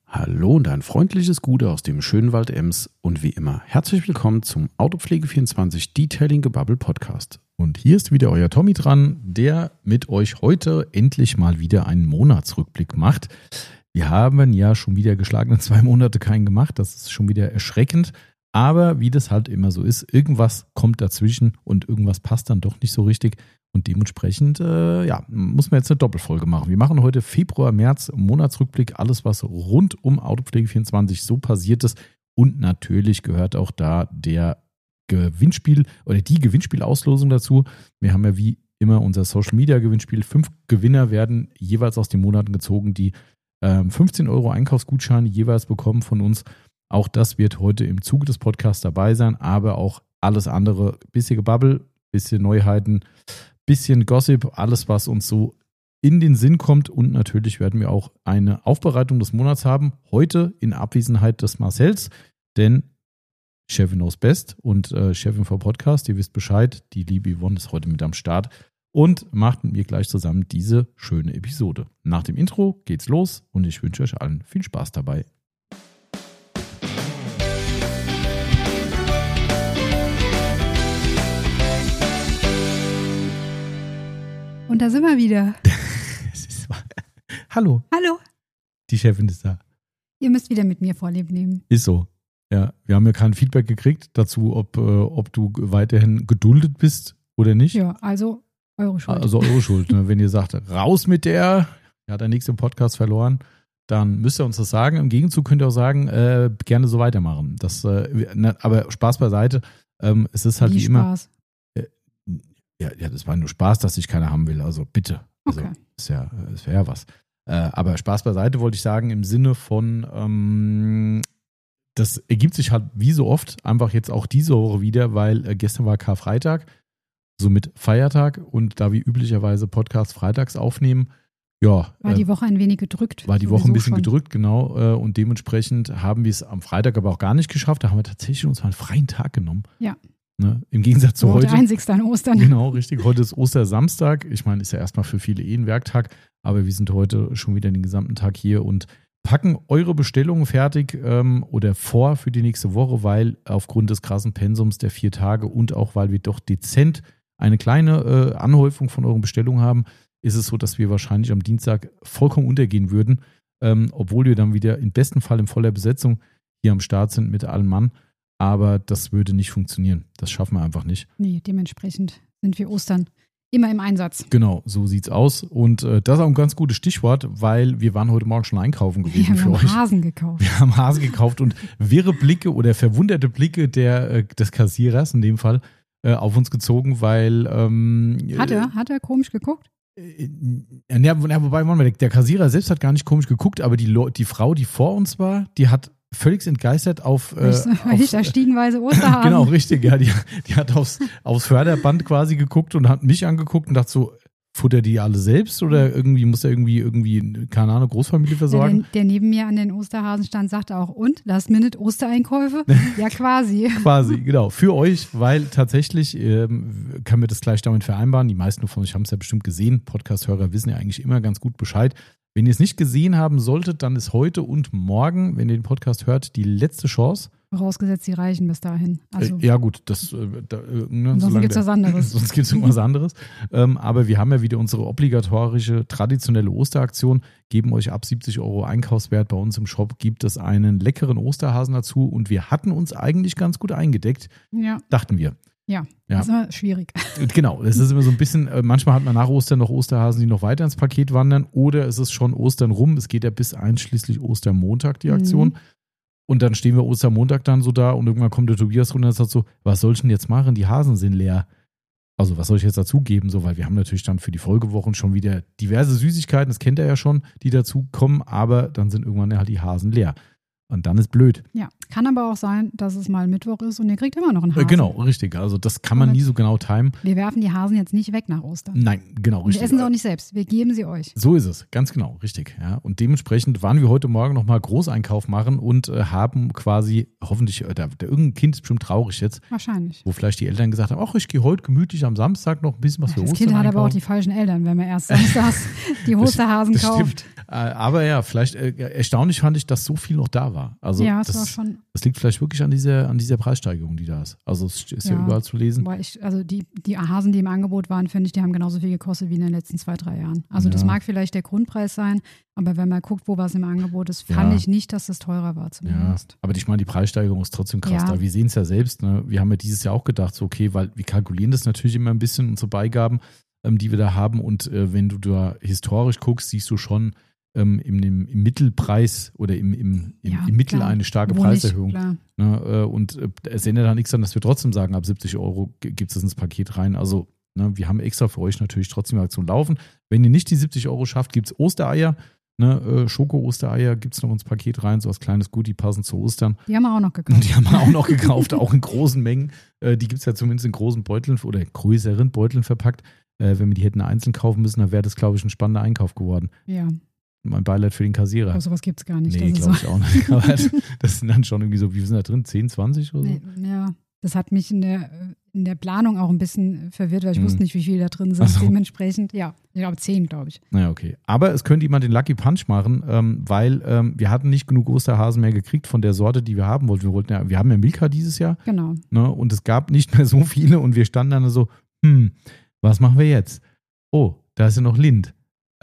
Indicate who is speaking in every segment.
Speaker 1: Hallo und ein freundliches Gute aus dem schönen Wald Ems und wie immer herzlich willkommen zum Autopflege24 Detailing Gebubble Podcast. Und hier ist wieder euer Tommy dran, der mit euch heute endlich mal wieder einen Monatsrückblick macht. Wir haben ja schon wieder geschlagene 2 Monate keinen gemacht, das ist schon wieder erschreckend. Aber wie das halt immer so ist, irgendwas kommt dazwischen und irgendwas passt dann doch nicht so richtig. Und dementsprechend muss man jetzt eine Doppelfolge machen. Wir machen heute Februar, März, Monatsrückblick, alles was rund um Autopflege24 so passiert ist. Und natürlich gehört auch da der Gewinnspiel oder die Gewinnspielauslosung dazu. Wir haben ja wie immer unser Social Media Gewinnspiel. 5 Gewinner werden jeweils aus den Monaten gezogen, die 15 € Einkaufsgutscheine jeweils bekommen von uns. Auch das wird heute im Zuge des Podcasts dabei sein, aber auch alles andere, bisschen Gebabbel, bisschen Neuheiten, bisschen Gossip, alles was uns so in den Sinn kommt und natürlich werden wir auch eine Aufbereitung des Monats haben, heute in Abwesenheit des Marcells, denn Chefin knows best und Chefin vom Podcast, ihr wisst Bescheid, die liebe Yvonne ist heute mit am Start und macht mit mir gleich zusammen diese schöne Episode. Nach dem Intro geht's los und ich wünsche euch allen viel Spaß dabei.
Speaker 2: Und da sind wir wieder.
Speaker 1: Hallo.
Speaker 2: Hallo.
Speaker 1: Die Chefin ist da.
Speaker 2: Ihr müsst wieder mit mir Vorlieb nehmen.
Speaker 1: Ist so. Ja, wir haben ja kein Feedback gekriegt dazu, ob du weiterhin geduldet bist oder nicht.
Speaker 2: Ja, also eure Schuld.
Speaker 1: Also eure Schuld. Ne? Wenn ihr sagt, raus mit der hat er nichts im Podcast verloren, dann müsst ihr uns das sagen. Im Gegenzug könnt ihr auch sagen, gerne so weitermachen. Aber Spaß beiseite. Es ist halt wie immer. Ja, das war nur Spaß, dass sich keiner haben will. Also bitte. Also,
Speaker 2: okay.
Speaker 1: Es wäre ja was. Aber Spaß beiseite wollte ich sagen, im Sinne von, das ergibt sich halt wie so oft einfach jetzt auch diese Woche wieder, weil gestern war Karfreitag, somit Feiertag und da wir üblicherweise Podcasts freitags aufnehmen, ja.
Speaker 2: War die Woche ein wenig gedrückt.
Speaker 1: War die Woche ein bisschen gedrückt, genau. Und dementsprechend haben wir es am Freitag aber auch gar nicht geschafft. Da haben wir tatsächlich uns mal einen freien Tag genommen.
Speaker 2: Ja.
Speaker 1: Ne? Im Gegensatz zu heute.
Speaker 2: Der einzigste an Ostern.
Speaker 1: Genau, richtig. Heute ist Ostersamstag. Ich meine, ist ja erstmal für viele ein Werktag, aber wir sind heute schon wieder den gesamten Tag hier und packen eure Bestellungen fertig oder vor für die nächste Woche, weil aufgrund des krassen Pensums der 4 Tage und auch weil wir doch dezent eine kleine Anhäufung von euren Bestellungen haben, ist es so, dass wir wahrscheinlich am Dienstag vollkommen untergehen würden, obwohl wir dann wieder im besten Fall in voller Besetzung hier am Start sind mit allen Mann. Aber das würde nicht funktionieren. Das schaffen wir einfach nicht.
Speaker 2: Nee, dementsprechend sind wir Ostern immer im Einsatz.
Speaker 1: Genau, so sieht's aus. Und das ist auch ein ganz gutes Stichwort, weil wir waren heute Morgen schon einkaufen gewesen für euch.
Speaker 2: Wir haben Hasen gekauft.
Speaker 1: Wir haben Hasen gekauft und wirre Blicke oder verwunderte Blicke des Kassierers in dem Fall auf uns gezogen, weil
Speaker 2: Hat er komisch geguckt?
Speaker 1: Wobei, der Kassierer selbst hat gar nicht komisch geguckt, aber die Frau, die vor uns war, die hat völlig entgeistert auf
Speaker 2: da stiegenweise Osterhasen.
Speaker 1: Genau, richtig, ja. Die hat aufs Förderband quasi geguckt und hat mich angeguckt und dachte so, futtert die alle selbst oder irgendwie muss er irgendwie, keine Ahnung, Großfamilie versorgen?
Speaker 2: Der neben mir an den Osterhasen stand, sagte auch, und? Last-Minute-Ostereinkäufe? Ja, quasi.
Speaker 1: Quasi, genau. Für euch, weil tatsächlich können wir das gleich damit vereinbaren. Die meisten von euch haben es ja bestimmt gesehen. Podcast-Hörer wissen ja eigentlich immer ganz gut Bescheid. Wenn ihr es nicht gesehen haben solltet, dann ist heute und morgen, wenn ihr den Podcast hört, die letzte Chance.
Speaker 2: Vorausgesetzt, sie reichen bis dahin. Also,
Speaker 1: ja gut, sonst
Speaker 2: gibt es was anderes.
Speaker 1: Sonst gibt es irgendwas anderes. Aber wir haben ja wieder unsere obligatorische, traditionelle Osteraktion, geben euch ab 70 € Einkaufswert. Bei uns im Shop gibt es einen leckeren Osterhasen dazu und wir hatten uns eigentlich ganz gut eingedeckt, dachten wir.
Speaker 2: Ja, das ist immer schwierig.
Speaker 1: Genau, es ist immer so ein bisschen, manchmal hat man nach Ostern noch Osterhasen, die noch weiter ins Paket wandern oder es ist schon Ostern rum. Es geht ja bis einschließlich Ostermontag, die Aktion. Und dann stehen wir Ostermontag dann so da und irgendwann kommt der Tobias runter und sagt so, was soll ich denn jetzt machen? Die Hasen sind leer. Also was soll ich jetzt dazugeben? So, weil wir haben natürlich dann für die Folgewochen schon wieder diverse Süßigkeiten, das kennt ihr ja schon, die dazu kommen, aber dann sind irgendwann halt die Hasen leer. Und dann ist blöd.
Speaker 2: Ja. Kann aber auch sein, dass es mal Mittwoch ist und ihr kriegt immer noch einen Hasen.
Speaker 1: Genau, richtig. Also das kann man nie so genau timen.
Speaker 2: Wir werfen die Hasen jetzt nicht weg nach Ostern.
Speaker 1: Nein, genau,
Speaker 2: Und
Speaker 1: richtig.
Speaker 2: wir essen sie auch nicht selbst. Wir geben sie euch.
Speaker 1: So ist es, ganz genau, richtig. Ja. Und dementsprechend waren wir heute Morgen nochmal Großeinkauf machen und haben quasi, hoffentlich, irgendein Kind ist bestimmt traurig jetzt,
Speaker 2: Wahrscheinlich.
Speaker 1: wo vielleicht die Eltern gesagt haben, ach, ich gehe heute gemütlich am Samstag noch ein bisschen was für
Speaker 2: Das
Speaker 1: Ostern
Speaker 2: Kind hat aber auch
Speaker 1: einkaufen.
Speaker 2: die falschen Eltern, wenn man erst samstags die Osterhasen
Speaker 1: Das
Speaker 2: kauft.
Speaker 1: stimmt. Aber ja, vielleicht erstaunlich fand ich, dass so viel noch da war. Also
Speaker 2: Ja, es war schon.
Speaker 1: das liegt vielleicht wirklich an dieser Preissteigerung, die da ist. Also es ist ja überall zu lesen.
Speaker 2: Also die Hasen, die im Angebot waren, finde ich, die haben genauso viel gekostet wie in den letzten 2-3 Jahren. Also das mag vielleicht der Grundpreis sein, aber wenn man guckt, wo was im Angebot ist, fand ich nicht, dass das teurer war zumindest.
Speaker 1: Ja, aber ich meine, die Preissteigerung ist trotzdem krass.
Speaker 2: Ja.
Speaker 1: Da wir sehen es ja selbst. Ne? Wir haben ja dieses Jahr auch gedacht, so okay, weil wir kalkulieren das natürlich immer ein bisschen, unsere Beigaben, die wir da haben. Und wenn du da historisch guckst, siehst du schon im Mittelpreis oder im Mittel
Speaker 2: klar.
Speaker 1: eine starke
Speaker 2: Wo
Speaker 1: Preiserhöhung.
Speaker 2: nicht, klar.
Speaker 1: Ne? Und es ändert da nichts an, dass wir trotzdem sagen, ab 70 Euro gibt es ins Paket rein. Also ne, wir haben extra für euch natürlich trotzdem eine Aktion laufen. Wenn ihr nicht die 70 Euro schafft, gibt es Ostereier. Ne, Schoko-Ostereier gibt es noch ins Paket rein, so als kleines Goodie passend zu Ostern.
Speaker 2: Die haben wir auch noch gekauft.
Speaker 1: Die haben wir auch noch gekauft, auch in großen Mengen. Die gibt es ja zumindest in großen Beuteln oder größeren Beuteln verpackt. Wenn wir die hätten einzeln kaufen müssen, dann wäre das, glaube ich, ein spannender Einkauf geworden.
Speaker 2: Ja.
Speaker 1: Mein Beileid für den Kassierer.
Speaker 2: Aber sowas gibt es gar nicht.
Speaker 1: Nee, glaube ich auch nicht. Aber das sind dann schon irgendwie so, wie sind da drin? 10, 20 oder so?
Speaker 2: Nee, ja, das hat mich in der Planung auch ein bisschen verwirrt, weil ich wusste nicht, wie viel da drin sind.
Speaker 1: Ach so.
Speaker 2: Dementsprechend, ja, ich glaube 10, glaube ich.
Speaker 1: Naja, okay. Aber es könnte jemand den Lucky Punch machen, weil wir hatten nicht genug Osterhasen mehr gekriegt von der Sorte, die wir haben wollten. Wir haben ja Milka dieses Jahr.
Speaker 2: Genau.
Speaker 1: Ne, und es gab nicht mehr so viele und wir standen dann so, was machen wir jetzt? Oh, da ist ja noch Lind.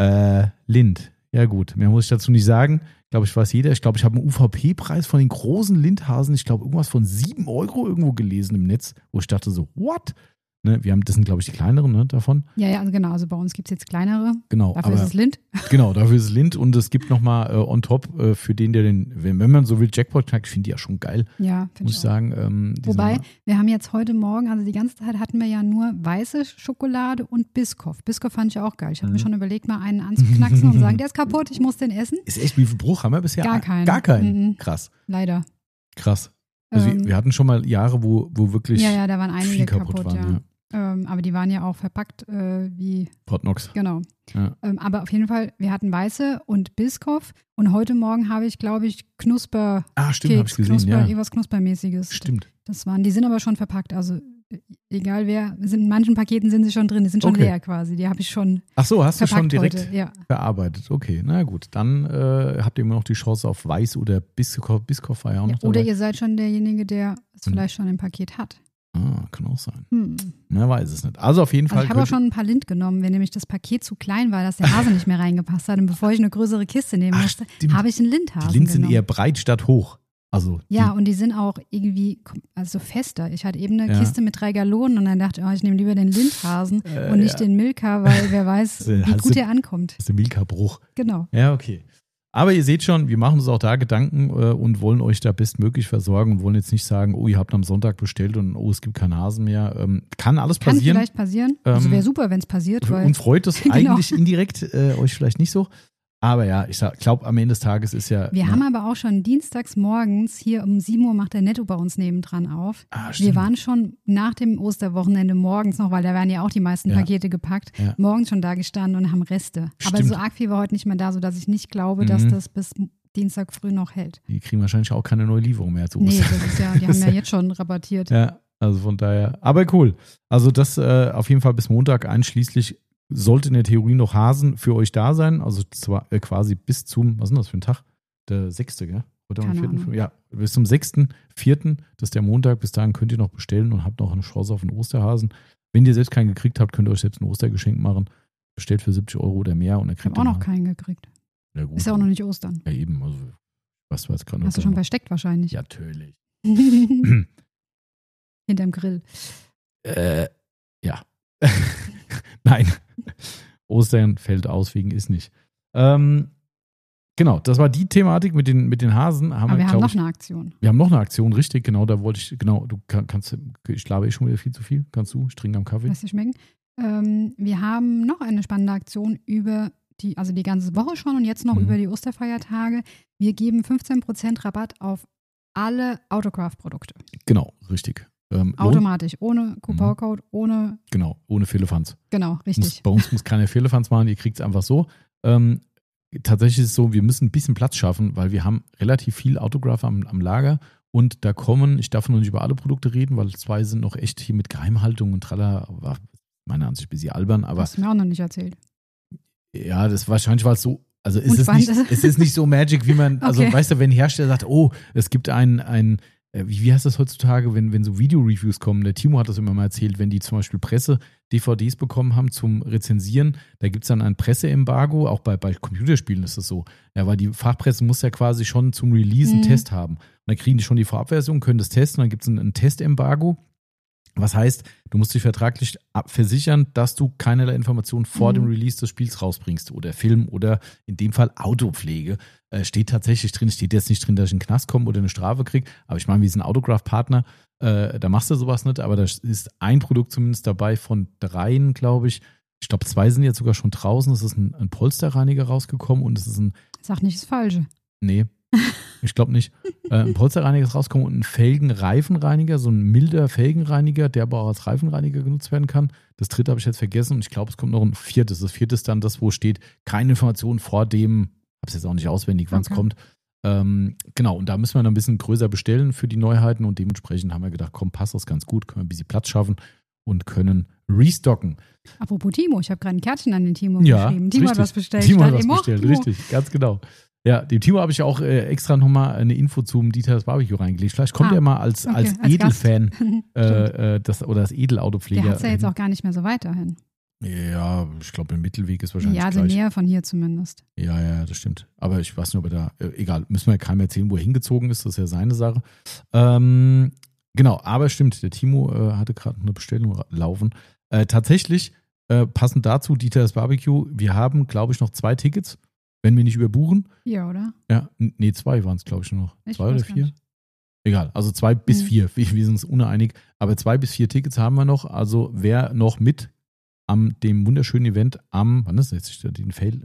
Speaker 1: Lind. Ja gut, mehr muss ich dazu nicht sagen. Ich glaube, ich weiß jeder. Ich glaube, ich habe einen UVP-Preis von den großen Lindhasen, ich glaube, irgendwas von 7 Euro irgendwo gelesen im Netz, wo ich dachte so, what? Ne, das sind, glaube ich, die kleineren davon.
Speaker 2: Ja, also genau. Also bei uns gibt es jetzt kleinere.
Speaker 1: Genau.
Speaker 2: Dafür ist es Lind.
Speaker 1: Genau, dafür ist es Lind. Und es gibt nochmal on top für den, der wenn man so will, Jackpot knackt, finde ich ja schon geil.
Speaker 2: Ja, finde
Speaker 1: muss ich sagen.
Speaker 2: Wobei, wir haben jetzt heute Morgen, also die ganze Zeit hatten wir ja nur weiße Schokolade und Biscoff. Biscoff fand ich ja auch geil. Ich habe mir schon überlegt, mal einen anzuknacksen und sagen, der ist kaputt, ich muss den essen.
Speaker 1: Ist echt, wie viel Bruch haben wir bisher?
Speaker 2: Gar keinen.
Speaker 1: Gar keinen.
Speaker 2: Mhm.
Speaker 1: Krass.
Speaker 2: Leider.
Speaker 1: Krass. Also wir hatten schon mal Jahre, wo wirklich
Speaker 2: Ja, da waren einige
Speaker 1: viel kaputt waren.
Speaker 2: ja. Aber die waren ja auch verpackt wie
Speaker 1: Portnox.
Speaker 2: Genau.
Speaker 1: Ja.
Speaker 2: Aber auf jeden Fall, wir hatten weiße und Biscoff und heute Morgen habe ich, glaube ich, Knusper.
Speaker 1: Stimmt, habe ich gesehen, ja.
Speaker 2: Irgendwas Knuspermäßiges.
Speaker 1: Stimmt.
Speaker 2: Die sind aber schon verpackt, also egal wer, in manchen Paketen sind sie schon drin, die sind schon leer quasi, die habe ich schon.
Speaker 1: Ach so, hast du schon direkt
Speaker 2: heute,
Speaker 1: verarbeitet. Okay, na gut, dann habt ihr immer noch die Chance auf Weiß oder Biscoff war ja auch noch
Speaker 2: Oder
Speaker 1: dabei.
Speaker 2: ihr seid schon derjenige, der es vielleicht schon im Paket hat.
Speaker 1: Kann auch sein. Man weiß es nicht. Also auf jeden Fall.
Speaker 2: Ich habe auch schon ein paar Lind genommen, wenn nämlich das Paket zu klein war, dass der Hase nicht mehr reingepasst hat. Und bevor ich eine größere Kiste nehmen musste, habe ich einen Lindhasen
Speaker 1: Die Lind sind
Speaker 2: genommen.
Speaker 1: eher breit statt hoch. Also
Speaker 2: ja, und die sind auch irgendwie fester. Ich hatte eben eine Kiste mit 3 Gallonen und dann dachte ich, ich nehme lieber den Lindhasen und nicht den Milka, weil wer weiß, wie gut der ankommt.
Speaker 1: Das ist der Milka-Bruch.
Speaker 2: Genau.
Speaker 1: Ja, okay. Aber ihr seht schon, wir machen uns auch da Gedanken und wollen euch da bestmöglich versorgen und wollen jetzt nicht sagen, oh, ihr habt am Sonntag bestellt und oh, es gibt keinen Hasen mehr. Kann alles passieren.
Speaker 2: Kann vielleicht passieren. Also wäre super, wenn es passiert. Weil
Speaker 1: uns freut es eigentlich indirekt, euch vielleicht nicht so. Aber ja, ich glaube, am Ende des Tages ist ja.
Speaker 2: Wir haben aber auch schon dienstags morgens hier um 7 Uhr macht der Netto bei uns nebendran auf. Wir waren schon nach dem Osterwochenende morgens noch, weil da werden ja auch die meisten Pakete gepackt, morgens schon da gestanden und haben Reste.
Speaker 1: Stimmt.
Speaker 2: Aber so arg viel war heute nicht mehr da, sodass ich nicht glaube, dass das bis Dienstag früh noch hält.
Speaker 1: Die kriegen wahrscheinlich auch keine neue Lieferung mehr zu
Speaker 2: Nee,
Speaker 1: Ostern.
Speaker 2: das ist die haben ja jetzt schon rabattiert.
Speaker 1: Ja, also von daher. Aber cool. Also das auf jeden Fall bis Montag einschließlich sollte in der Theorie noch Hasen für euch da sein. Also zwar quasi bis zum, was ist denn das für ein Tag? Der 6., gell? Oder am 4.? Ja, bis zum 6.4., das ist der Montag. Bis dahin könnt ihr noch bestellen und habt noch eine Chance auf einen Osterhasen. Wenn ihr selbst keinen gekriegt habt, könnt ihr euch selbst ein Ostergeschenk machen. Bestellt für 70 Euro oder mehr und dann kriegt
Speaker 2: Ich habe auch noch keinen gekriegt.
Speaker 1: Ja, gut.
Speaker 2: Ist ja auch noch nicht Ostern.
Speaker 1: Ja, eben. Also, was war jetzt gerade noch?
Speaker 2: Hast du schon versteckt wahrscheinlich.
Speaker 1: Ja, natürlich.
Speaker 2: Hinterm Grill.
Speaker 1: Ja. Nein. Ostern fällt aus, wegen ist nicht. Genau, das war die Thematik mit den Hasen.
Speaker 2: Aber wir haben noch eine Aktion.
Speaker 1: Wir haben noch eine Aktion, richtig, genau, da wollte ich, du kannst, ich laber schon wieder viel zu viel. Kannst du? Ich trinke am Kaffee.
Speaker 2: Lass dir schmecken. Wir haben noch eine spannende Aktion über die ganze Woche schon und jetzt noch über die Osterfeiertage. Wir geben 15% Rabatt auf alle Autograph-Produkte.
Speaker 1: Genau, richtig.
Speaker 2: Automatisch, ohne Couponcode, ohne...
Speaker 1: Genau, ohne Firlefanz.
Speaker 2: Genau, richtig.
Speaker 1: Bei uns muss keiner Firlefanz machen, ihr kriegt es einfach so. Tatsächlich ist es so, wir müssen ein bisschen Platz schaffen, weil wir haben relativ viel Autograph am Lager und da kommen, ich darf noch nicht über alle Produkte reden, weil 2 sind noch echt hier mit Geheimhaltung und tralala, war meiner Ansicht ein bisschen albern, aber...
Speaker 2: Hast du mir auch noch nicht erzählt.
Speaker 1: Ja, das wahrscheinlich war es so, also es ist nicht so magic, wie man, also
Speaker 2: okay.
Speaker 1: Weißt du, wenn ein Hersteller sagt, oh, es gibt ein wie heißt das heutzutage, wenn so Video-Reviews kommen, der Timo hat das immer mal erzählt, wenn die zum Beispiel Presse-DVDs bekommen haben zum Rezensieren, da gibt es dann ein Presseembargo, auch bei Computerspielen ist das so, ja, weil die Fachpresse muss ja quasi schon zum Release einen Test haben. Und dann kriegen die schon die Vorabversion, können das testen, dann gibt es ein Testembargo. Was heißt, du musst dich vertraglich versichern, dass du keinerlei Informationen vor dem Release des Spiels rausbringst oder Film oder in dem Fall Autopflege. Steht tatsächlich drin, steht jetzt nicht drin, dass ich in den Knast komme oder eine Strafe kriege, aber ich meine, wir sind Autograph-Partner, da machst du sowas nicht, aber da ist ein Produkt zumindest dabei von 3, glaube ich. Ich glaube, 2 sind jetzt sogar schon draußen. Es ist ein Polsterreiniger rausgekommen und es ist ein...
Speaker 2: Sag nicht das Falsche.
Speaker 1: Nee. Ich glaube nicht. Ein Polsterreiniger ist rausgekommen und ein Felgenreifenreiniger, so ein milder Felgenreiniger, der aber auch als Reifenreiniger genutzt werden kann. Das 3. habe ich jetzt vergessen und ich glaube, es kommt noch ein 4. Das 4. ist dann das, wo steht, keine Informationen vor dem, habe es jetzt auch nicht auswendig, wann es kommt. Genau, und da müssen wir noch ein bisschen größer bestellen für die Neuheiten und dementsprechend haben wir gedacht, komm, passt das ganz gut, können wir ein bisschen Platz schaffen und können restocken.
Speaker 2: Apropos Timo, ich habe gerade ein Kärtchen an den Timo geschrieben. Timo hat was bestellt.
Speaker 1: Timo hat was bestellt, richtig, ganz genau. Ja, dem Timo habe ich ja auch extra nochmal eine Info zum Dieter's Barbecue reingelegt. Vielleicht kommt er mal als Edelfan oder als Edelautopfleger.
Speaker 2: Der hat es ja jetzt auch gar nicht mehr so weiterhin.
Speaker 1: Ja, ich glaube, der Mittelweg ist wahrscheinlich
Speaker 2: also
Speaker 1: gleich.
Speaker 2: näher von hier zumindest.
Speaker 1: Ja, das stimmt. Aber ich weiß nicht, ob er da, egal, müssen wir ja keinem erzählen, wo er hingezogen ist, das ist ja seine Sache. Genau, aber stimmt, der Timo hatte gerade eine Bestellung laufen. Tatsächlich, passend dazu, Dieter's Barbecue, wir haben, glaube ich, noch 2 Tickets. Wenn wir nicht überbuchen.
Speaker 2: Ja, oder?
Speaker 1: Ja, 2 waren es, glaube ich, nur noch. 2 oder 4? Egal, also 2 bis 4. Wir sind uns uneinig. Aber 2 bis 4 Tickets haben wir noch. Also wer noch mit dem wunderschönen Event wann ist das jetzt? Den Fail?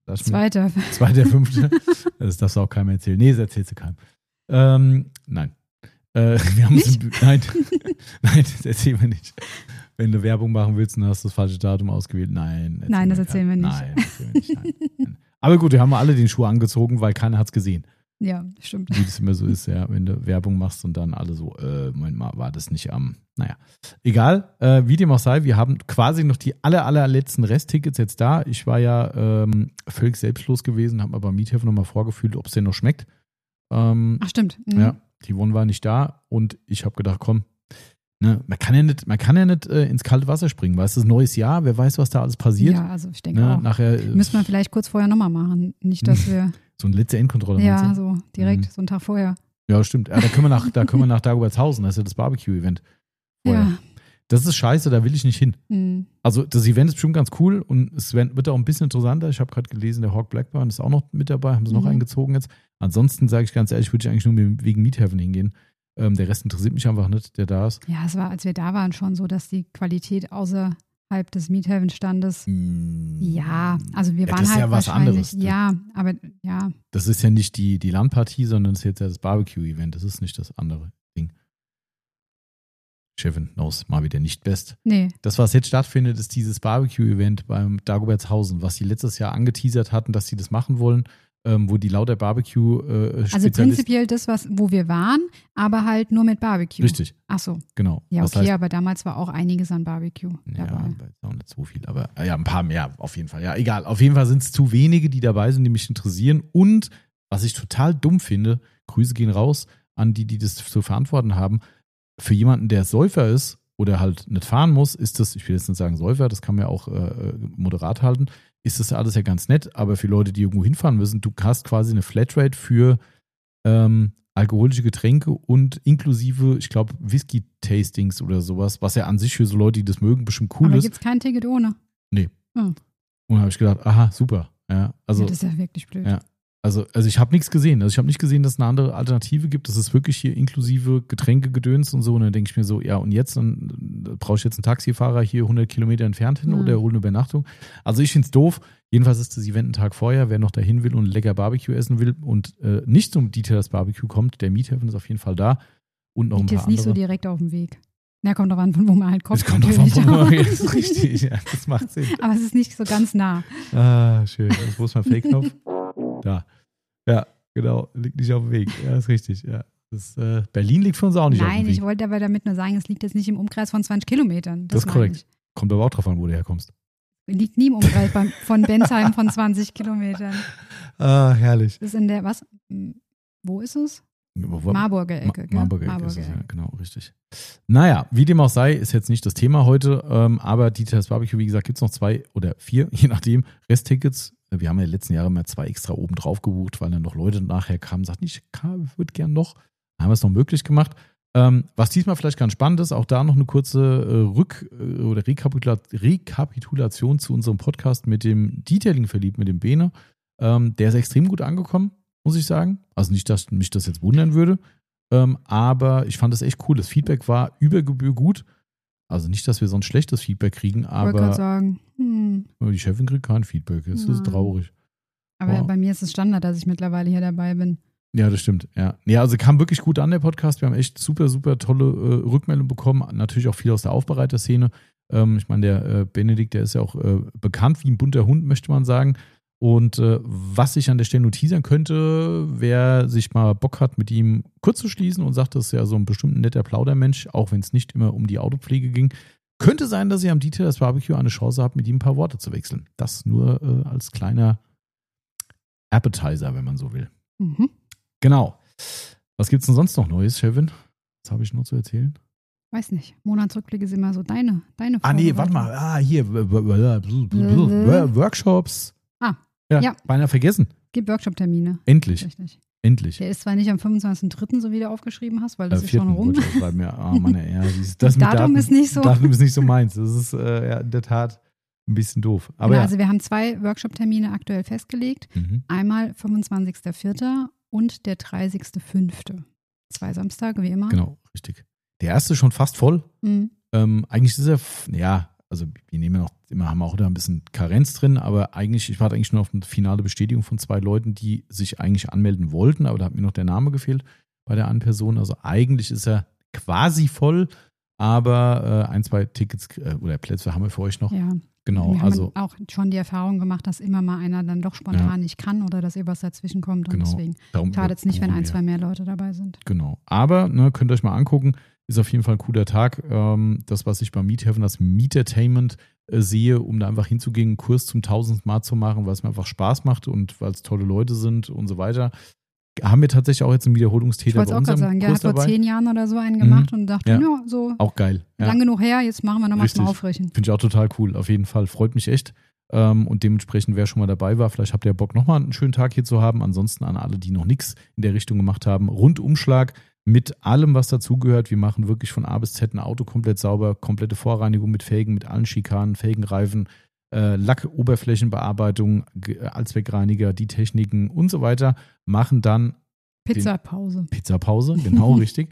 Speaker 1: 2.5. Das darfst du auch keinem erzählen. Nee, das erzählst du keinem. Nein. Wir haben nein, das erzählen wir nicht. Wenn du Werbung machen willst und hast das falsche Datum ausgewählt, nein.
Speaker 2: Das erzählen wir nicht.
Speaker 1: Nein, erzählen wir nicht. Nein. Aber gut, wir haben alle den Schuh angezogen, weil keiner hat es gesehen.
Speaker 2: Ja, stimmt.
Speaker 1: Wie das immer so ist, ja, wenn du Werbung machst und dann alle so, Moment mal, war das nicht naja. Egal, wie dem auch sei, wir haben quasi noch die allerletzten Resttickets jetzt da. Ich war ja völlig selbstlos gewesen, habe mir beim Miethelfer nochmal vorgefühlt, ob es denn noch schmeckt.
Speaker 2: Ach, stimmt.
Speaker 1: Ja, die Yvonne war nicht da und ich habe gedacht, komm, ne, man kann ja nicht ins kalte Wasser springen, weil es ist ein neues Jahr, wer weiß, was da alles passiert.
Speaker 2: Ja, also ich denke auch. Nachher, müssen wir vielleicht kurz vorher nochmal machen, nicht, dass wir...
Speaker 1: So eine letzte Endkontrolle.
Speaker 2: Ja, so direkt, so einen Tag vorher.
Speaker 1: Ja, stimmt. Ja, da können wir nach Dagobertshausen, das ist ja das Barbecue-Event. Ja. Das ist scheiße, da will ich nicht hin. Also das Event ist bestimmt ganz cool und es wird auch ein bisschen interessanter. Ich habe gerade gelesen, der Hawk Blackburn ist auch noch mit dabei, haben sie noch eingezogen jetzt. Ansonsten, sage ich ganz ehrlich, würde ich eigentlich nur wegen Miethelfen hingehen. Der Rest interessiert mich einfach nicht, der da ist.
Speaker 2: Ja, es war, als wir da waren, schon so, dass die Qualität außerhalb des Miethelfen-Standes, ja, also wir waren
Speaker 1: das ist
Speaker 2: halt
Speaker 1: ja was anderes.
Speaker 2: Ja, aber ja.
Speaker 1: Das ist ja nicht die LAN-Partie, sondern das ist jetzt ja das Barbecue-Event. Das ist nicht das andere Ding. Chefin knows mal wieder nicht best.
Speaker 2: Nee.
Speaker 1: Das, was jetzt stattfindet, ist dieses Barbecue-Event beim Dagobertshausen, was sie letztes Jahr angeteasert hatten, dass sie das machen wollen, wo die lauter Barbecue
Speaker 2: also prinzipiell das, wo wir waren, aber halt nur mit Barbecue.
Speaker 1: Richtig.
Speaker 2: Ach so.
Speaker 1: Genau.
Speaker 2: Ja, okay, aber damals war auch einiges an Barbecue dabei.
Speaker 1: Ja, auch nicht so viel, aber ja, ein paar mehr auf jeden Fall. Ja, egal. Auf jeden Fall sind es zu wenige, die dabei sind, die mich interessieren. Und was ich total dumm finde, Grüße gehen raus an die das zu verantworten haben, für jemanden, der Säufer ist oder halt nicht fahren muss, ist das, ich will jetzt nicht sagen Säufer, das kann man ja auch moderat halten, ist das alles ja ganz nett, aber für Leute, die irgendwo hinfahren müssen, du hast quasi eine Flatrate für alkoholische Getränke und inklusive, ich glaube, Whisky-Tastings oder sowas, was ja an sich für so Leute, die das mögen, bestimmt cool ist.
Speaker 2: Aber gibt es kein Ticket ohne?
Speaker 1: Nee. Und da habe ich gedacht, aha, super. Ja, also,
Speaker 2: das ist ja wirklich blöd.
Speaker 1: Ja. Also ich habe nichts gesehen. Also ich habe nicht gesehen, dass es eine andere Alternative gibt. Das ist wirklich hier inklusive Getränkegedöns und so. Und dann denke ich mir so, ja, und jetzt? Dann brauche ich jetzt einen Taxifahrer hier 100 Kilometer entfernt hin oder hole eine Übernachtung. Also ich finde es doof. Jedenfalls ist das Event einen Tag vorher. Wer noch dahin will und lecker Barbecue essen will und nicht zum Detailers Barbecue kommt, der Miethafen ist auf jeden Fall da. Und noch ein paar andere.
Speaker 2: Ist nicht so direkt auf dem Weg. Ja, kommt doch an, von wo man halt kommt.
Speaker 1: Das kommt doch an, von wo man ist richtig. Ja, das macht Sinn.
Speaker 2: Aber es ist nicht so ganz nah.
Speaker 1: Ah, schön. Wo ist mein Fake-Knopf? Da. Ja, genau. Liegt nicht auf dem Weg. Ja, ist richtig. Ja. Berlin liegt für uns auch nicht auf dem Weg.
Speaker 2: Nein, ich wollte aber damit nur sagen, es liegt jetzt nicht im Umkreis von 20 Kilometern.
Speaker 1: Das ist korrekt. Kommt aber auch drauf an, wo du herkommst.
Speaker 2: Liegt nie im Umkreis von Bensheim von 20 Kilometern.
Speaker 1: Ah, herrlich.
Speaker 2: Das ist in der, was? Wo ist es? Marburger Ecke.
Speaker 1: Marburger Ecke ist es, ja, genau, richtig. Naja, wie dem auch sei, ist jetzt nicht das Thema heute, aber Detailers Barbecue, wie gesagt, gibt es noch 2 oder 4, je nachdem, Resttickets. Wir haben ja in den letzten Jahren mal 2 extra oben drauf gebucht, weil dann noch Leute nachher kamen und sagten, ich würde gern noch. Dann haben wir es noch möglich gemacht. Was diesmal vielleicht ganz spannend ist, auch da noch eine kurze Rekapitulation zu unserem Podcast mit dem Detailing verliebt, mit dem Bene. Der ist extrem gut angekommen, muss ich sagen. Also nicht, dass mich das jetzt wundern würde, aber ich fand das echt cool. Das Feedback war über Gebühr gut. Also nicht, dass wir sonst schlechtes Feedback kriegen, aber
Speaker 2: ich wollte sagen,
Speaker 1: die Chefin kriegt kein Feedback. Das ist traurig.
Speaker 2: Aber bei mir ist es Standard, dass ich mittlerweile hier dabei bin.
Speaker 1: Ja, das stimmt. Ja, also kam wirklich gut an, der Podcast. Wir haben echt super, super tolle Rückmeldungen bekommen. Natürlich auch viel aus der Aufbereiterszene. Ich meine, der Benedikt, der ist ja auch bekannt wie ein bunter Hund, möchte man sagen. Und was ich an der Stelle nur teasern könnte, wer sich mal Bock hat, mit ihm kurz zu schließen und sagt, das ist ja so ein bestimmt netter Plaudermensch, auch wenn es nicht immer um die Autopflege ging, könnte sein, dass ihr am Detailers Barbecue eine Chance habt, mit ihm ein paar Worte zu wechseln. Das nur als kleiner Appetizer, wenn man so will.
Speaker 2: Mhm.
Speaker 1: Genau. Was gibt es denn sonst noch Neues, Chefin? Was habe ich noch zu erzählen?
Speaker 2: Weiß nicht. Monatsrückblick ist immer so deine Folge.
Speaker 1: Nee, warte mal. Hier. Workshops. Ja, beinahe vergessen.
Speaker 2: Gibt Workshop-Termine.
Speaker 1: Endlich.
Speaker 2: Richtig.
Speaker 1: Endlich.
Speaker 2: Der ist zwar nicht am 25.03., so wie du aufgeschrieben hast, weil das ist schon rum.
Speaker 1: Das
Speaker 2: Datum ist nicht so.
Speaker 1: Datum ist nicht so meins. Das ist in der Tat ein bisschen doof. Aber
Speaker 2: Also wir haben 2 Workshop-Termine aktuell festgelegt. Einmal 25.04. und der 30.05. 2 Samstage, wie immer.
Speaker 1: Genau, richtig. Der erste ist schon fast voll. Eigentlich ist er, also wir nehmen haben auch da ein bisschen Karenz drin, aber ich warte eigentlich nur auf eine finale Bestätigung von 2 Leuten, die sich eigentlich anmelden wollten, aber da hat mir noch der Name gefehlt bei der einen Person. Also eigentlich ist er quasi voll, aber 1, 2 Tickets oder Plätze haben wir für euch noch.
Speaker 2: Ja.
Speaker 1: Genau,
Speaker 2: wir haben auch schon die Erfahrung gemacht, dass immer mal einer dann doch spontan nicht kann oder dass irgendwas dazwischen kommt. Und deswegen schadet es nicht, wenn 1, 2 mehr Leute dabei sind.
Speaker 1: Genau. Aber könnt ihr euch mal angucken, ist auf jeden Fall ein cooler Tag. Das, was ich beim Miethafen, das Mietertainment sehe, um da einfach hinzugehen, einen Kurs zum 1000. Mal zu machen, weil es mir einfach Spaß macht und weil es tolle Leute sind und so weiter. Haben wir tatsächlich auch jetzt einen Wiederholungstäter bei unserem Kurs dabei. Ich wollte auch gerade sagen, der hat vor 10
Speaker 2: Jahren oder so einen gemacht und dachte, so
Speaker 1: auch geil.
Speaker 2: Lang genug her, jetzt machen wir nochmal zum Auffrischen.
Speaker 1: Finde ich auch total cool, auf jeden Fall. Freut mich echt. Und dementsprechend, wer schon mal dabei war, vielleicht habt ihr Bock, nochmal einen schönen Tag hier zu haben. Ansonsten an alle, die noch nichts in der Richtung gemacht haben, Rundumschlag mit allem, was dazugehört. Wir machen wirklich von A bis Z ein Auto komplett sauber, komplette Vorreinigung mit Felgen, mit allen Schikanen, Felgenreifen, Lack, Oberflächenbearbeitung, Allzweckreiniger, die Techniken und so weiter. Machen dann
Speaker 2: Pizzapause,
Speaker 1: genau richtig.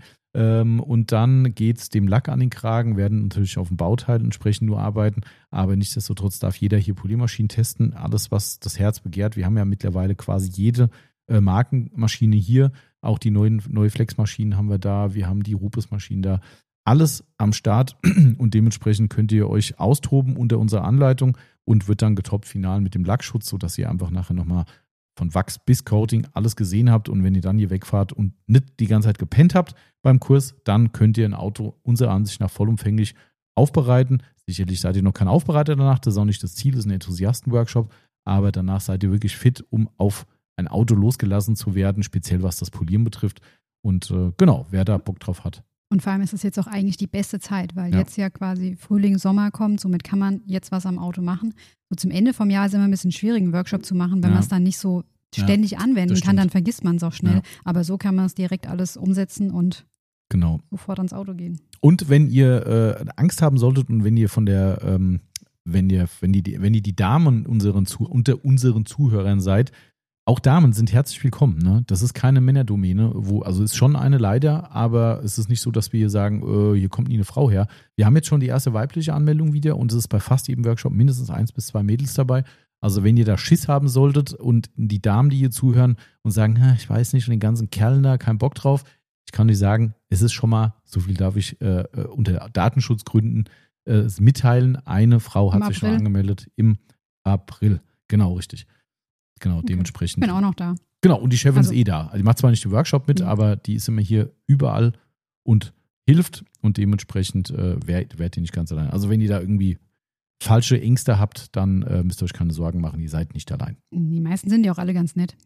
Speaker 1: Und dann geht es dem Lack an den Kragen, werden natürlich auf dem Bauteil entsprechend nur arbeiten, aber nichtsdestotrotz darf jeder hier Poliermaschinen testen, alles, was das Herz begehrt. Wir haben ja mittlerweile quasi jede Markenmaschine hier, auch die neue Flexmaschinen haben wir da, wir haben die Rupes-Maschinen da, alles am Start und dementsprechend könnt ihr euch austoben unter unserer Anleitung und wird dann getoppt final mit dem Lackschutz, sodass ihr einfach nachher nochmal von Wachs bis Coating alles gesehen habt und wenn ihr dann hier wegfahrt und nicht die ganze Zeit gepennt habt beim Kurs, dann könnt ihr ein Auto unserer Ansicht nach vollumfänglich aufbereiten. Sicherlich seid ihr noch kein Aufbereiter danach, das ist auch nicht das Ziel, das ist ein Enthusiasten-Workshop, aber danach seid ihr wirklich fit, um auf ein Auto losgelassen zu werden, speziell was das Polieren betrifft. Und genau, wer da Bock drauf hat.
Speaker 2: Und vor allem ist es jetzt auch eigentlich die beste Zeit, weil jetzt ja quasi Frühling, Sommer kommt, somit kann man jetzt was am Auto machen. So zum Ende vom Jahr ist immer ein bisschen schwierig, einen Workshop zu machen, wenn man es dann nicht so ständig anwenden kann, dann vergisst man es auch schnell. Ja. Aber so kann man es direkt alles umsetzen und sofort ans Auto gehen.
Speaker 1: Und wenn ihr Angst haben solltet und wenn ihr von der, wenn ihr die Damen unter unseren Zuhörern seid, auch Damen sind herzlich willkommen. Ne? Das ist keine Männerdomäne, also ist schon eine leider, aber es ist nicht so, dass wir hier sagen, hier kommt nie eine Frau her. Wir haben jetzt schon die erste weibliche Anmeldung wieder und es ist bei fast jedem Workshop mindestens 1 bis 2 Mädels dabei. Also wenn ihr da Schiss haben solltet und die Damen, die hier zuhören und sagen, ich weiß nicht, und den ganzen Kerlen da, keinen Bock drauf, ich kann euch sagen, es ist schon mal, so viel darf ich unter Datenschutzgründen mitteilen, eine Frau hat sich schon angemeldet im April. Genau, richtig. Genau, okay. Dementsprechend.
Speaker 2: Ich bin auch noch da.
Speaker 1: Genau, und die Chefin ist da. Die macht zwar nicht den Workshop mit, aber die ist immer hier überall und hilft und dementsprechend wärt ihr nicht ganz allein. Also wenn ihr da irgendwie falsche Ängste habt, dann müsst ihr euch keine Sorgen machen, ihr seid nicht allein.
Speaker 2: Die meisten sind ja auch alle ganz nett.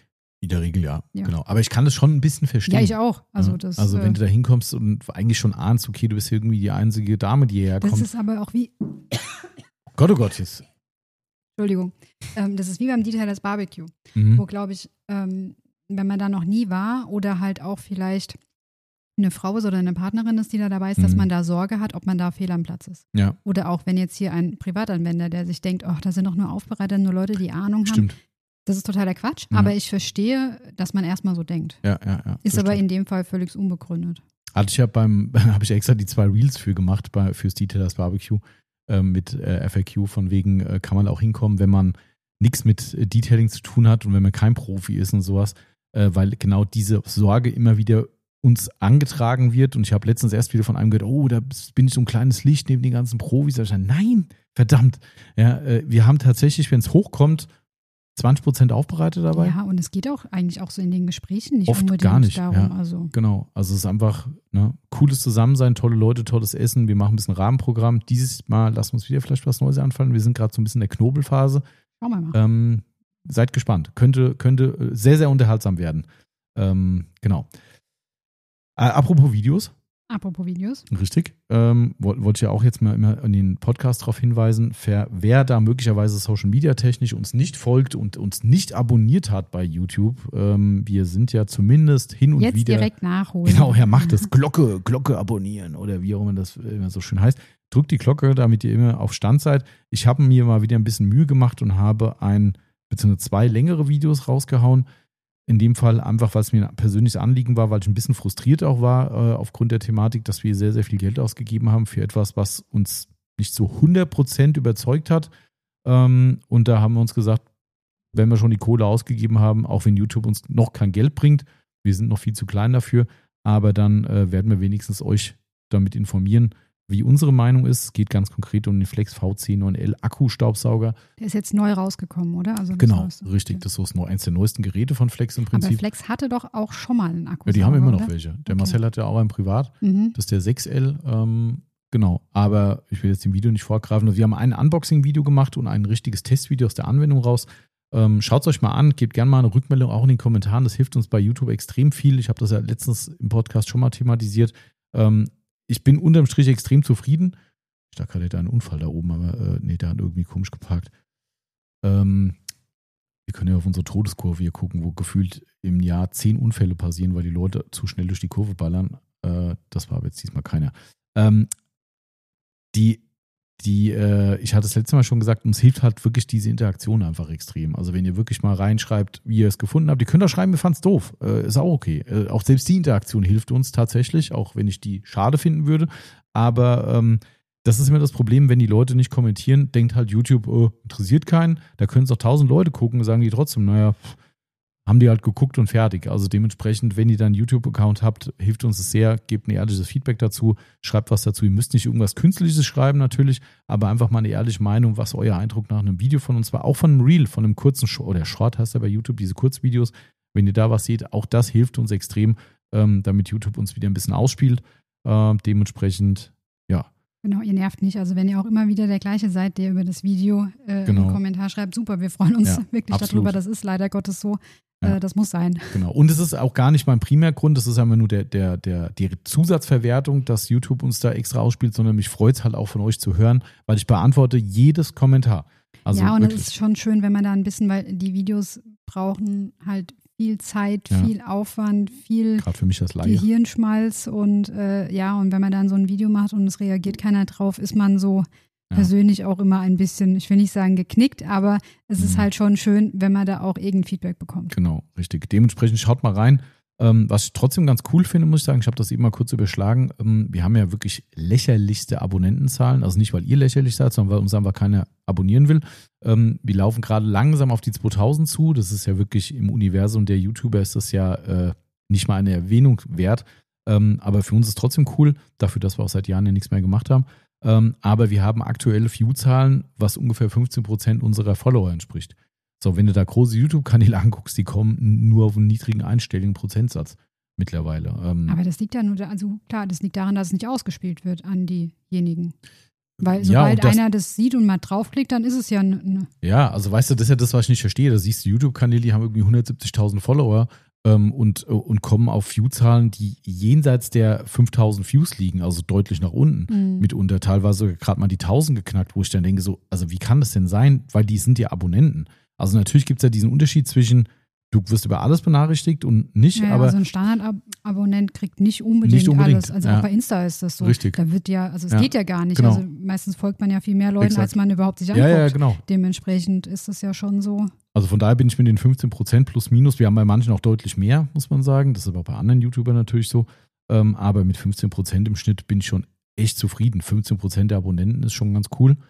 Speaker 1: In der Regel ja, genau. Aber ich kann das schon ein bisschen verstehen.
Speaker 2: Ja, ich auch. Also
Speaker 1: wenn du da hinkommst und eigentlich schon ahnst, okay, du bist irgendwie die einzige Dame, die hierher kommt.
Speaker 2: Das ist aber auch wie...
Speaker 1: Gott, oh Gott, jetzt.
Speaker 2: Entschuldigung. Das ist wie beim Detailers Barbecue, wo, glaube ich, wenn man da noch nie war oder halt auch vielleicht eine Frau ist oder eine Partnerin ist, die da dabei ist, dass man da Sorge hat, ob man da fehl am Platz ist.
Speaker 1: Ja.
Speaker 2: Oder auch wenn jetzt hier ein Privatanwender, der sich denkt, da sind doch nur Aufbereiter, nur Leute, die Ahnung haben.
Speaker 1: Stimmt.
Speaker 2: Das ist totaler Quatsch, aber ich verstehe, dass man erstmal so denkt.
Speaker 1: Ja.
Speaker 2: Ist aber in dem Fall völlig unbegründet.
Speaker 1: Habe ich extra die 2 Reels für gemacht fürs Detailers Barbecue mit FAQ, von wegen kann man auch hinkommen, wenn man nichts mit Detailing zu tun hat und wenn man kein Profi ist und sowas, weil genau diese Sorge immer wieder uns angetragen wird und ich habe letztens erst wieder von einem gehört, da bin ich so ein kleines Licht neben den ganzen Profis. Da ich dachte, nein, verdammt. Ja, wir haben tatsächlich, wenn es hochkommt, 20% Aufbereitet dabei.
Speaker 2: Ja, und es geht auch eigentlich auch so in den Gesprächen nicht
Speaker 1: oft
Speaker 2: unbedingt
Speaker 1: gar nicht
Speaker 2: darum.
Speaker 1: Ja,
Speaker 2: also.
Speaker 1: Genau, also es ist einfach cooles Zusammensein, tolle Leute, tolles Essen. Wir machen ein bisschen Rahmenprogramm. Dieses Mal lassen wir uns wieder vielleicht was Neues anfangen. Wir sind gerade so ein bisschen in der Knobelphase.
Speaker 2: Schauen wir mal.
Speaker 1: Seid gespannt. Könnte sehr, sehr unterhaltsam werden. Genau. Apropos Videos. Richtig. Wollte ich ja auch jetzt mal immer in den Podcast darauf hinweisen, wer da möglicherweise Social Media technisch uns nicht folgt und uns nicht abonniert hat bei YouTube. Wir sind ja zumindest hin und
Speaker 2: jetzt
Speaker 1: wieder.
Speaker 2: Jetzt direkt nachholen.
Speaker 1: Genau, macht es. Glocke abonnieren oder wie auch immer das immer so schön heißt. Drückt die Glocke, damit ihr immer auf Stand seid. Ich habe mir mal wieder ein bisschen Mühe gemacht und habe beziehungsweise 2 längere Videos rausgehauen. In dem Fall einfach, weil es mir ein persönliches Anliegen war, weil ich ein bisschen frustriert auch war aufgrund der Thematik, dass wir sehr, sehr viel Geld ausgegeben haben für etwas, was uns nicht so 100% überzeugt hat. Und da haben wir uns gesagt, wenn wir schon die Kohle ausgegeben haben, auch wenn YouTube uns noch kein Geld bringt, wir sind noch viel zu klein dafür, aber dann werden wir wenigstens euch damit informieren, wie unsere Meinung ist. Es geht ganz konkret um den Flex VC9L Akkustaubsauger. Der
Speaker 2: ist jetzt neu rausgekommen, oder? Also
Speaker 1: genau, richtig. Das ist eins der neuesten Geräte von Flex im Prinzip.
Speaker 2: Aber Flex hatte doch auch schon mal einen Akkusauger,
Speaker 1: ja, die haben immer noch
Speaker 2: oder?
Speaker 1: welche. Der Marcel hat ja auch einen privat. Das ist der 6L. Genau, aber ich will jetzt dem Video nicht vorgreifen. Wir haben ein Unboxing-Video gemacht und ein richtiges Testvideo aus der Anwendung raus. Schaut es euch mal an, gebt gerne mal eine Rückmeldung auch in den Kommentaren. Das hilft uns bei YouTube extrem viel. Ich habe das ja letztens im Podcast schon mal thematisiert. Ich bin unterm Strich extrem zufrieden. Ich dachte gerade, hätte einen Unfall da oben, aber der hat irgendwie komisch geparkt. Wir können ja auf unsere Todeskurve hier gucken, wo gefühlt im Jahr 10 Unfälle passieren, weil die Leute zu schnell durch die Kurve ballern. Das war aber jetzt diesmal keiner. Ich hatte es letztes Mal schon gesagt, uns hilft halt wirklich diese Interaktion einfach extrem. Also wenn ihr wirklich mal reinschreibt, wie ihr es gefunden habt, ihr könnt da schreiben, wir fanden es doof. Ist auch okay. Auch selbst die Interaktion hilft uns tatsächlich, auch wenn ich die schade finden würde. Aber das ist immer das Problem, wenn die Leute nicht kommentieren, denkt halt YouTube, interessiert keinen. Da können es auch 1000 Leute gucken, sagen die trotzdem, haben die halt geguckt und fertig. Also dementsprechend, wenn ihr dann einen YouTube-Account habt, hilft uns es sehr, gebt ein ehrliches Feedback dazu, schreibt was dazu. Ihr müsst nicht irgendwas Künstliches schreiben natürlich, aber einfach mal eine ehrliche Meinung, was euer Eindruck nach einem Video von uns war. Auch von einem Reel, von einem kurzen oder Short heißt ja bei YouTube, diese Kurzvideos. Wenn ihr da was seht, auch das hilft uns extrem, damit YouTube uns wieder ein bisschen ausspielt. Dementsprechend, ja.
Speaker 2: Genau, ihr nervt nicht. Also wenn ihr auch immer wieder der gleiche seid, der über das Video einen Kommentar schreibt, super, wir freuen uns wirklich darüber. Das ist leider Gottes so. Ja. Das muss sein.
Speaker 1: Genau. Und es ist auch gar nicht mein Primärgrund, das ist einfach nur die Zusatzverwertung, dass YouTube uns da extra ausspielt, sondern mich freut es halt auch von euch zu hören, weil ich beantworte jedes Kommentar. Also
Speaker 2: ja, und
Speaker 1: wirklich.
Speaker 2: es ist schon schön, wenn man da ein bisschen, weil die Videos brauchen halt viel Zeit, viel Aufwand, viel
Speaker 1: gerade für mich als Laie.
Speaker 2: Gehirnschmalz und und wenn man dann so ein Video macht und es reagiert keiner drauf, ist man so persönlich auch immer ein bisschen, ich will nicht sagen geknickt, aber es ist halt schon schön, wenn man da auch irgendein Feedback bekommt.
Speaker 1: Genau, richtig. Dementsprechend schaut mal rein. Was ich trotzdem ganz cool finde, muss ich sagen, ich habe das eben mal kurz überschlagen, wir haben ja wirklich lächerlichste Abonnentenzahlen, also nicht, weil ihr lächerlich seid, sondern weil uns einfach keiner abonnieren will. Wir laufen gerade langsam auf die 2000 zu, das ist ja wirklich im Universum der YouTuber ist das ja nicht mal eine Erwähnung wert, aber für uns ist es trotzdem cool, dafür, dass wir auch seit Jahren ja nichts mehr gemacht haben. Aber wir haben aktuelle View-Zahlen, was ungefähr 15% unserer Follower entspricht. So, wenn du da große YouTube-Kanäle anguckst, die kommen nur auf einen niedrigen einstelligen Prozentsatz mittlerweile.
Speaker 2: Aber das liegt ja nur, also klar, das liegt daran, dass es nicht ausgespielt wird an diejenigen. Weil sobald einer das sieht und mal draufklickt, dann ist es ja
Speaker 1: Ja, also weißt du, das ist ja das, was ich nicht verstehe. Da siehst du YouTube-Kanäle, die haben irgendwie 170.000 Follower und kommen auf View-Zahlen, die jenseits der 5.000 Views liegen, also deutlich nach unten. Mitunter teilweise gerade mal die 1.000 geknackt, wo ich dann denke so, also wie kann das denn sein? Weil die sind ja Abonnenten. Also natürlich gibt es ja diesen Unterschied zwischen, du wirst über alles benachrichtigt und nicht,
Speaker 2: ja,
Speaker 1: aber
Speaker 2: so ein Standardabonnent kriegt nicht unbedingt alles. Also auch bei Insta ist das so.
Speaker 1: Richtig.
Speaker 2: Da wird ja, also es geht ja gar nicht.
Speaker 1: Genau.
Speaker 2: Also meistens folgt man ja viel mehr Leuten, als man überhaupt sich anguckt.
Speaker 1: Ja, genau.
Speaker 2: Dementsprechend ist das ja schon so.
Speaker 1: Also von daher bin ich mit den 15% plus minus, wir haben bei manchen auch deutlich mehr, muss man sagen. Das ist aber auch bei anderen YouTubern natürlich so. Aber mit 15% im Schnitt bin ich schon echt zufrieden. 15% der Abonnenten ist schon ganz cool.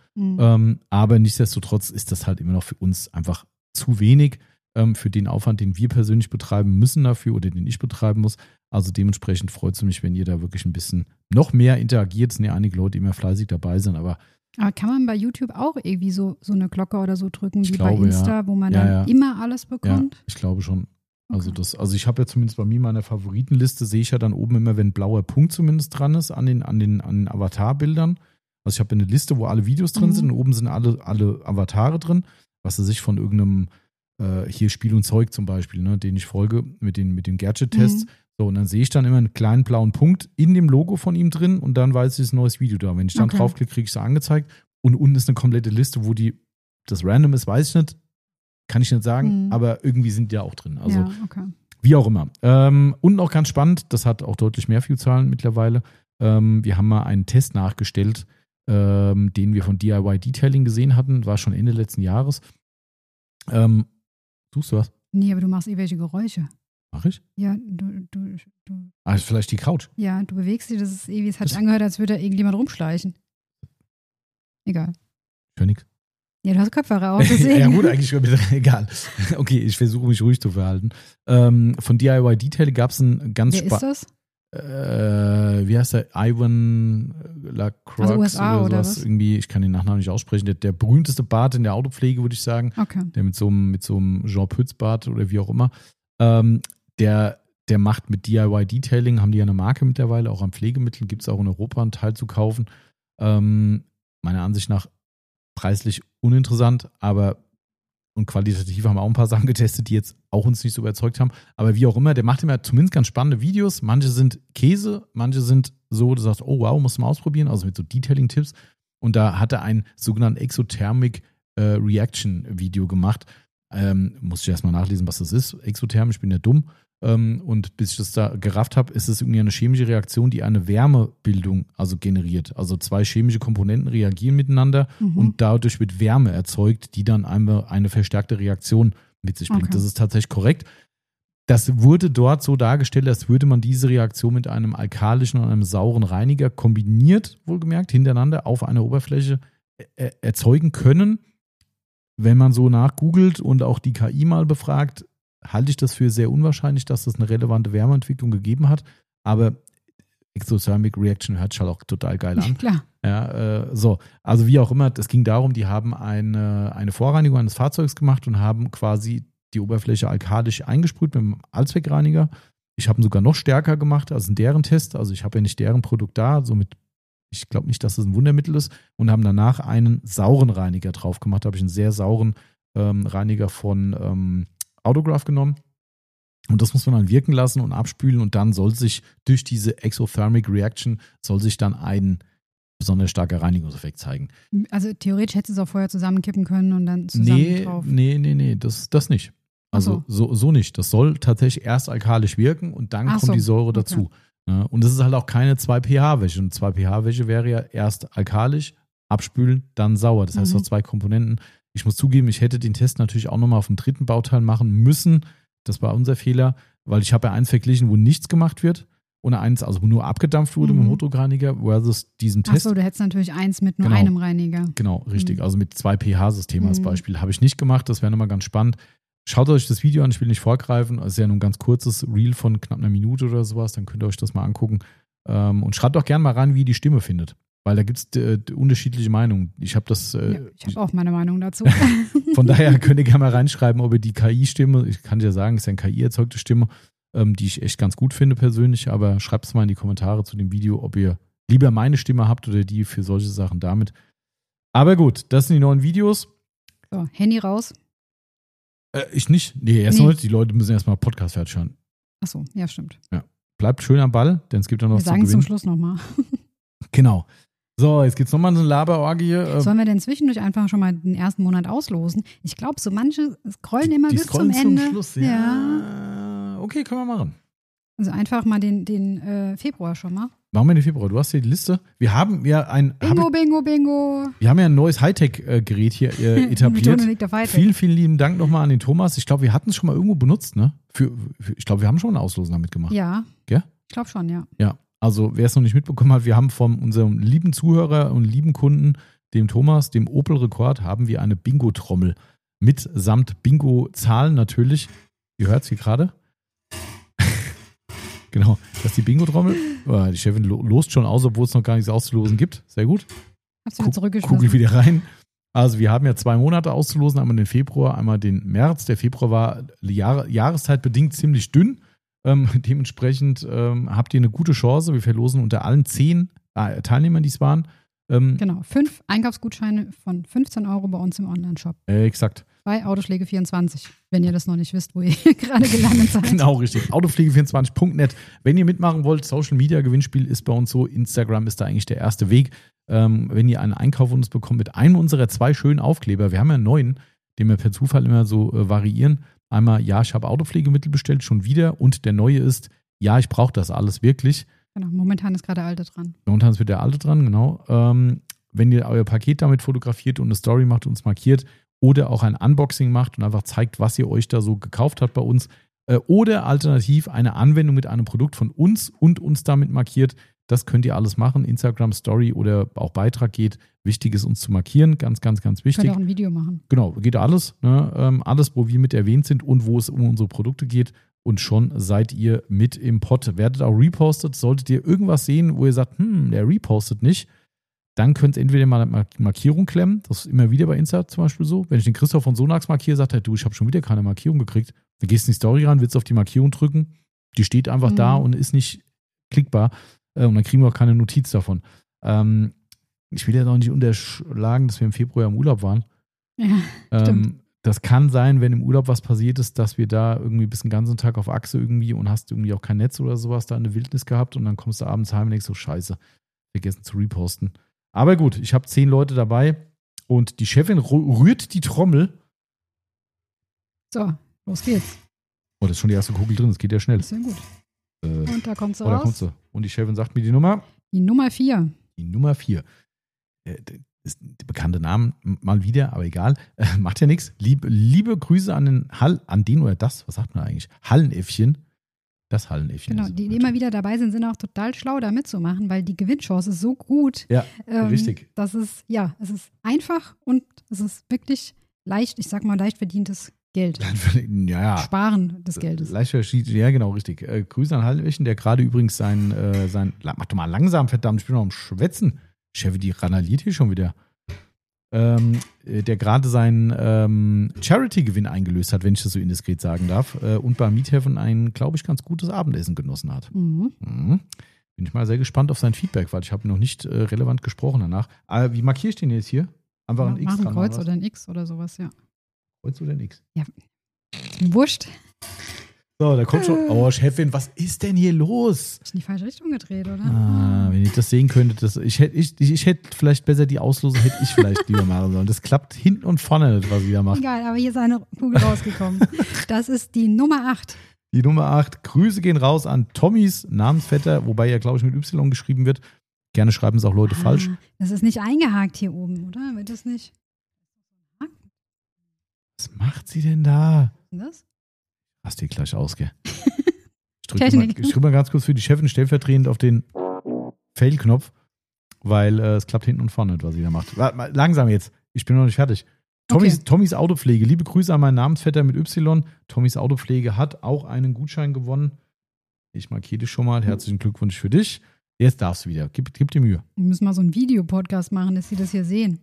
Speaker 1: Aber nichtsdestotrotz ist das halt immer noch für uns einfach zu wenig für den Aufwand, den wir persönlich betreiben müssen dafür oder den ich betreiben muss. Also dementsprechend freut es mich, wenn ihr da wirklich ein bisschen noch mehr interagiert. Es sind ja einige Leute, die immer fleißig dabei sind, aber
Speaker 2: kann man bei YouTube auch irgendwie so eine Glocke oder so drücken wie bei Insta, wo man dann immer alles bekommt? Ja,
Speaker 1: ich glaube schon. Okay. Also ich habe ja zumindest bei mir in meiner Favoritenliste, sehe ich ja dann oben immer, wenn ein blauer Punkt zumindest dran ist an den Avatarbildern. Also ich habe eine Liste, wo alle Videos drin sind und oben sind alle Avatare drin, was sie sich von irgendeinem hier Spiel und Zeug zum Beispiel, ne, den ich folge mit den Gadget-Tests. So, und dann sehe ich dann immer einen kleinen blauen Punkt in dem Logo von ihm drin und dann weiß ich, es ist ein neues Video da. Wenn ich dann draufklicke, kriege ich es angezeigt und unten ist eine komplette Liste, wo das random ist, weiß ich nicht, kann ich nicht sagen, aber irgendwie sind die ja auch drin. Also wie auch immer. Und auch ganz spannend, das hat auch deutlich mehr View-Zahlen mittlerweile. Wir haben mal einen Test nachgestellt, den wir von DIY Detailing gesehen hatten, war schon Ende letzten Jahres. Tust du was?
Speaker 2: Nee, aber du machst irgendwelche Geräusche.
Speaker 1: Mach ich?
Speaker 2: Ja, du.
Speaker 1: Ah, vielleicht die Couch.
Speaker 2: Ja, du bewegst dich, es hat sich angehört, als würde da irgendjemand rumschleichen. Egal.
Speaker 1: Ich höre nichts.
Speaker 2: Ja, du hast Kopfhörer auf, deswegen.
Speaker 1: Ja gut, eigentlich egal. Okay, ich versuche mich ruhig zu verhalten. Von DIY Detailing gab es einen ganz
Speaker 2: spannenden. Wer ist das?
Speaker 1: Wie heißt der? Ivan Lacroix
Speaker 2: also USA oder
Speaker 1: sowas.
Speaker 2: Was?
Speaker 1: Irgendwie, ich kann den Nachnamen nicht aussprechen. Der berühmteste Bart in der Autopflege, würde ich sagen.
Speaker 2: Okay.
Speaker 1: Der mit so einem Jean Pütz-Bart oder wie auch immer. Der macht mit DIY Detailing, haben die ja eine Marke mittlerweile, auch an Pflegemitteln, gibt es auch in Europa einen Teil zu kaufen. Meiner Ansicht nach preislich uninteressant, aber und qualitativ haben wir auch ein paar Sachen getestet, die jetzt auch uns nicht so überzeugt haben. Aber wie auch immer, der macht immer zumindest ganz spannende Videos. Manche sind Käse, manche sind so, du sagst, oh wow, musst du mal ausprobieren, also mit so Detailing-Tipps. Und da hat er ein sogenanntes Exothermic Reaction Video gemacht. Musste ich erstmal nachlesen, was das ist. Exotherm, ich bin ja dumm. Und bis ich das da gerafft habe, ist es irgendwie eine chemische Reaktion, die eine Wärmebildung also generiert. Also zwei chemische Komponenten reagieren miteinander und dadurch wird Wärme erzeugt, die dann eine verstärkte Reaktion mit sich bringt. Okay. Das ist tatsächlich korrekt. Das wurde dort so dargestellt, als würde man diese Reaktion mit einem alkalischen und einem sauren Reiniger kombiniert, wohlgemerkt, hintereinander auf einer Oberfläche erzeugen können. Wenn man so nachgoogelt und auch die KI mal befragt, halte ich das für sehr unwahrscheinlich, dass das eine relevante Wärmeentwicklung gegeben hat. Aber Exothermic Reaction hört sich halt auch total geil an.
Speaker 2: Klar.
Speaker 1: Ja, also wie auch immer, es ging darum, die haben eine Vorreinigung eines Fahrzeugs gemacht und haben quasi die Oberfläche alkalisch eingesprüht mit einem Allzweckreiniger. Ich habe ihn sogar noch stärker gemacht als in deren Test. Also ich habe ja nicht deren Produkt da, somit ich glaube nicht, dass das ein Wundermittel ist und haben danach einen sauren Reiniger drauf gemacht. Da habe ich einen sehr sauren Reiniger von Autograph genommen und das muss man dann wirken lassen und abspülen und dann soll sich durch diese Exothermic Reaction soll sich dann ein besonders starker Reinigungseffekt zeigen.
Speaker 2: Also theoretisch hättest du es auch vorher zusammenkippen können und dann zusammen drauf.
Speaker 1: Nee, das nicht. Also so nicht. Das soll tatsächlich erst alkalisch wirken und dann kommt die Säure dazu. Ja, und das ist halt auch keine 2pH-Wäsche. Und 2pH-Wäsche wäre ja erst alkalisch abspülen, dann sauer. Das heißt, 2 Komponenten. Ich muss zugeben, ich hätte den Test natürlich auch nochmal auf dem 3. Bauteil machen müssen. Das war unser Fehler, weil ich habe ja eins verglichen, wo nichts gemacht wird und eins, also wo nur abgedampft wurde mit dem Hochdruckreiniger versus diesem Test.
Speaker 2: Achso, du hättest natürlich eins mit nur einem Reiniger.
Speaker 1: Genau, richtig. Also mit 2 pH-Systemen als Beispiel. Habe ich nicht gemacht, das wäre nochmal ganz spannend. Schaut euch das Video an, ich will nicht vorgreifen. Es ist ja nur ein ganz kurzes Reel von knapp einer Minute oder sowas, dann könnt ihr euch das mal angucken. Und schreibt doch gerne mal rein, wie ihr die Stimme findet. Weil da gibt es unterschiedliche Meinungen. Ich habe das.
Speaker 2: Ich habe auch meine Meinung dazu.
Speaker 1: Von daher könnt ihr gerne mal reinschreiben, ob ihr die KI-Stimme, ich kann ja sagen, es ist ja eine KI-erzeugte Stimme, die ich echt ganz gut finde persönlich, aber schreibt es mal in die Kommentare zu dem Video, ob ihr lieber meine Stimme habt oder die für solche Sachen damit. Aber gut, das sind die neuen Videos.
Speaker 2: So, Handy raus.
Speaker 1: Ich nicht. Nee, erst noch nicht. Die Leute müssen erstmal Podcast fertig hören.
Speaker 2: Achso, ja, stimmt.
Speaker 1: Ja. Bleibt schön am Ball, denn es gibt ja noch was zu gewinnen.
Speaker 2: Wir sagen zum Schluss nochmal.
Speaker 1: Genau. So, jetzt geht's nochmal eine Laberorgie.
Speaker 2: Sollen wir denn zwischendurch einfach schon mal den ersten Monat auslosen? Ich glaube, so manche scrollen immer bis zum Ende.
Speaker 1: Zum Schluss, ja. Okay, können wir machen.
Speaker 2: Also einfach mal den Februar schon mal.
Speaker 1: Machen wir den Februar. Du hast hier die Liste. Wir haben ja
Speaker 2: Bingo.
Speaker 1: Wir haben ja ein neues Hightech-Gerät hier etabliert. Vielen, vielen lieben Dank nochmal an den Thomas. Ich glaube, wir hatten es schon mal irgendwo benutzt, ne? Ich glaube, wir haben schon eine Auslosung damit gemacht.
Speaker 2: Ja.
Speaker 1: Gell?
Speaker 2: Ich glaube schon, ja.
Speaker 1: Ja. Also, wer es noch nicht mitbekommen hat, wir haben von unserem lieben Zuhörer und lieben Kunden, dem Thomas, dem Opel Rekord, haben wir eine Bingo-Trommel mitsamt Bingo-Zahlen natürlich. Ihr hört es hier gerade. Genau, das ist die Bingo-Trommel. Die Chefin lost schon aus, obwohl es noch gar nichts auszulosen gibt. Sehr gut.
Speaker 2: Hast du wieder zurückgeschmissen?
Speaker 1: Kugel wieder rein. Also wir haben ja 2 Monate auszulosen, einmal den Februar, einmal den März. Der Februar war jahreszeitbedingt ziemlich dünn. Dementsprechend habt ihr eine gute Chance. Wir verlosen unter allen 10 Teilnehmern, die es waren.
Speaker 2: Genau, 5 Einkaufsgutscheine von 15 € bei uns im Onlineshop.
Speaker 1: Exakt.
Speaker 2: Bei Autopflege24, wenn ihr das noch nicht wisst, wo ihr gerade gelandet seid.
Speaker 1: Genau, richtig. Autopflege24.net. Wenn ihr mitmachen wollt, Social Media Gewinnspiel ist bei uns so. Instagram ist da eigentlich der erste Weg. Wenn ihr einen Einkauf von uns bekommt mit einem unserer 2 schönen Aufkleber, wir haben ja einen neuen, den wir per Zufall immer so variieren. Einmal, ja, ich habe Autopflegemittel bestellt, schon wieder. Und der neue ist, ja, ich brauche das alles wirklich.
Speaker 2: Genau, momentan ist gerade der alte dran.
Speaker 1: Momentan ist wieder der alte dran, genau. Wenn ihr euer Paket damit fotografiert und eine Story macht und uns markiert oder auch ein Unboxing macht und einfach zeigt, was ihr euch da so gekauft habt bei uns oder alternativ eine Anwendung mit einem Produkt von uns und uns damit markiert, das könnt ihr alles machen. Instagram Story oder auch Beitrag geht. Wichtig ist, uns zu markieren. Ganz, ganz, ganz wichtig.
Speaker 2: Könnt ihr auch ein Video machen.
Speaker 1: Genau, geht alles. Ne? Alles, wo wir mit erwähnt sind und wo es um unsere Produkte geht. Und schon seid ihr mit im Pod. Werdet auch repostet. Solltet ihr irgendwas sehen, wo ihr sagt, der repostet nicht, dann könnt ihr entweder mal eine Markierung klemmen. Das ist immer wieder bei Insta zum Beispiel so. Wenn ich den Christoph von Sonax markiere, sagt er, du, ich habe schon wieder keine Markierung gekriegt. Dann gehst du in die Story ran, willst auf die Markierung drücken. Die steht einfach da und ist nicht klickbar. Und dann kriegen wir auch keine Notiz davon. Ich will ja noch nicht unterschlagen, dass wir im Februar im Urlaub waren.
Speaker 2: Ja, stimmt.
Speaker 1: Das kann sein, wenn im Urlaub was passiert ist, dass wir da irgendwie bis den ganzen Tag auf Achse irgendwie und hast irgendwie auch kein Netz oder sowas da in der Wildnis gehabt und dann kommst du abends heim und denkst so, scheiße, vergessen zu reposten. Aber gut, ich habe 10 Leute dabei und die Chefin rührt die Trommel.
Speaker 2: So, los geht's.
Speaker 1: Oh, da ist schon die erste Kugel drin, das geht ja schnell.
Speaker 2: Sehr gut. Und da kommt sie
Speaker 1: raus.
Speaker 2: Da kommt
Speaker 1: sie. Und die Chefin sagt mir die Nummer.
Speaker 2: Die Nummer 4.
Speaker 1: Die Nummer 4. Ist der bekannte Name mal wieder, aber egal. Macht ja nichts. Liebe Grüße an den oder das, was sagt man eigentlich? Hallenäffchen. Das Hallenäffchen.
Speaker 2: Genau, die immer wieder dabei sind auch total schlau, da mitzumachen, weil die Gewinnchance ist so gut.
Speaker 1: Ja, richtig.
Speaker 2: Es ist einfach und es ist wirklich leicht, ich sag mal, leicht verdientes Geld.
Speaker 1: Ja.
Speaker 2: Sparen des Geldes.
Speaker 1: Leicht verdient, ja, genau, richtig. Grüße an Hallenäffchen, der gerade übrigens sein, mach doch mal langsam, verdammt, ich bin noch am Schwätzen. Chef, die randaliert hier schon wieder. Der gerade seinen Charity-Gewinn eingelöst hat, wenn ich das so indiskret sagen darf, und bei Miethafen ein, glaube ich, ganz gutes Abendessen genossen hat. Bin ich mal sehr gespannt auf sein Feedback, weil ich habe noch nicht relevant gesprochen danach. Aber wie markiere ich den jetzt hier? Einfach ein X dran.
Speaker 2: Ein Kreuz oder ein X oder sowas, ja.
Speaker 1: Kreuz oder ein X?
Speaker 2: Ja, ist mir wurscht.
Speaker 1: So, da kommt schon. Oh, Chefin, was ist denn hier los?
Speaker 2: Ist in die falsche Richtung gedreht, oder?
Speaker 1: Wenn ich das sehen könnte, ich hätte vielleicht besser die Auslosung, hätte ich vielleicht lieber machen sollen. Das klappt hinten und vorne nicht, was sie da macht.
Speaker 2: Egal, aber hier ist eine Kugel rausgekommen. Das ist die Nummer 8.
Speaker 1: Die Nummer 8. Grüße gehen raus an Tommys Namensvetter, wobei er, glaube ich, mit Y geschrieben wird. Gerne schreiben es auch Leute falsch.
Speaker 2: Das ist nicht eingehakt hier oben, oder? Wird das nicht?
Speaker 1: Was macht sie denn da?
Speaker 2: Was ist das?
Speaker 1: Lass die gleich aus, gell? Ich drücke mal ganz kurz für die Chefin stellvertretend auf den Fail-Knopf, weil es klappt hinten und vorne nicht, was sie da macht. Langsam jetzt, ich bin noch nicht fertig. Tommys Autopflege, liebe Grüße an meinen Namensvetter mit Y. Tommys Autopflege hat auch einen Gutschein gewonnen. Ich markiere dich schon mal. Herzlichen Glückwunsch für dich. Jetzt darfst du wieder. Gib dir Mühe.
Speaker 2: Wir müssen mal so einen Videopodcast machen, dass sie das hier sehen.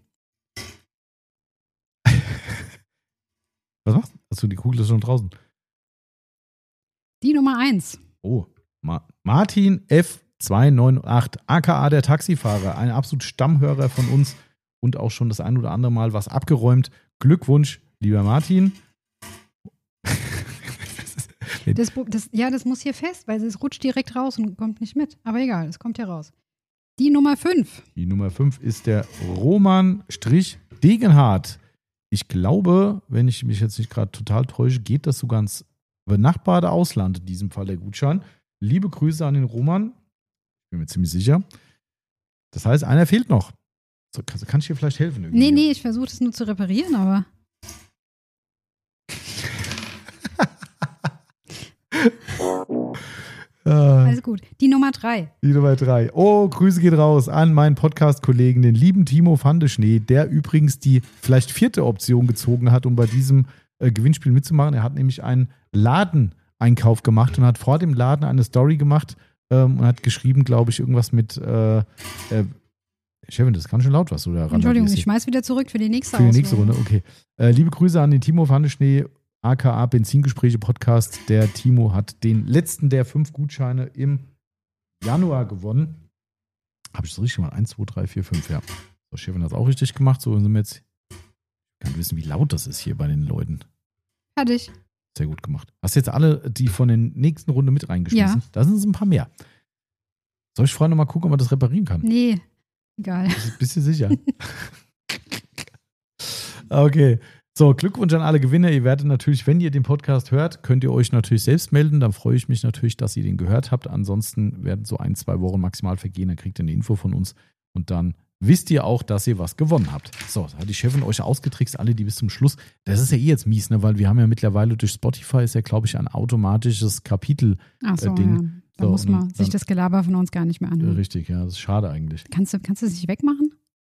Speaker 1: Was machst du? Achso, die Kugel ist schon draußen.
Speaker 2: Die Nummer 1.
Speaker 1: Oh, Martin F298, aka der Taxifahrer. Ein absolut Stammhörer von uns und auch schon das ein oder andere Mal was abgeräumt. Glückwunsch, lieber Martin.
Speaker 2: Das muss hier fest, weil es rutscht direkt raus und kommt nicht mit. Aber egal, es kommt hier raus. Die Nummer 5. Die
Speaker 1: Nummer 5 ist der Roman-Degenhardt. Ich glaube, wenn ich mich jetzt nicht gerade total täusche, geht das sogar ins benachbarte Ausland, in diesem Fall der Gutschein. Liebe Grüße an den Roman. Ich bin mir ziemlich sicher. Das heißt, einer fehlt noch. So, kann ich dir vielleicht helfen? Irgendwie?
Speaker 2: Nee, ich versuche das nur zu reparieren, aber... Alles gut. Die Nummer 3.
Speaker 1: Die Nummer 3. Oh, Grüße geht raus an meinen Podcast-Kollegen, den lieben Timo Fandeschnee, der übrigens die vielleicht 4. Option gezogen hat, um bei diesem Gewinnspiel mitzumachen. Er hat nämlich einen Ladeneinkauf gemacht und hat vor dem Laden eine Story gemacht und hat geschrieben, glaube ich, irgendwas mit Chefin, das kann schon laut was, oder?
Speaker 2: Entschuldigung, ich schmeiß wieder zurück für die nächste
Speaker 1: Runde. Für die nächste Runde, okay. Liebe Grüße an den Timo Fandeschnee, aka Benzingespräche-Podcast. Der Timo hat den letzten der 5 Gutscheine im Januar gewonnen. Habe ich das richtig gemacht? 1, 2, 3, 4, 5, ja. So, Chefin hat das auch richtig gemacht. So sind wir jetzt. Ich kann wissen, wie laut das ist hier bei den Leuten.
Speaker 2: Fertig.
Speaker 1: Sehr gut gemacht. Hast du jetzt alle die von der nächsten Runde mit reingeschmissen? Ja. Da sind es ein paar mehr. Soll ich vorher noch mal gucken, ob man das reparieren kann?
Speaker 2: Nee, egal.
Speaker 1: Bist du sicher? Okay. So, Glückwunsch an alle Gewinner. Ihr werdet natürlich, wenn ihr den Podcast hört, könnt ihr euch natürlich selbst melden. Dann freue ich mich natürlich, dass ihr den gehört habt. Ansonsten werden so 1, 2 Wochen maximal vergehen. Dann kriegt ihr eine Info von uns und dann wisst ihr auch, dass ihr was gewonnen habt. So, da hat die Chefin euch ausgetrickst, alle, die bis zum Schluss. Das ist ja jetzt mies, ne? Weil wir haben ja mittlerweile durch Spotify ist ja, glaube ich, ein automatisches Kapitel-Ding.
Speaker 2: Ach so, ja. Da muss man sich das Gelaber von uns gar nicht mehr anhören.
Speaker 1: Richtig, ja, das ist schade eigentlich.
Speaker 2: Kannst du es nicht wegmachen?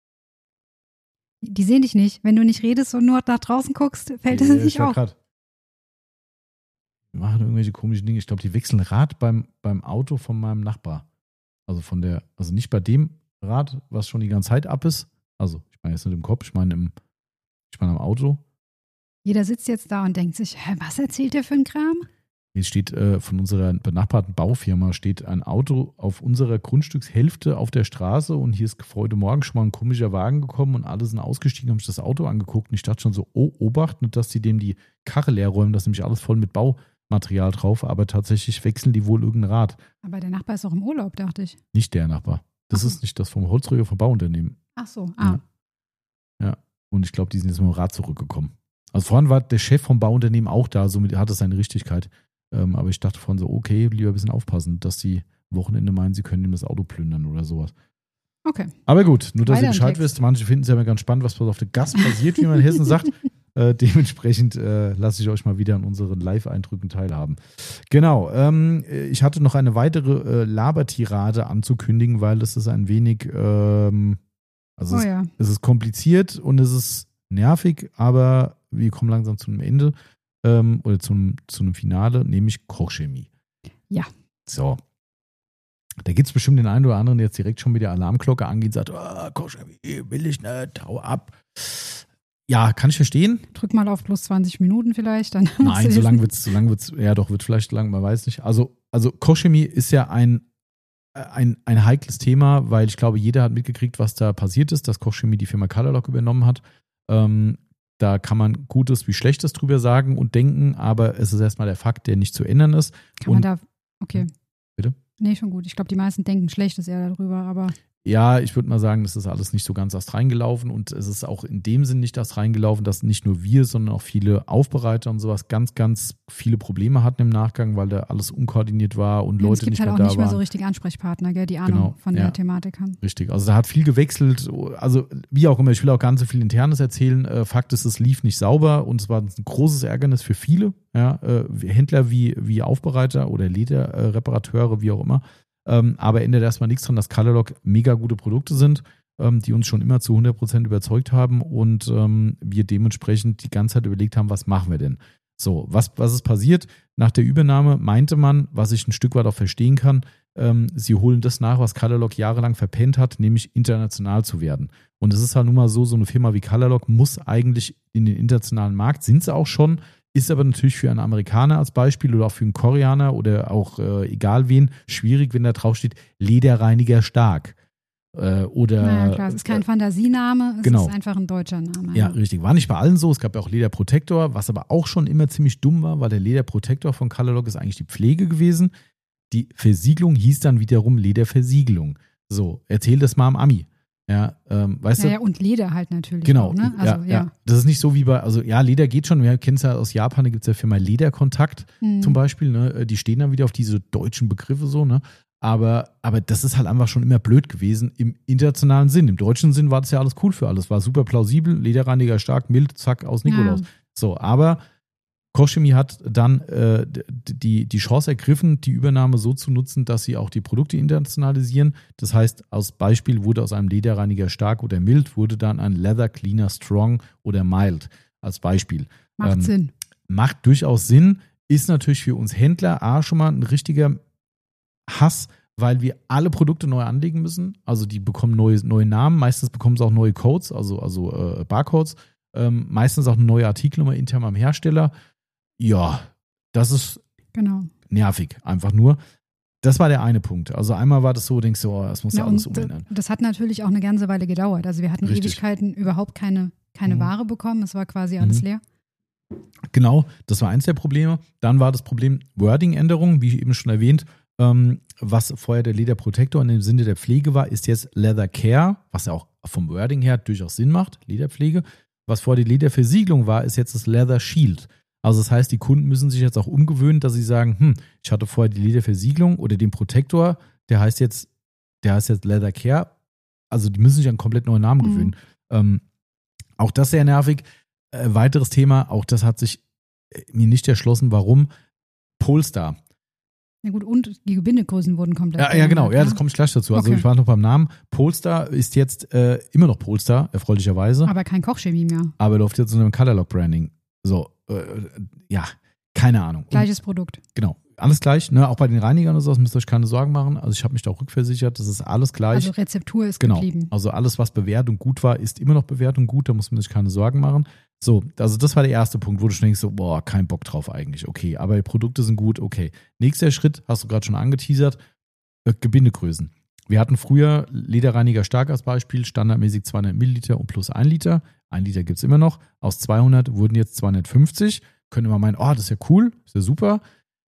Speaker 2: Die sehen dich nicht. Wenn du nicht redest und nur nach draußen guckst, fällt es nicht auf. Wir
Speaker 1: machen irgendwelche komischen Dinge. Ich glaube, die wechseln Rad beim Auto von meinem Nachbar. Also nicht bei dem Rad, was schon die ganze Zeit ab ist. Also, ich meine jetzt nicht im Kopf, ich meine am Auto.
Speaker 2: Jeder sitzt jetzt da und denkt sich, was erzählt der für ein Kram?
Speaker 1: Jetzt steht von unserer benachbarten Baufirma steht ein Auto auf unserer Grundstückshälfte auf der Straße und hier ist heute Morgen schon mal ein komischer Wagen gekommen und alle sind ausgestiegen, haben sich das Auto angeguckt und ich dachte schon so, oh, Obacht, nicht, dass die dem die Karre leer räumen, das ist nämlich alles voll mit Baumaterial drauf, aber tatsächlich wechseln die wohl irgendein Rad.
Speaker 2: Aber der Nachbar ist doch im Urlaub, dachte ich.
Speaker 1: Nicht der Nachbar. Das ist nicht das vom Holzträger vom Bauunternehmen.
Speaker 2: Ach so,
Speaker 1: Ja. Und ich glaube, die sind jetzt mit dem Rad zurückgekommen. Also vorhin war der Chef vom Bauunternehmen auch da, somit hat es seine Richtigkeit. Aber ich dachte vorhin so, okay, lieber ein bisschen aufpassen, dass die Wochenende meinen, sie können ihm das Auto plündern oder sowas.
Speaker 2: Okay.
Speaker 1: Aber gut, nur dass ihr Bescheid wisst, manche finden es ja immer ganz spannend, was auf der Gas passiert, wie man in Hessen sagt. Dementsprechend lasse ich euch mal wieder an unseren Live-Eindrücken teilhaben. Genau, ich hatte noch eine weitere Labertirade anzukündigen, weil das ist ein wenig, es ist kompliziert und es ist nervig, aber wir kommen langsam zu einem Ende oder zu einem Finale, nämlich Kochchemie.
Speaker 2: Ja.
Speaker 1: So. Da gibt es bestimmt den einen oder anderen, der jetzt direkt schon mit der Alarmglocke angeht und sagt, oh, Kochchemie will ich nicht, hau ab. Ja, kann ich verstehen.
Speaker 2: Drück mal auf plus 20 Minuten vielleicht. Dann
Speaker 1: nein, so lang wird's, ja doch, wird vielleicht lang, man weiß nicht. Also Kochchemie ist ja ein heikles Thema, weil ich glaube, jeder hat mitgekriegt, was da passiert ist, dass Kochchemie die Firma Colorlock übernommen hat. Da kann man Gutes wie Schlechtes drüber sagen und denken, aber es ist erstmal der Fakt, der nicht zu ändern ist.
Speaker 2: Kann man da, okay.
Speaker 1: Bitte?
Speaker 2: Nee, schon gut. Ich glaube, die meisten denken Schlechtes eher darüber, aber.
Speaker 1: Ja, ich würde mal sagen, das ist alles nicht so ganz erst reingelaufen und es ist auch in dem Sinn nicht erst reingelaufen, dass nicht nur wir, sondern auch viele Aufbereiter und sowas ganz, ganz viele Probleme hatten im Nachgang, weil da alles unkoordiniert war und Leute nicht mehr da waren. Es gibt halt auch nicht mehr
Speaker 2: so richtig Ansprechpartner, gell, die Ahnung von der Thematik haben.
Speaker 1: Richtig, also da hat viel gewechselt, also wie auch immer, ich will auch gar nicht so viel Internes erzählen. Fakt ist, es lief nicht sauber und es war ein großes Ärgernis für viele, ja, Händler wie Aufbereiter oder Lederreparateure, wie auch immer. Aber ändert erstmal nichts dran, dass Colorlock mega gute Produkte sind, die uns schon immer zu 100% überzeugt haben und wir dementsprechend die ganze Zeit überlegt haben, was machen wir denn? So, was ist passiert? Nach der Übernahme meinte man, was ich ein Stück weit auch verstehen kann, sie holen das nach, was Colorlock jahrelang verpennt hat, nämlich international zu werden. Und es ist halt nun mal so eine Firma wie Colorlock muss eigentlich in den internationalen Markt, sind sie auch schon, ist aber natürlich für einen Amerikaner als Beispiel oder auch für einen Koreaner oder auch egal wen schwierig, wenn da drauf steht, Lederreiniger stark.
Speaker 2: Naja, klar, es ist kein Fantasiename, es ist einfach ein deutscher Name.
Speaker 1: Ja, richtig. War nicht bei allen so. Es gab ja auch Lederprotektor, was aber auch schon immer ziemlich dumm war, weil der Lederprotektor von Colorlock ist eigentlich die Pflege gewesen. Die Versiegelung hieß dann wiederum Lederversiegelung. So, erzähl das mal am Ami. Ja, weißt du?
Speaker 2: Ja, und Leder halt natürlich.
Speaker 1: Genau.
Speaker 2: Auch, ne? Also, ja.
Speaker 1: Das ist nicht so wie bei, also ja, Leder geht schon. Wir kennen es ja aus Japan, da gibt es ja Firma Lederkontakt zum Beispiel. Ne? Die stehen dann wieder auf diese deutschen Begriffe so, ne? Aber das ist halt einfach schon immer blöd gewesen im internationalen Sinn. Im deutschen Sinn war das ja alles cool für alles. War super plausibel, Lederreiniger stark, mild, zack, aus Nikolaus. Ja. So, aber Koch Chemie hat dann die Chance ergriffen, die Übernahme so zu nutzen, dass sie auch die Produkte internationalisieren. Das heißt, aus Beispiel wurde aus einem Lederreiniger stark oder mild, wurde dann ein Leather Cleaner Strong oder Mild als Beispiel.
Speaker 2: Macht Sinn.
Speaker 1: Macht durchaus Sinn. Ist natürlich für uns Händler schon mal ein richtiger Hass, weil wir alle Produkte neu anlegen müssen. Also die bekommen neue Namen. Meistens bekommen sie auch neue Codes, also Barcodes. Meistens auch eine neue Artikelnummer intern am Hersteller. Ja, das ist nervig, einfach nur. Das war der eine Punkt. Also einmal war das so, denkst du, das muss ja alles umändern.
Speaker 2: Das hat natürlich auch eine ganze Weile gedauert. Also wir hatten Ewigkeiten überhaupt keine Ware bekommen. Es war quasi alles leer.
Speaker 1: Genau, das war eins der Probleme. Dann war das Problem Wording-Änderung, wie eben schon erwähnt. Was vorher der Lederprotektor in dem Sinne der Pflege war, ist jetzt Leather Care, was ja auch vom Wording her durchaus Sinn macht, Lederpflege. Was vorher die Lederversiegelung war, ist jetzt das Leather Shield. Also das heißt, die Kunden müssen sich jetzt auch umgewöhnen, dass sie sagen, ich hatte vorher die Lederversiegelung oder den Protektor, der heißt jetzt Leather Care. Also die müssen sich an einen komplett neuen Namen gewöhnen. Auch das sehr nervig. Weiteres Thema, auch das hat sich mir nicht erschlossen, warum Polestar.
Speaker 2: Ja gut, und die Gebindegrößen wurden komplett
Speaker 1: Ja, genau, ja, das komme ich gleich dazu. Also ich war noch beim Namen. Polestar ist jetzt immer noch Polestar, erfreulicherweise.
Speaker 2: Aber kein Kochchemie mehr.
Speaker 1: Aber läuft jetzt unter dem Colorlock-Branding. So, keine Ahnung.
Speaker 2: Gleiches Produkt.
Speaker 1: Genau, alles gleich. Ne? Auch bei den Reinigern und so, müsst ihr euch keine Sorgen machen. Also ich habe mich da auch rückversichert, das ist alles gleich.
Speaker 2: Also Rezeptur ist geblieben.
Speaker 1: Also alles, was bewährt und gut war, ist immer noch bewährt und gut. Da muss man sich keine Sorgen machen. So, also das war der erste Punkt, wo du schon denkst, so, kein Bock drauf eigentlich. Okay, aber die Produkte sind gut, okay. Nächster Schritt, hast du gerade schon angeteasert, Gebindegrößen. Wir hatten früher Lederreiniger stark als Beispiel, standardmäßig 200 Milliliter und plus 1 Liter. 1 Liter gibt es immer noch. Aus 200 wurden jetzt 250. Können wir meinen, das ist ja cool, ist ja super.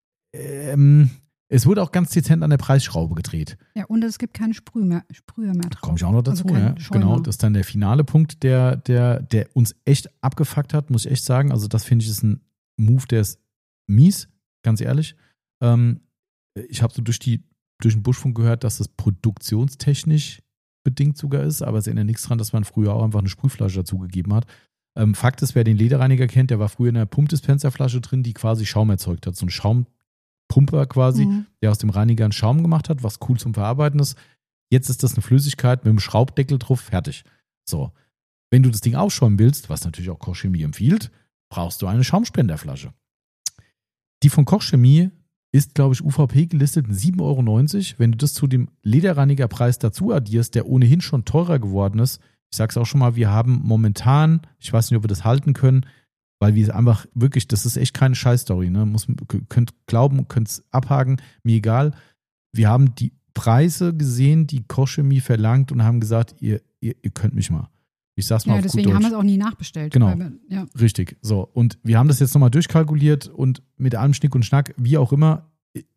Speaker 1: Es wurde auch ganz dezent an der Preisschraube gedreht.
Speaker 2: Ja, und es gibt keinen Sprüher mehr drauf.
Speaker 1: Komme ich auch noch dazu, ja. Genau, das ist dann der finale Punkt, der uns echt abgefuckt hat, muss ich echt sagen. Also das finde ich ist ein Move, der ist mies, ganz ehrlich. Ich habe so durch den Buschfunk gehört, dass das produktionstechnisch bedingt sogar ist, aber es ändert nichts dran, dass man früher auch einfach eine Sprühflasche dazugegeben hat. Fakt ist, wer den Lederreiniger kennt, der war früher in einer Pumpdispenserflasche drin, die quasi Schaum erzeugt hat. So ein Schaumpumper quasi, der aus dem Reiniger einen Schaum gemacht hat, was cool zum Verarbeiten ist. Jetzt ist das eine Flüssigkeit mit einem Schraubdeckel drauf, fertig. So, wenn du das Ding aufschäumen willst, was natürlich auch Koch Chemie empfiehlt, brauchst du eine Schaumspenderflasche. Die von Koch Chemie ist, glaube ich, UVP gelistet 7,90 €. Wenn du das zu dem Lederreinigerpreis dazu addierst, der ohnehin schon teurer geworden ist, ich sage es auch schon mal, wir haben momentan, ich weiß nicht, ob wir das halten können, weil wir einfach wirklich, das ist echt keine Scheißstory, ne? Könnt glauben, könnt es abhaken, mir egal. Wir haben die Preise gesehen, die Koch Chemie verlangt und haben gesagt, ihr könnt mich mal. Ich sag's mal auf gut Deutsch.
Speaker 2: Deswegen haben wir es auch nie nachbestellt.
Speaker 1: Genau, richtig. So, und wir haben das jetzt nochmal durchkalkuliert und mit allem Schnick und Schnack, wie auch immer,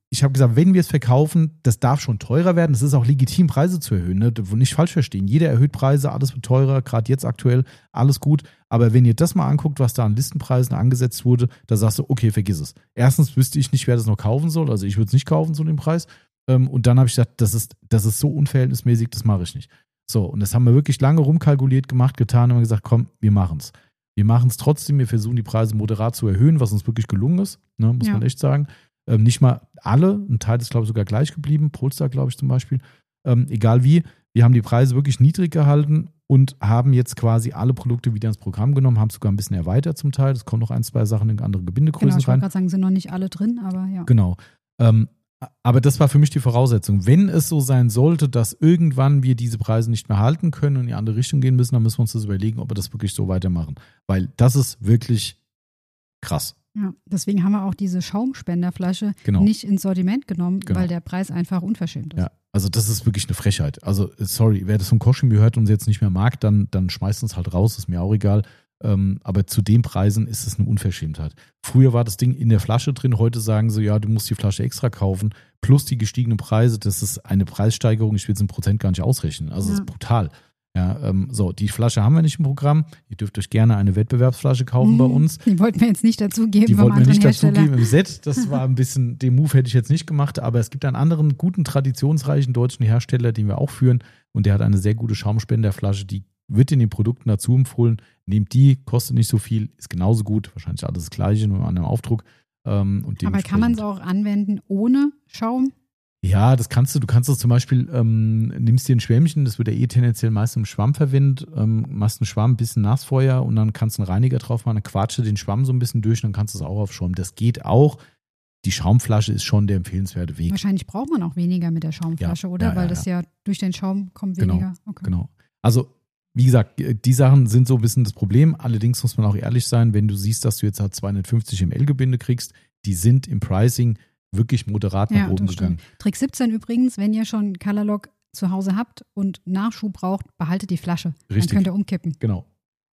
Speaker 1: ich habe gesagt, wenn wir es verkaufen, das darf schon teurer werden. Es ist auch legitim, Preise zu erhöhen. Ne? Nicht falsch verstehen. Jeder erhöht Preise, alles wird teurer, gerade jetzt aktuell, alles gut. Aber wenn ihr das mal anguckt, was da an Listenpreisen angesetzt wurde, da sagst du, okay, vergiss es. Erstens wüsste ich nicht, wer das noch kaufen soll. Also ich würde es nicht kaufen, so den Preis. Und dann habe ich gesagt, das ist so unverhältnismäßig, das mache ich nicht. So, und das haben wir wirklich lange rumkalkuliert, gemacht, getan und haben gesagt, komm, wir machen es. Wir machen es trotzdem, wir versuchen die Preise moderat zu erhöhen, was uns wirklich gelungen ist, ne, muss man echt sagen. Nicht mal alle, ein Teil ist, glaube ich, sogar gleich geblieben, Polestar, glaube ich, zum Beispiel. Egal wie, wir haben die Preise wirklich niedrig gehalten und haben jetzt quasi alle Produkte wieder ins Programm genommen, haben es sogar ein bisschen erweitert zum Teil. Es kommen noch 1, 2 Sachen in andere Gebindegrößen rein.
Speaker 2: Genau, ich wollte gerade sagen, sind noch nicht alle drin, aber ja.
Speaker 1: Genau. Aber das war für mich die Voraussetzung. Wenn es so sein sollte, dass irgendwann wir diese Preise nicht mehr halten können und in die andere Richtung gehen müssen, dann müssen wir uns das überlegen, ob wir das wirklich so weitermachen. Weil das ist wirklich krass.
Speaker 2: Ja, deswegen haben wir auch diese Schaumspenderflasche nicht ins Sortiment genommen, weil der Preis einfach unverschämt ist.
Speaker 1: Ja, also das ist wirklich eine Frechheit. Also sorry, wer das von Koschemi hört und jetzt nicht mehr mag, dann schmeißt uns halt raus, ist mir auch egal. Aber zu den Preisen ist es eine Unverschämtheit. Früher war das Ding in der Flasche drin, heute sagen sie, ja, du musst die Flasche extra kaufen, plus die gestiegenen Preise, das ist eine Preissteigerung, ich will es in Prozent gar nicht ausrechnen. Also das ist brutal. Ja, so, die Flasche haben wir nicht im Programm. Ihr dürft euch gerne eine Wettbewerbsflasche kaufen bei uns.
Speaker 2: Die wollten wir jetzt nicht dazugeben.
Speaker 1: Die wollten wir nicht dazugeben im Set. Das war ein bisschen, den Move hätte ich jetzt nicht gemacht, aber es gibt einen anderen guten, traditionsreichen deutschen Hersteller, den wir auch führen und der hat eine sehr gute Schaumspenderflasche, die wird in den Produkten dazu empfohlen. Nehmt die, kostet nicht so viel, ist genauso gut, wahrscheinlich alles das Gleiche, nur mit einem Aufdruck. Und
Speaker 2: aber kann man es auch anwenden ohne Schaum?
Speaker 1: Ja, das kannst du. Du kannst es zum Beispiel, nimmst dir ein Schwämmchen, das wird ja tendenziell meist im Schwamm verwendet, machst einen Schwamm, ein bisschen Nassfeuer und dann kannst du einen Reiniger drauf machen, dann quatsche den Schwamm so ein bisschen durch und dann kannst du es auch aufschäumen. Das geht auch. Die Schaumflasche ist schon der empfehlenswerte Weg.
Speaker 2: Wahrscheinlich braucht man auch weniger mit der Schaumflasche, oder? Weil das ja durch den Schaum kommt weniger.
Speaker 1: Genau. Also, wie gesagt, die Sachen sind so ein bisschen das Problem. Allerdings muss man auch ehrlich sein, wenn du siehst, dass du jetzt halt 250 ml Gebinde kriegst, die sind im Pricing wirklich moderat nach oben gegangen.
Speaker 2: Trick 17 übrigens, wenn ihr schon Colorlock zu Hause habt und Nachschub braucht, behaltet die Flasche. Richtig. Dann könnt ihr umkippen.
Speaker 1: Genau.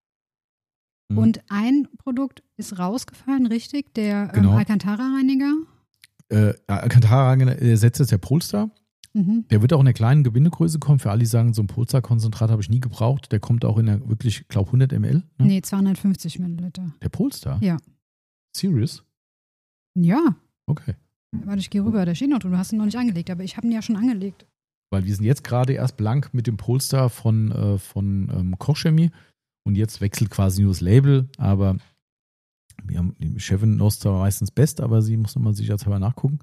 Speaker 2: Mhm. Und ein Produkt ist rausgefallen, richtig? Der Alcantara-Reiniger.
Speaker 1: Alcantara-Reiniger ersetzt jetzt der Polestar. Mhm. Der wird auch in der kleinen Gebindegröße kommen. Für alle, die sagen, so ein Polestar-Konzentrat habe ich nie gebraucht. Der kommt auch in der wirklich, ich glaube, 100 ml. Ne?
Speaker 2: Nee, 250 Milliliter.
Speaker 1: Der Polestar?
Speaker 2: Ja.
Speaker 1: Serious?
Speaker 2: Ja.
Speaker 1: Okay.
Speaker 2: Warte, ich gehe rüber, da steht noch drin, du hast ihn noch nicht angelegt, aber ich habe ihn ja schon angelegt.
Speaker 1: Weil wir sind jetzt gerade erst blank mit dem Polestar von Kochchemie und jetzt wechselt quasi nur das Label, aber wir haben die Chefin Nostra meistens best, aber sie muss nochmal sicherheitshalber nachgucken,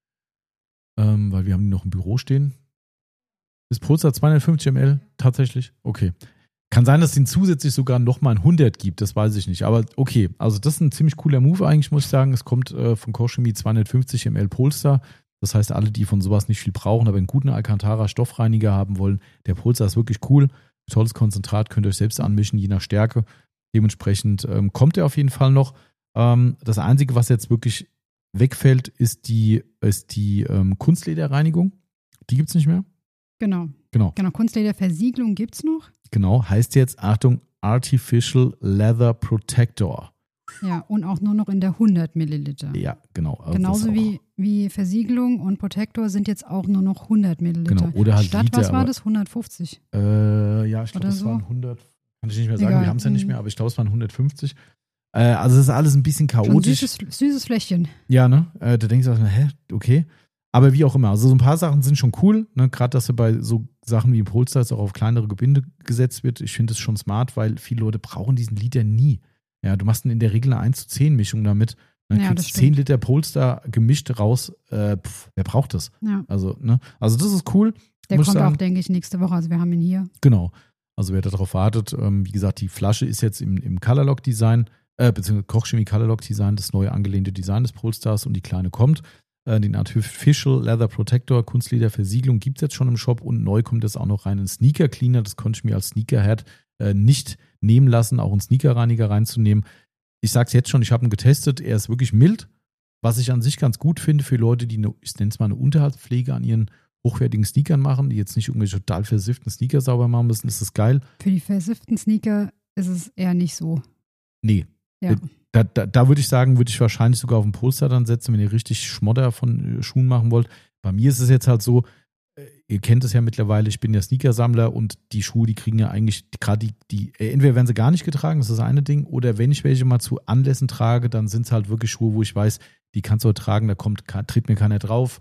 Speaker 1: weil wir haben die noch im Büro stehen. Ist Polestar 250 ml tatsächlich? Okay. Kann sein, dass es den zusätzlich sogar nochmal ein 100 gibt, das weiß ich nicht. Aber okay, also das ist ein ziemlich cooler Move eigentlich, muss ich sagen. Es kommt von Kochchemie 250 ml Polestar. Das heißt, alle, die von sowas nicht viel brauchen, aber einen guten Alcantara-Stoffreiniger haben wollen, der Polestar ist wirklich cool. Tolles Konzentrat, könnt ihr euch selbst anmischen, je nach Stärke. Dementsprechend kommt er auf jeden Fall noch. Das Einzige, was jetzt wirklich wegfällt, ist die Kunstlederreinigung. Die gibt es nicht mehr.
Speaker 2: Genau. Kunstlederversiegelung gibt es noch.
Speaker 1: Genau, heißt jetzt, Achtung, Artificial Leather Protector.
Speaker 2: Ja, und auch nur noch in der 100 Milliliter.
Speaker 1: Ja, genau. Also
Speaker 2: genauso wie Versiegelung und Protektor sind jetzt auch nur noch 100 Milliliter.
Speaker 1: Genau, oder halt
Speaker 2: Statt,
Speaker 1: Liter,
Speaker 2: was war das? 150?
Speaker 1: Ja, ich glaube, das waren 100. Kann ich nicht mehr sagen, wir haben es ja nicht mehr, aber ich glaube, es waren 150. Also es ist alles ein bisschen chaotisch.
Speaker 2: Süßes Fläschchen.
Speaker 1: Ja, ne? Da denkst du, okay. Aber wie auch immer, also so ein paar Sachen sind schon cool, ne? Gerade, dass er bei so Sachen wie im Polestar auch auf kleinere Gebinde gesetzt wird. Ich finde das schon smart, weil viele Leute brauchen diesen Liter nie. Ja, du machst in der Regel eine 1:10 Mischung damit. Dann kriegst du 10 Liter Polestar gemischt raus. Wer braucht das? Ja. Also das ist cool.
Speaker 2: Der kommt auch, denke ich, nächste Woche. Also wir haben ihn hier.
Speaker 1: Genau. Also wer darauf wartet, wie gesagt, die Flasche ist jetzt im Colorlock-Design, beziehungsweise Kochchemie Colorlock-Design, das neue angelehnte Design des Polestars und die kleine kommt. Den Artificial Leather Protector, Kunstlederversiegelung gibt es jetzt schon im Shop und neu kommt jetzt auch noch rein ein Sneaker Cleaner. Das konnte ich mir als Sneakerhead nicht nehmen lassen, auch einen Sneakerreiniger reinzunehmen. Ich sage es jetzt schon, ich habe ihn getestet. Er ist wirklich mild, was ich an sich ganz gut finde für Leute, die ich nenne es mal eine Unterhaltspflege an ihren hochwertigen Sneakern machen, die jetzt nicht irgendwelche total versifften Sneaker sauber machen müssen. Ist das geil.
Speaker 2: Für die versifften Sneaker ist es eher nicht so.
Speaker 1: Nee.
Speaker 2: Ja.
Speaker 1: Da würde ich sagen, würde ich wahrscheinlich sogar auf den Poster dann setzen, wenn ihr richtig Schmodder von Schuhen machen wollt. Bei mir ist es jetzt halt so, ihr kennt es ja mittlerweile, ich bin ja Sneakersammler und die Schuhe, die kriegen ja eigentlich gerade entweder werden sie gar nicht getragen, das ist das eine Ding, oder wenn ich welche mal zu Anlässen trage, dann sind es halt wirklich Schuhe, wo ich weiß, die kannst du tragen, tritt mir keiner drauf,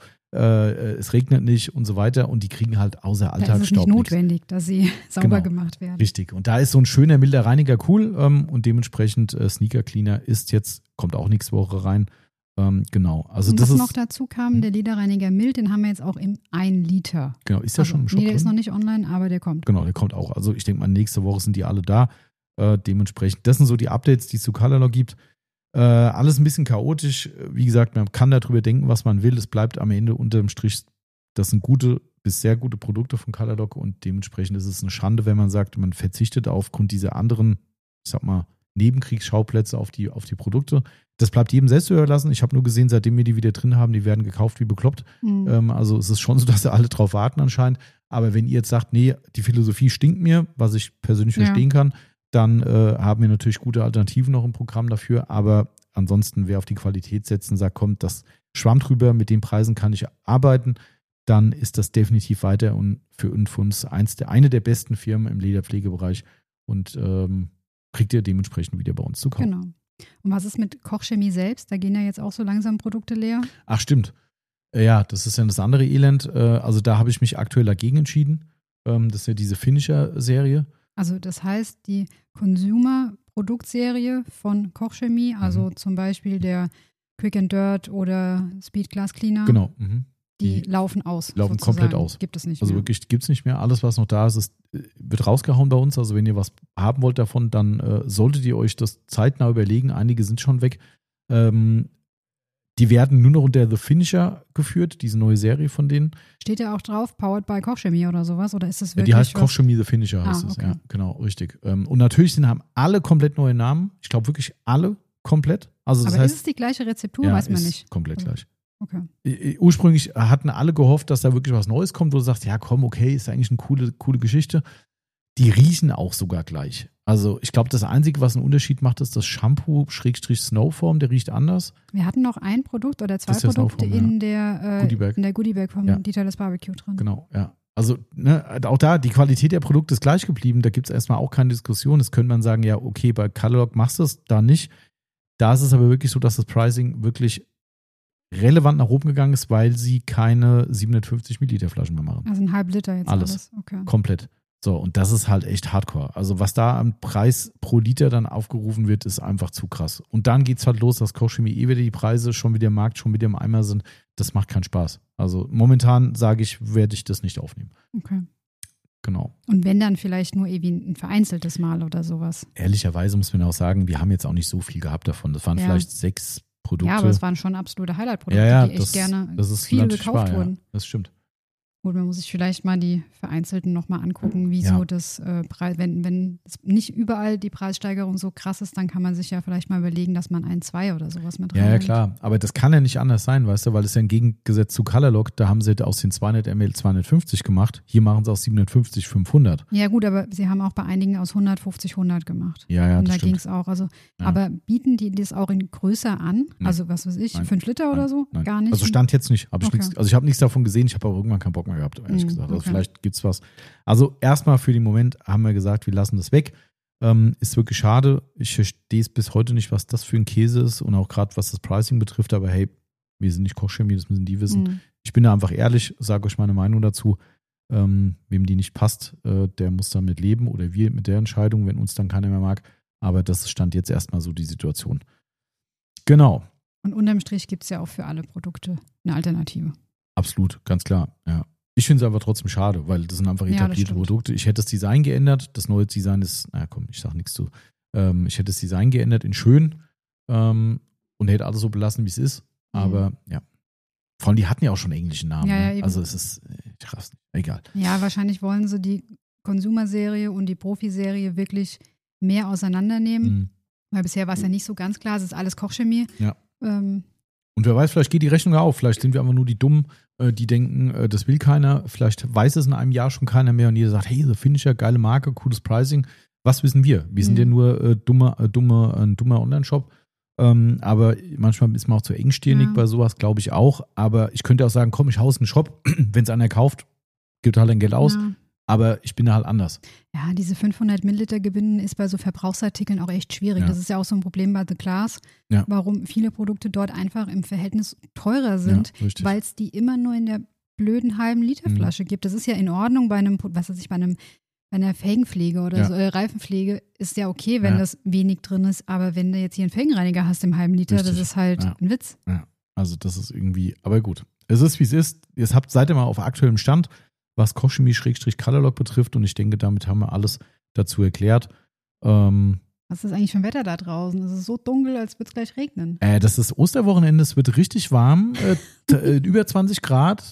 Speaker 1: es regnet nicht und so weiter und die kriegen halt außer Alltagsstaub.
Speaker 2: Da ist es nicht notwendig, dass sie sauber gemacht werden.
Speaker 1: Richtig. Und da ist so ein schöner, milder Reiniger cool und dementsprechend Sneaker Cleaner kommt auch nächste Woche rein. Genau. Also
Speaker 2: und
Speaker 1: das
Speaker 2: was
Speaker 1: ist
Speaker 2: noch dazu kam, der Lederreiniger Mild, den haben wir jetzt auch im 1 Liter.
Speaker 1: Genau, ist ja schon im Shop
Speaker 2: der
Speaker 1: drin?
Speaker 2: ist noch nicht online, aber der kommt.
Speaker 1: Genau, der kommt auch. Also ich denke mal, nächste Woche sind die alle da. Dementsprechend, das sind so die Updates, die es zu Colorlock gibt. Alles ein bisschen chaotisch. Wie gesagt, man kann darüber denken, was man will. Es bleibt am Ende unterm Strich, das sind gute bis sehr gute Produkte von Colorlock und dementsprechend ist es eine Schande, wenn man sagt, man verzichtet aufgrund dieser anderen, ich sag mal, Nebenkriegsschauplätze auf die Produkte. Das bleibt jedem selbst überlassen. Ich habe nur gesehen, seitdem wir die wieder drin haben, die werden gekauft wie bekloppt. Also es ist schon so, dass sie alle drauf warten anscheinend. Aber wenn ihr jetzt sagt, nee, die Philosophie stinkt mir, was ich persönlich verstehen kann, dann haben wir natürlich gute Alternativen noch im Programm dafür. Aber ansonsten, wer auf die Qualität setzt und sagt, kommt, das Schwamm drüber, mit den Preisen kann ich arbeiten, dann ist das definitiv weiter und für uns eine der besten Firmen im Lederpflegebereich und kriegt ihr dementsprechend wieder bei uns zu kaufen.
Speaker 2: Genau. Und was ist mit Kochchemie selbst? Da gehen ja jetzt auch so langsam Produkte leer.
Speaker 1: Ach, stimmt. Ja, das ist ja das andere Elend. Also da habe ich mich aktuell dagegen entschieden. Das ist ja diese Finisher-Serie.
Speaker 2: Also das heißt, die Consumer-Produktserie von Kochchemie, also zum Beispiel der Quick and Dirt oder Speed Glass Cleaner.
Speaker 1: Genau.
Speaker 2: Die laufen aus.
Speaker 1: Laufen
Speaker 2: sozusagen.
Speaker 1: Komplett aus.
Speaker 2: Gibt es nicht
Speaker 1: also
Speaker 2: mehr.
Speaker 1: Also wirklich gibt es nicht mehr. Alles, was noch da ist, wird rausgehauen bei uns. Also wenn ihr was haben wollt davon, dann solltet ihr euch das zeitnah überlegen. Einige sind schon weg. Die werden nur noch unter The Finisher geführt, diese neue Serie von denen.
Speaker 2: Steht ja auch drauf, Powered by Kochchemie oder sowas? Oder ist das wirklich
Speaker 1: die heißt Kochchemie The Finisher, heißt es. Ja, genau, richtig. Und natürlich haben alle komplett neue Namen. Ich glaube wirklich alle komplett. Also das
Speaker 2: aber
Speaker 1: heißt,
Speaker 2: ist es die gleiche Rezeptur?
Speaker 1: Ja,
Speaker 2: weiß man
Speaker 1: ist
Speaker 2: nicht.
Speaker 1: Komplett gleich.
Speaker 2: Okay.
Speaker 1: Ursprünglich hatten alle gehofft, dass da wirklich was Neues kommt, wo du sagst, ja komm, okay, ist eigentlich eine coole Geschichte. Die riechen auch sogar gleich. Also ich glaube, das Einzige, was einen Unterschied macht, ist das Shampoo-Snowform, der riecht anders.
Speaker 2: Wir hatten noch ein Produkt oder zwei Produkte in der Goodiebag vom Dieterles Barbecue drin.
Speaker 1: Genau, ja. Also auch da, die Qualität der Produkte ist gleich geblieben. Da gibt es erstmal auch keine Diskussion. Das könnte man sagen, ja okay, bei Colorlock machst du es da nicht. Da ist es aber wirklich so, dass das Pricing wirklich relevant nach oben gegangen ist, weil sie keine 750 Milliliter Flaschen mehr machen.
Speaker 2: Also 1,5 Liter jetzt alles.
Speaker 1: Okay. Komplett. So, und das ist halt echt hardcore. Also was da am Preis pro Liter dann aufgerufen wird, ist einfach zu krass. Und dann geht's halt los, dass Kochchemie wieder die Preise schon wieder im Markt, schon wieder im Eimer sind. Das macht keinen Spaß. Also momentan sage ich, werde ich das nicht aufnehmen.
Speaker 2: Okay.
Speaker 1: Genau.
Speaker 2: Und wenn dann vielleicht nur irgendwie ein vereinzeltes Mal oder sowas.
Speaker 1: Ehrlicherweise muss man auch sagen, wir haben jetzt auch nicht so viel gehabt davon. Das waren vielleicht 6 Produkte.
Speaker 2: Ja, aber es waren schon absolute Highlight-Produkte, die echt gerne viel gekauft wurden.
Speaker 1: Ja, das stimmt.
Speaker 2: Gut, man muss sich vielleicht mal die vereinzelten nochmal angucken, wieso das Preis, wenn nicht überall die Preissteigerung so krass ist, dann kann man sich ja vielleicht mal überlegen, dass man 2 oder sowas mit reinnimmt.
Speaker 1: Ja, klar. Aber das kann ja nicht anders sein, weißt du, weil es ja im Gegensatz zu Colorlock, da haben sie aus den 200 ml 250 gemacht. Hier machen sie aus 750 500.
Speaker 2: Ja gut, aber sie haben auch bei einigen aus 150 100 gemacht.
Speaker 1: Ja,
Speaker 2: und
Speaker 1: das
Speaker 2: da ging es auch. Also, aber bieten die das auch in größer an? Nee. Also was weiß ich, 5 Liter oder so?
Speaker 1: Nein.
Speaker 2: Gar nicht?
Speaker 1: Also Stand jetzt nicht. Ich habe nichts davon gesehen. Ich habe auch irgendwann keinen Bock mehr gehabt, ehrlich gesagt. Also vielleicht gibt es was. Also erstmal für den Moment haben wir gesagt, wir lassen das weg. Ist wirklich schade. Ich verstehe es bis heute nicht, was das für ein Käse ist und auch gerade was das Pricing betrifft. Aber hey, wir sind nicht Kochchemie, das müssen die wissen. Ich bin da einfach ehrlich, sage euch meine Meinung dazu. Wem die nicht passt, der muss damit leben oder wir mit der Entscheidung, wenn uns dann keiner mehr mag. Aber das stand jetzt erstmal so die Situation. Genau.
Speaker 2: Und unterm Strich gibt es ja auch für alle Produkte eine Alternative.
Speaker 1: Absolut, ganz klar, ja. Ich finde es aber trotzdem schade, weil das sind einfach etablierte Produkte. Ich hätte das Design geändert. Das neue Design ist, ich sage nichts zu. Ich hätte das Design geändert in schön und hätte alles so belassen, wie es ist. Aber ja. Vor allem, die hatten ja auch schon englische Namen.
Speaker 2: Ja,
Speaker 1: ne? Also es ist krass. Egal.
Speaker 2: Ja, wahrscheinlich wollen sie die Consumer-Serie und die Profi-Serie wirklich mehr auseinandernehmen. Weil bisher war es ja nicht so ganz klar. Es ist alles Kochchemie.
Speaker 1: Ja. Und wer weiß, vielleicht geht die Rechnung auf. Vielleicht sind wir einfach nur die Dummen, die denken, das will keiner. Vielleicht weiß es in einem Jahr schon keiner mehr und jeder sagt, hey, The Finisher, geile Marke, cooles Pricing. was wissen wir? Wir sind ja nur ein dummer Online-Shop. Aber manchmal ist man auch zu engstirnig bei sowas, glaube ich auch. Aber ich könnte auch sagen, komm, ich hau's in den Shop. Wenn es einer kauft, gibt halt ein Geld aus. Ja. Aber ich bin da halt anders.
Speaker 2: Ja, diese 500 Milliliter gewinnen ist bei so Verbrauchsartikeln auch echt schwierig. Ja. Das ist ja auch so ein Problem bei The Class, warum viele Produkte dort einfach im Verhältnis teurer sind, weil es die immer nur in der blöden halben Liter Flasche gibt. Das ist ja in Ordnung bei einem, bei einer Felgenpflege oder so, Reifenpflege ist ja okay, wenn das wenig drin ist, aber wenn du jetzt hier einen Felgenreiniger hast im halben Liter, das ist halt ein Witz.
Speaker 1: Ja. Also das ist irgendwie, aber gut. Es ist, wie es ist. Seid ihr mal auf aktuellem Stand, was Kochchemie-Colorlock betrifft, und ich denke, damit haben wir alles dazu erklärt.
Speaker 2: Was ist eigentlich für ein Wetter da draußen? Es ist so dunkel, als würde es gleich regnen.
Speaker 1: Das ist Osterwochenende, es wird richtig warm, über 20 Grad.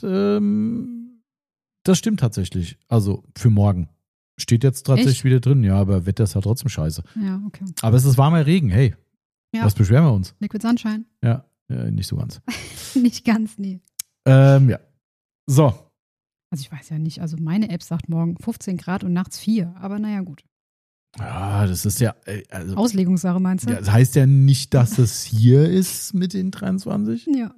Speaker 1: Das stimmt tatsächlich, also für morgen. Steht jetzt tatsächlich wieder drin, ja, aber Wetter ist halt trotzdem scheiße.
Speaker 2: Ja, okay.
Speaker 1: Aber es ist warmer Regen, hey. Ja. Was beschweren wir uns?
Speaker 2: Liquid Sunshine.
Speaker 1: Ja, nicht so ganz.
Speaker 2: Nicht ganz, nee.
Speaker 1: Ja. So.
Speaker 2: Also ich weiß ja nicht, also meine App sagt morgen 15 Grad und nachts 4, aber naja, gut.
Speaker 1: Ja, das ist ja... Also,
Speaker 2: Auslegungssache meinst du?
Speaker 1: Ja, das heißt ja nicht, dass es hier ist mit den 23.
Speaker 2: Ja.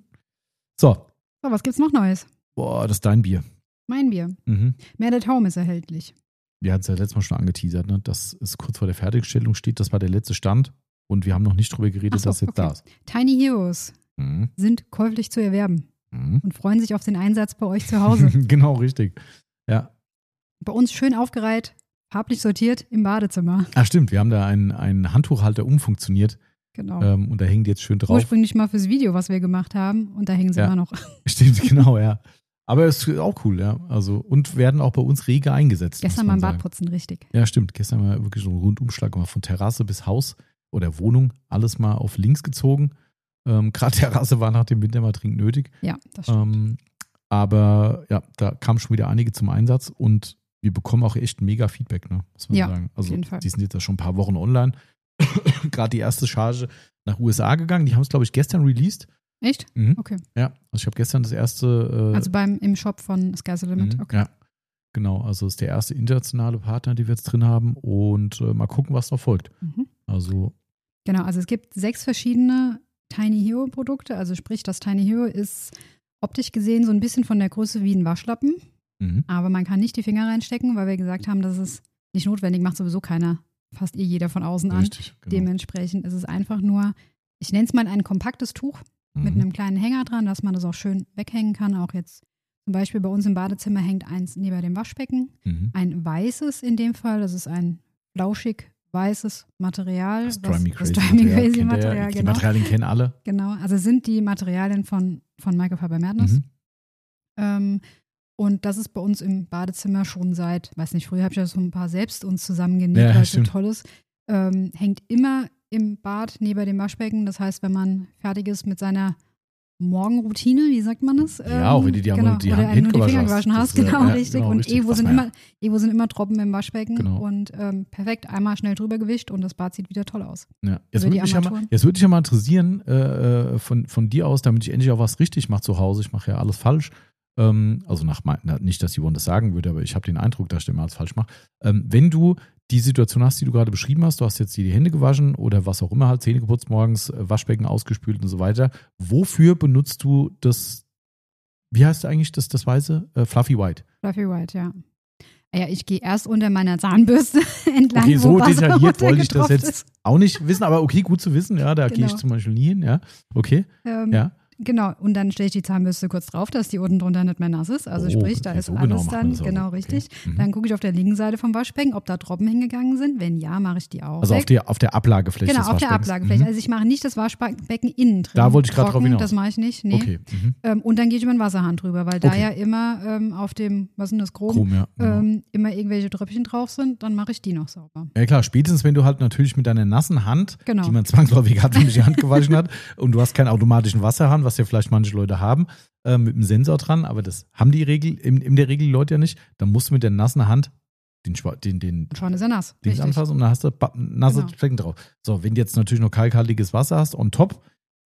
Speaker 1: So,
Speaker 2: was gibt's noch Neues?
Speaker 1: Boah, das ist dein Bier.
Speaker 2: Mein Bier. Mad at Home ist erhältlich.
Speaker 1: Wir hatten es ja letztes Mal schon angeteasert, ne? Dass es kurz vor der Fertigstellung steht. Das war der letzte Stand und wir haben noch nicht drüber geredet, dass jetzt da ist.
Speaker 2: Tiny Heroes sind käuflich zu erwerben und freuen sich auf den Einsatz bei euch zu Hause.
Speaker 1: Genau, richtig. Ja.
Speaker 2: Bei uns schön aufgereiht, farblich sortiert im Badezimmer.
Speaker 1: Ach stimmt, wir haben da einen Handtuchhalter umfunktioniert.
Speaker 2: Genau.
Speaker 1: Und da hängt jetzt schön drauf.
Speaker 2: Ursprünglich mal fürs Video, was wir gemacht haben, und da hängen sie immer noch.
Speaker 1: Stimmt, genau, ja. Aber es ist auch cool, ja. Also, und werden auch bei uns rege eingesetzt.
Speaker 2: Gestern mal im Bad putzen, richtig.
Speaker 1: Ja, stimmt. Gestern mal wirklich so einen Rundumschlag gemacht, von Terrasse bis Haus oder Wohnung, alles mal auf links gezogen. Gerade Terrasse war nach dem Winter mal dringend nötig.
Speaker 2: Ja, das stimmt.
Speaker 1: Aber ja, da kamen schon wieder einige zum Einsatz und wir bekommen auch echt mega Feedback, ne? Muss man sagen. Also,
Speaker 2: auf jeden Fall.
Speaker 1: Die sind jetzt ja schon ein paar Wochen online. Gerade die erste Charge nach USA gegangen. Die haben es, glaube ich, gestern released.
Speaker 2: Echt? Okay.
Speaker 1: Ja, also ich habe gestern das erste...
Speaker 2: also im Shop von Sky's the Limit, okay.
Speaker 1: Ja, genau. Also es ist der erste internationale Partner, die wir jetzt drin haben, und mal gucken, was noch folgt. Also...
Speaker 2: Genau, also es gibt 6 verschiedene Tiny Hero Produkte, also sprich, das Tiny Hero ist optisch gesehen so ein bisschen von der Größe wie ein Waschlappen, aber man kann nicht die Finger reinstecken, weil wir gesagt haben, das ist nicht notwendig, macht sowieso keiner, fast jeder von außen an.
Speaker 1: Richtig, genau.
Speaker 2: Dementsprechend ist es einfach nur, ich nenne es mal ein kompaktes Tuch, mit einem kleinen Hänger dran, dass man das auch schön weghängen kann. Auch jetzt zum Beispiel bei uns im Badezimmer hängt eins neben dem Waschbecken. Ein weißes in dem Fall, das ist ein flauschig weißes Material.
Speaker 1: Das Dry Me Crazy
Speaker 2: Material,
Speaker 1: Die
Speaker 2: genau.
Speaker 1: Materialien kennen alle.
Speaker 2: Genau, also sind die Materialien von Michael Faber Madness. Und das ist bei uns im Badezimmer schon seit, weiß nicht, früher habe ich ja so ein paar selbst uns zusammengenäht, weil es so toll ist. Hängt immer im Bad neben dem Waschbecken. Das heißt, wenn man fertig ist mit seiner Morgenroutine, wie sagt man das?
Speaker 1: Ja, auch wenn du die Finger
Speaker 2: gewaschen hast. Genau, richtig.
Speaker 1: Genau,
Speaker 2: und
Speaker 1: richtig.
Speaker 2: irgendwo sind immer Tropfen im Waschbecken.
Speaker 1: Genau.
Speaker 2: Und perfekt, einmal schnell drüber gewischt und das Bad sieht wieder toll aus.
Speaker 1: Ja. Jetzt würde mich ja mal interessieren, von dir aus, damit ich endlich auch was richtig mache zu Hause. Ich mache ja alles falsch. Also nicht, dass Yvonne das sagen würde, aber ich habe den Eindruck, dass ich immer alles falsch mache. Wenn du die Situation hast, die du gerade beschrieben hast, du hast jetzt die Hände gewaschen oder was auch immer, halt Zähne geputzt morgens, Waschbecken ausgespült und so weiter. Wofür benutzt du das, wie heißt eigentlich das weiße? Fluffy White.
Speaker 2: Fluffy White, ja. Ja, ich gehe erst unter meiner Zahnbürste entlang.
Speaker 1: Okay, so detailliert wollte ich das jetzt auch nicht wissen, aber okay, gut zu wissen, ja, da gehe ich zum Beispiel nie hin, ja. Okay, ja.
Speaker 2: Genau, und dann stelle ich die Zahnbürste kurz drauf, dass die unten drunter nicht mehr nass ist. Also sprich, da ist so alles dann, genau richtig. Okay. Dann gucke ich auf der linken Seite vom Waschbecken, ob da Tropfen hingegangen sind. Wenn ja, mache ich die auch
Speaker 1: also
Speaker 2: weg.
Speaker 1: auf der Ablagefläche des Waschbeckens.
Speaker 2: Genau, auf der Ablagefläche. Also ich mache nicht das Waschbecken innen drin.
Speaker 1: Da wollte ich gerade drauf hinaus.
Speaker 2: Das mache ich nicht, nee.
Speaker 1: Okay.
Speaker 2: Und dann gehe ich über den Wasserhahn drüber, weil da ja immer auf dem, was ist denn das, Chrom ja, immer irgendwelche Tröpfchen drauf sind, dann mache ich die noch sauber.
Speaker 1: Ja klar, spätestens wenn du halt natürlich mit deiner nassen Hand, die man zwangsläufig hat, wenn man die Hand gewaschen hat, und du hast keinen automatischen Wasserhahn, was ja vielleicht manche Leute haben, mit dem Sensor dran, aber das haben die in der Regel die Leute ja nicht. Dann musst du mit der nassen Hand den
Speaker 2: Schwan ist ja nass.
Speaker 1: anfassen und dann hast du nasse Flecken drauf. So, wenn du jetzt natürlich noch kalkhaltiges Wasser hast on top,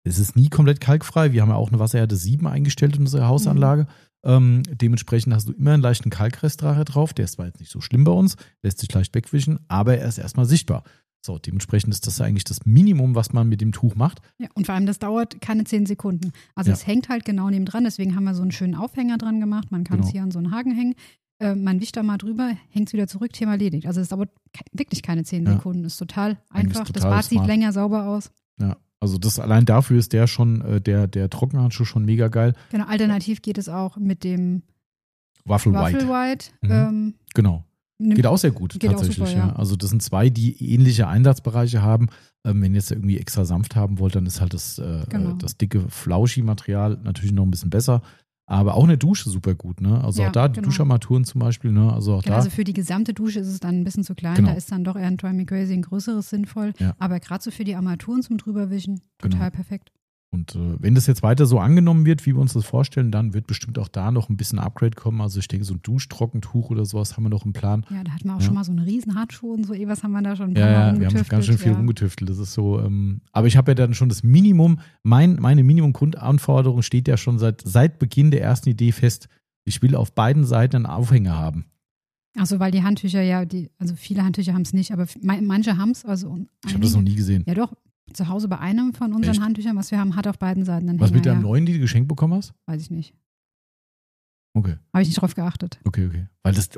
Speaker 1: Es ist nie komplett kalkfrei. Wir haben ja auch eine Wasserhärte 7 eingestellt in unserer Hausanlage. Dementsprechend hast du immer einen leichten Kalkrest drauf. Der ist zwar jetzt nicht so schlimm bei uns, lässt sich leicht wegwischen, aber er ist erstmal sichtbar. So, dementsprechend ist das eigentlich das Minimum, was man mit dem Tuch macht.
Speaker 2: Ja, und vor allem, das dauert keine 10 Sekunden. Also es hängt halt genau neben dran, deswegen haben wir so einen schönen Aufhänger dran gemacht. Man kann es hier an so einen Haken hängen. Man wischt da mal drüber, hängt es wieder zurück, Thema erledigt. Also es dauert wirklich keine 10 Sekunden. Ist total einfach. Total das Bad sieht länger sauber aus.
Speaker 1: Ja, also das allein dafür ist der schon, der Trockenhandschuh schon mega geil.
Speaker 2: Genau, alternativ geht es auch mit dem
Speaker 1: Waffle White. Genau. Geht auch sehr gut, tatsächlich. Super, ja. Also das sind 2, die ähnliche Einsatzbereiche haben. Wenn ihr jetzt irgendwie extra sanft haben wollt, dann ist halt das dicke Flauschi-Material natürlich noch ein bisschen besser. Aber auch eine Dusche super gut, ne? Also auch da, die Duscharmaturen zum Beispiel, ne? Also auch da.
Speaker 2: Also für die gesamte Dusche ist es dann ein bisschen zu klein. Da ist dann doch eher ein Try Me Crazy, ein größeres sinnvoll. Ja. Aber gerade so für die Armaturen zum Drüberwischen, total perfekt.
Speaker 1: Und wenn das jetzt weiter so angenommen wird, wie wir uns das vorstellen, dann wird bestimmt auch da noch ein bisschen Upgrade kommen. Also ich denke, so ein Duschtrockentuch oder sowas haben wir noch im Plan.
Speaker 2: Ja, da hatten wir auch schon mal so einen riesen Handschuh und so. Was haben wir da schon ein paar Mal
Speaker 1: umgetüftelt. Wir haben ganz schön viel rumgetüftelt. Das ist so. Aber ich habe ja dann schon das Minimum, meine Minimum-Grundanforderung steht ja schon seit Beginn der ersten Idee fest. Ich will auf beiden Seiten einen Aufhänger haben.
Speaker 2: Achso, weil die Handtücher also viele Handtücher haben es nicht, aber manche haben es. Also
Speaker 1: ich habe das noch nie gesehen.
Speaker 2: Ja doch. Zu Hause bei einem von unseren Handtüchern, was wir haben, hat auf beiden Seiten einen
Speaker 1: Was
Speaker 2: Hänger,
Speaker 1: mit deinem neuen, die du geschenkt bekommen hast?
Speaker 2: Weiß ich nicht.
Speaker 1: Okay.
Speaker 2: Habe ich nicht drauf geachtet.
Speaker 1: Okay. Weil das,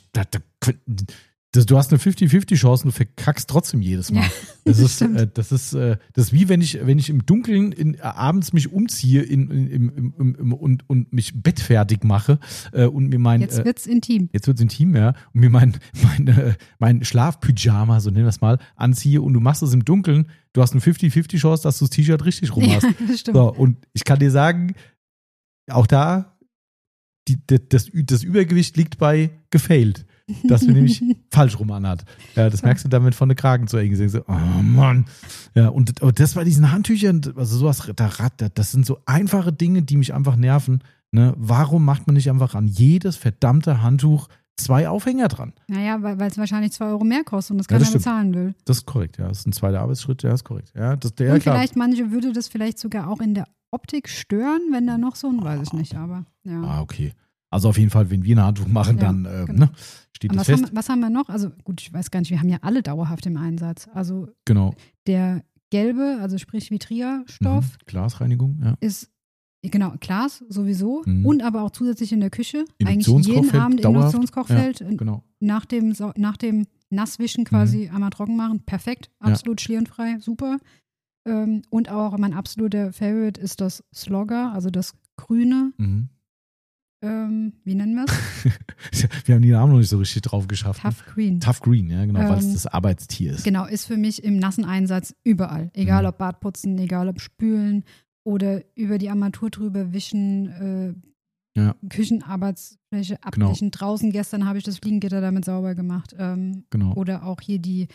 Speaker 1: du hast eine 50-50-Chance und du verkackst trotzdem jedes Mal. Ja, das ist wie wenn ich im Dunkeln abends mich umziehe und mich bettfertig mache und mir
Speaker 2: Jetzt wird's intim.
Speaker 1: Jetzt wird's intim, ja. Und mir mein Schlafpyjama, so nennen wir es mal, anziehe und du machst es im Dunkeln. Du hast eine 50-50 Chance, dass du das T-Shirt richtig rum hast.
Speaker 2: Ja, das stimmt.
Speaker 1: So, und ich kann dir sagen, auch da, das Übergewicht liegt bei gefailt. Dass wir nämlich falsch rum anhat. Ja, das merkst du damit von der Kragen zu eng gesehen. So, oh Mann. Ja, und das bei diesen Handtüchern, also sowas, das sind so einfache Dinge, die mich einfach nerven. Ne? Warum macht man nicht einfach an jedes verdammte Handtuch 2 Aufhänger dran?
Speaker 2: Naja, weil es wahrscheinlich 2 Euro mehr kostet und das keiner bezahlen will.
Speaker 1: Das ist korrekt, ja. Das ist ein zweiter Arbeitsschritt, ja, ist korrekt. Ja, und
Speaker 2: vielleicht manche würde das vielleicht sogar auch in der Optik stören, wenn da noch so ein, weiß ich nicht, aber ja.
Speaker 1: Okay. Also auf jeden Fall, wenn wir ein Handtuch machen, dann steht das fest.
Speaker 2: Was haben wir noch? Also gut, ich weiß gar nicht, wir haben ja alle dauerhaft im Einsatz. Also der gelbe, also sprich Vitria-Stoff.
Speaker 1: Glasreinigung, ja.
Speaker 2: Ist, Glas sowieso und aber auch zusätzlich in der Küche. Eigentlich
Speaker 1: Induktionskochfeld,
Speaker 2: jeden Abend Induktionskochfeld.
Speaker 1: Ja, genau.
Speaker 2: Nach dem Nasswischen quasi einmal trocken machen. Perfekt, absolut schlierenfrei, super. Und auch mein absoluter Favorite ist das Slogger, also das Grüne. Wie nennen wir es?
Speaker 1: Wir haben die Namen noch nicht so richtig drauf geschafft.
Speaker 2: Tough Green.
Speaker 1: Tough Green, ja, genau, weil es das Arbeitstier ist.
Speaker 2: Genau, ist für mich im nassen Einsatz überall. Egal ob Badputzen, egal ob Spülen oder über die Armatur drüber wischen, Küchenarbeitsfläche abwischen. Genau. Draußen gestern habe ich das Fliegengitter damit sauber gemacht. Oder auch hier die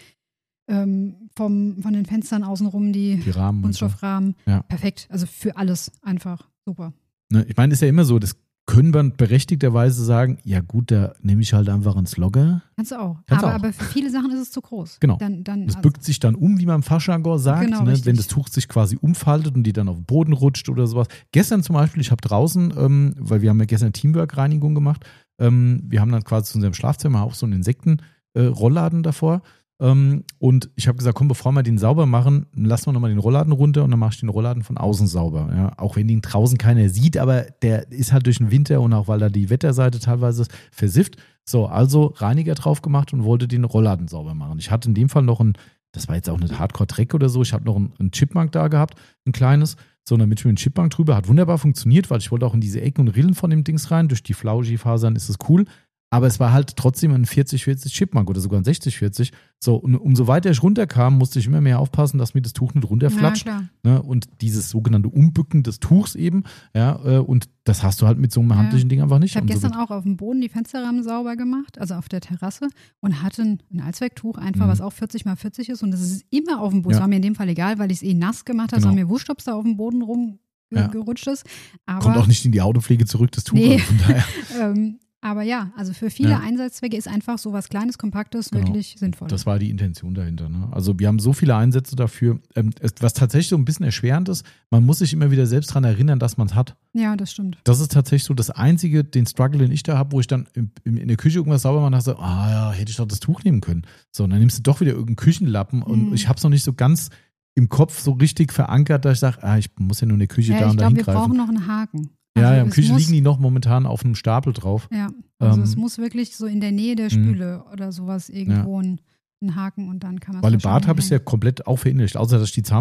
Speaker 2: von den Fenstern außenrum, die
Speaker 1: Rahmen
Speaker 2: Kunststoffrahmen.
Speaker 1: So. Ja.
Speaker 2: Perfekt, also für alles einfach super.
Speaker 1: Ne, ich meine, ist ja immer so, das können wir berechtigterweise sagen, ja gut, da nehme ich halt einfach einen Slogger.
Speaker 2: Kannst du auch. Aber für viele Sachen ist es zu groß.
Speaker 1: Genau. Das bückt sich dann wie man im Fachjargon sagt,
Speaker 2: genau,
Speaker 1: ne, wenn das Tuch sich quasi umfaltet und die dann auf den Boden rutscht oder sowas. Gestern zum Beispiel, ich habe draußen, weil wir haben ja gestern Teamwork-Reinigung gemacht, wir haben dann quasi zu unserem Schlafzimmer auch so einen Insekten-Rollladen davor. Und ich habe gesagt, komm, bevor wir den sauber machen, lassen wir nochmal den Rollladen runter und dann mache ich den Rollladen von außen sauber. Ja? Auch wenn den draußen keiner sieht, aber der ist halt durch den Winter und auch weil da die Wetterseite teilweise versifft. So, also Reiniger drauf gemacht und wollte den Rollladen sauber machen. Ich hatte in dem Fall noch das war jetzt auch nicht Hardcore-Dreck oder so, ich habe noch ein Chipmunk da gehabt, ein kleines. So, damit ich mir einen Chipmunk drüber, hat wunderbar funktioniert, weil ich wollte auch in diese Ecken und Rillen von dem Dings rein. Durch die Flauschi-Fasern ist es cool. Aber es war halt trotzdem ein 40-40 Chipmunk oder sogar ein 60-40. So, und umso weiter ich runterkam, musste ich immer mehr aufpassen, dass mir das Tuch nicht runterflatscht.
Speaker 2: Ja,
Speaker 1: ne? Und dieses sogenannte Umbücken des Tuchs eben. Ja, und das hast du halt mit so einem handlichen Ding einfach nicht.
Speaker 2: Ich habe gestern auch auf dem Boden die Fensterrahmen sauber gemacht, also auf der Terrasse, und hatte ein Allzwecktuch einfach, was auch 40x40 ist. Und das ist immer auf dem Boden. Das war mir in dem Fall egal, weil ich es nass gemacht habe. Es war mir wurscht, ob es da auf dem Boden rumgerutscht ist. Aber
Speaker 1: kommt auch nicht in die Autopflege zurück, das Tuch.
Speaker 2: Nee.
Speaker 1: Also von daher.
Speaker 2: Aber ja, also für viele Einsatzzwecke ist einfach so was Kleines, Kompaktes wirklich sinnvoll.
Speaker 1: Das war die Intention dahinter. Ne? Also wir haben so viele Einsätze dafür. Was tatsächlich so ein bisschen erschwerend ist, man muss sich immer wieder selbst daran erinnern, dass man es hat.
Speaker 2: Ja, das stimmt.
Speaker 1: Das ist tatsächlich so das Einzige, den Struggle, den ich da habe, wo ich dann in der Küche irgendwas sauber mache und sage, hätte ich doch das Tuch nehmen können. So, und dann nimmst du doch wieder irgendeinen Küchenlappen und ich habe es noch nicht so ganz im Kopf so richtig verankert, dass ich sage, ich muss ja nur in der Küche da und da hingreifen.
Speaker 2: Wir brauchen noch einen Haken.
Speaker 1: Also im Küche liegen die noch momentan auf einem Stapel drauf.
Speaker 2: Ja, also es muss wirklich so in der Nähe der Spüle oder sowas irgendwo ein Haken und dann kann man es.
Speaker 1: Weil im Bad habe ich es ja komplett auch verinnerlicht, außer dass ich die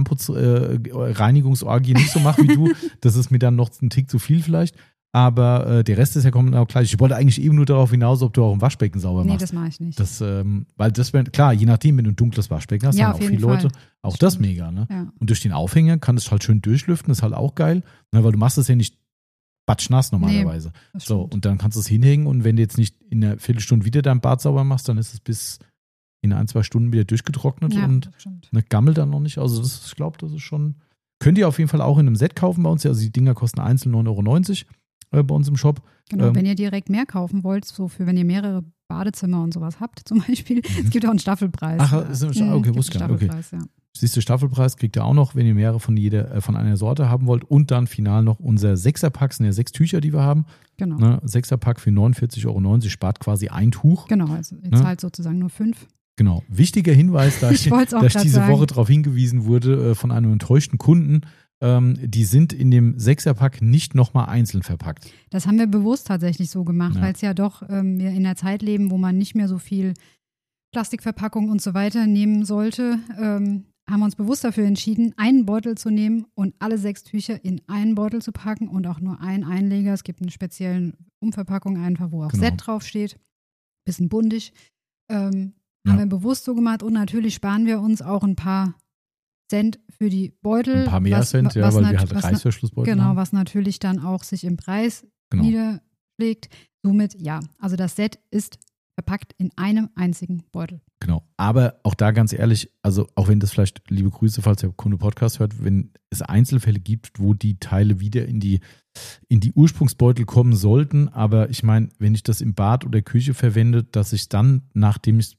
Speaker 1: Zahnputzreinigungsorgie nicht so mache wie du. Das ist mir dann noch ein Tick zu viel vielleicht. Aber der Rest ist ja komplett gleich. Ich wollte eigentlich eben nur darauf hinaus, ob du auch ein Waschbecken sauber machst.
Speaker 2: Nee, das mache ich nicht.
Speaker 1: Weil das wäre, klar, je nachdem, wenn du ein dunkles Waschbecken hast, haben auch viele Leute auch das mega. Ne? Ja. Und durch den Aufhänger kann es halt schön durchlüften, ist halt auch geil, ne? Weil du machst es ja nicht batschnass normalerweise. Nee, so, und dann kannst du es hinhängen und wenn du jetzt nicht in einer Viertelstunde wieder dein Bad sauber machst, dann ist es bis in 1-2 Stunden wieder durchgetrocknet und gammelt dann noch nicht. Also ich glaube, das ist schon, könnt ihr auf jeden Fall auch in einem Set kaufen bei uns. Also die Dinger kosten einzeln 9,90 € bei uns im Shop.
Speaker 2: Genau, wenn ihr direkt mehr kaufen wollt, so für wenn ihr mehrere Badezimmer und sowas habt zum Beispiel, es gibt auch einen Staffelpreis.
Speaker 1: Ach, ist okay, wusste ich gar nicht. Okay. Ja. Siehst du, Staffelpreis kriegt ihr auch noch, wenn ihr mehrere von einer Sorte haben wollt. Und dann final noch unser 6er-Pack, sind ja 6 Tücher, die wir haben.
Speaker 2: Genau.
Speaker 1: Ne, 6er-Pack für 49,90 € spart quasi ein Tuch.
Speaker 2: Genau, also ihr zahlt sozusagen nur 5.
Speaker 1: Genau. Wichtiger Hinweis, da ich diese Woche darauf hingewiesen wurde von einem enttäuschten Kunden, die sind in dem 6er-Pack nicht nochmal einzeln verpackt.
Speaker 2: Das haben wir bewusst tatsächlich so gemacht, weil es ja doch wir in einer Zeit leben, wo man nicht mehr so viel Plastikverpackung und so weiter nehmen sollte. Haben wir uns bewusst dafür entschieden, einen Beutel zu nehmen und alle 6 Tücher in einen Beutel zu packen und auch nur einen Einleger. Es gibt eine spezielle Umverpackung einfach, wo auch Set draufsteht. Bisschen buntig. Haben wir bewusst so gemacht und natürlich sparen wir uns auch ein paar Cent für die Beutel.
Speaker 1: Ein paar mehr Cent, weil wir halt Reißverschlussbeutel haben.
Speaker 2: Genau, was natürlich dann auch sich im Preis niederschlägt. Somit, also das Set ist verpackt in einem einzigen Beutel.
Speaker 1: Genau, aber auch da ganz ehrlich, also auch wenn das vielleicht, liebe Grüße, falls der Kunde Podcast hört, wenn es Einzelfälle gibt, wo die Teile wieder in die Ursprungsbeutel kommen sollten, aber ich meine, wenn ich das im Bad oder Küche verwende, dass ich dann, nachdem ich es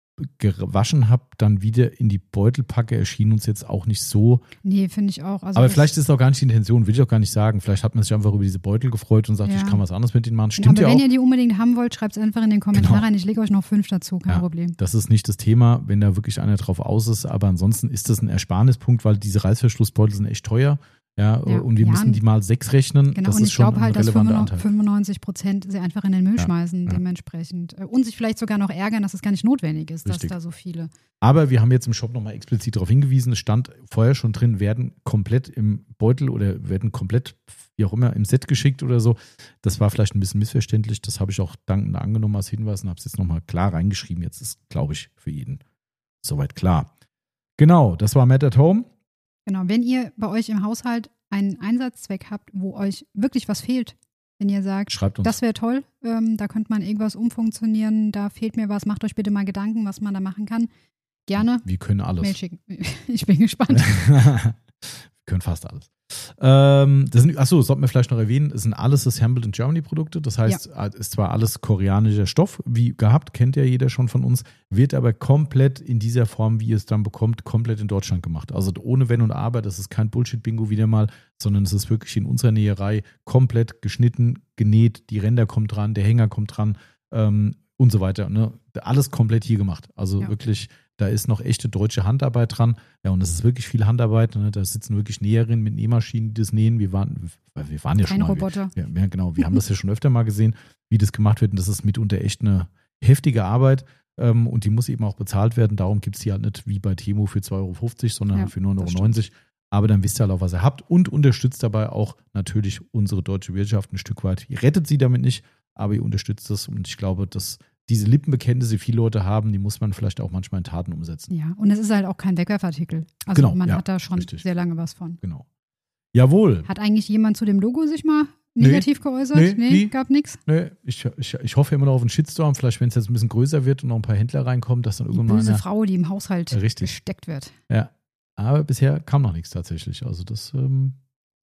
Speaker 1: gewaschen habe, dann wieder in die Beutel packe, erschien uns jetzt auch nicht so.
Speaker 2: Nee, finde ich auch. Also
Speaker 1: aber vielleicht ist es auch gar nicht die Intention, will ich auch gar nicht sagen. Vielleicht hat man sich einfach über diese Beutel gefreut und sagt, ich kann was anderes mit denen machen. Stimmt
Speaker 2: aber
Speaker 1: ja auch.
Speaker 2: Wenn ihr die unbedingt haben wollt, schreibt es einfach in den Kommentaren rein. Ich lege euch noch 5 dazu, kein Problem.
Speaker 1: Das ist nicht das Thema, wenn da wirklich einer drauf aus ist, aber ansonsten ist das ein Ersparnispunkt, weil diese Reißverschlussbeutel sind echt teuer. Und wir müssen die mal 6 rechnen.
Speaker 2: Genau,
Speaker 1: das
Speaker 2: und
Speaker 1: ist
Speaker 2: ich glaube halt, dass
Speaker 1: 95%
Speaker 2: 95% sie einfach in den Müll schmeißen, dementsprechend. Und sich vielleicht sogar noch ärgern, dass es gar nicht notwendig ist, dass da so viele.
Speaker 1: Aber wir haben jetzt im Shop nochmal explizit darauf hingewiesen, es stand vorher schon drin, werden komplett im Beutel oder werden komplett, wie auch immer, im Set geschickt oder so. Das war vielleicht ein bisschen missverständlich. Das habe ich auch dankend angenommen als Hinweis und habe es jetzt nochmal klar reingeschrieben. Jetzt ist, glaube ich, für jeden soweit klar. Genau, das war Matt at Home.
Speaker 2: Genau, wenn ihr bei euch im Haushalt einen Einsatzzweck habt, wo euch wirklich was fehlt, wenn ihr sagt,
Speaker 1: schreibt uns.
Speaker 2: Das wäre toll, da könnte man irgendwas umfunktionieren, da fehlt mir was, macht euch bitte mal Gedanken, was man da machen kann. Gerne.
Speaker 1: Wir können alles.
Speaker 2: Mail schicken. Ich bin gespannt.
Speaker 1: Wir können fast alles. Sollten wir vielleicht noch erwähnen, es sind alles Assembled in Germany Produkte. Das heißt, es ist zwar alles koreanischer Stoff, wie gehabt, kennt ja jeder schon von uns, wird aber komplett in dieser Form, wie ihr es dann bekommt, komplett in Deutschland gemacht. Also ohne Wenn und Aber, das ist kein Bullshit-Bingo wieder mal, sondern es ist wirklich in unserer Näherei komplett geschnitten, genäht, die Ränder kommen dran, der Hänger kommt dran und so weiter. Ne? Alles komplett hier gemacht. Also wirklich, da ist noch echte deutsche Handarbeit dran. Ja, und es ist wirklich viel Handarbeit. Ne? Da sitzen wirklich Näherinnen mit Nähmaschinen, die das nähen. Wir waren ja
Speaker 2: schon mal. Roboter.
Speaker 1: Wir haben das ja schon öfter mal gesehen, wie das gemacht wird. Und das ist mitunter echt eine heftige Arbeit. Und die muss eben auch bezahlt werden. Darum gibt es die halt nicht wie bei Temu für 2,50 €, sondern für 9,90 €. Aber dann wisst ihr halt auch, was ihr habt. Und unterstützt dabei auch natürlich unsere deutsche Wirtschaft ein Stück weit. Ihr rettet sie damit nicht, aber ihr unterstützt es. Und ich glaube, dass diese Lippenbekenntnisse, die viele Leute haben, die muss man vielleicht auch manchmal in Taten umsetzen.
Speaker 2: Ja, und es ist halt auch kein Wegwerfartikel. Also man hat da schon sehr lange was von.
Speaker 1: Genau. Jawohl.
Speaker 2: Hat eigentlich jemand zu dem Logo sich mal negativ geäußert? Nee, gab nichts?
Speaker 1: Nee, ich hoffe immer noch auf einen Shitstorm, vielleicht wenn es jetzt ein bisschen größer wird und noch ein paar Händler reinkommen, dass dann irgendwann mal
Speaker 2: eine Frau, die im Haushalt gesteckt wird.
Speaker 1: Ja, aber bisher kam noch nichts tatsächlich. Also das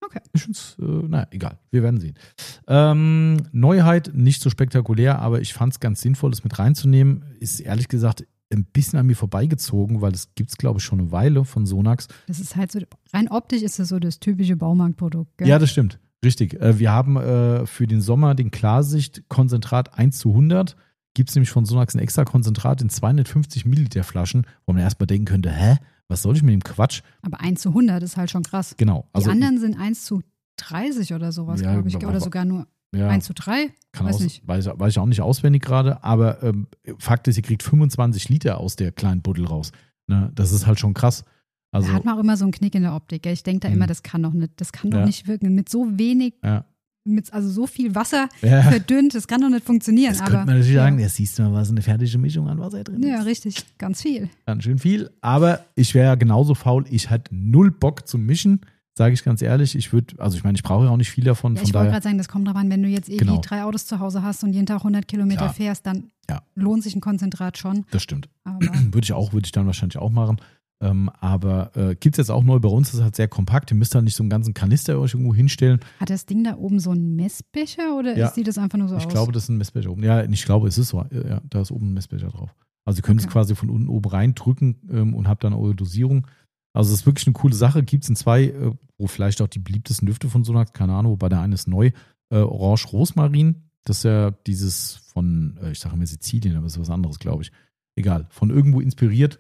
Speaker 2: Okay.
Speaker 1: Ich finde es, egal. Wir werden sehen. Neuheit, nicht so spektakulär, aber ich fand es ganz sinnvoll, das mit reinzunehmen. Ist ehrlich gesagt ein bisschen an mir vorbeigezogen, weil das gibt es, glaube ich, schon eine Weile von Sonax.
Speaker 2: Das ist halt so, rein optisch ist das so das typische Baumarktprodukt. Gell?
Speaker 1: Ja, das stimmt. Richtig. Wir haben für den Sommer den Klarsicht-Konzentrat 1:100. Gibt es nämlich von Sonax ein extra Konzentrat in 250 Milliliter Flaschen, wo man erstmal denken könnte, was soll ich mit dem Quatsch?
Speaker 2: Aber 1:100 ist halt schon krass.
Speaker 1: Genau.
Speaker 2: Also, die anderen sind 1:30 oder sowas,
Speaker 1: ja,
Speaker 2: glaube ich. Oder sogar nur 1:3.
Speaker 1: Weiß ich auch nicht auswendig gerade. Aber Fakt ist, ihr kriegt 25 Liter aus der kleinen Buddel raus. Ne? Das ist halt schon krass. Also,
Speaker 2: da hat man auch immer so einen Knick in der Optik. Gell? Ich denke da immer, das kann doch nicht wirken. Mit so wenig, also so viel Wasser verdünnt, das kann doch nicht funktionieren.
Speaker 1: Das könnte man natürlich sagen, jetzt siehst du mal, was eine fertige Mischung an Wasser drin ist.
Speaker 2: Ja, richtig, ganz viel.
Speaker 1: Ganz schön viel, aber ich wäre ja genauso faul, ich hatte null Bock zum Mischen, sage ich ganz ehrlich. Ich brauche ja auch nicht viel davon.
Speaker 2: Ja, ich wollte gerade sagen, das kommt drauf an, wenn du jetzt 3 Autos zu Hause hast und jeden Tag 100 Kilometer fährst, dann lohnt sich ein Konzentrat schon.
Speaker 1: Das stimmt. Würde ich dann wahrscheinlich auch machen. Aber gibt es jetzt auch neu bei uns, das ist halt sehr kompakt. Ihr müsst da nicht so einen ganzen Kanister euch irgendwo hinstellen.
Speaker 2: Hat das Ding da oben so einen Messbecher oder sieht das einfach nur so aus?
Speaker 1: Ich glaube, das ist ein Messbecher oben. Ja, ich glaube, es ist so. Ja, da ist oben ein Messbecher drauf. Also ihr könnt es quasi von unten oben reindrücken und habt dann eure Dosierung. Also das ist wirklich eine coole Sache. Gibt es in 2, wo vielleicht auch die beliebtesten Düfte von Sonax, keine Ahnung, wobei der eine ist neu. Orange Rosmarin, das ist ja dieses von, ich sage immer Sizilien, aber das ist was anderes, glaube ich. Egal, von irgendwo inspiriert.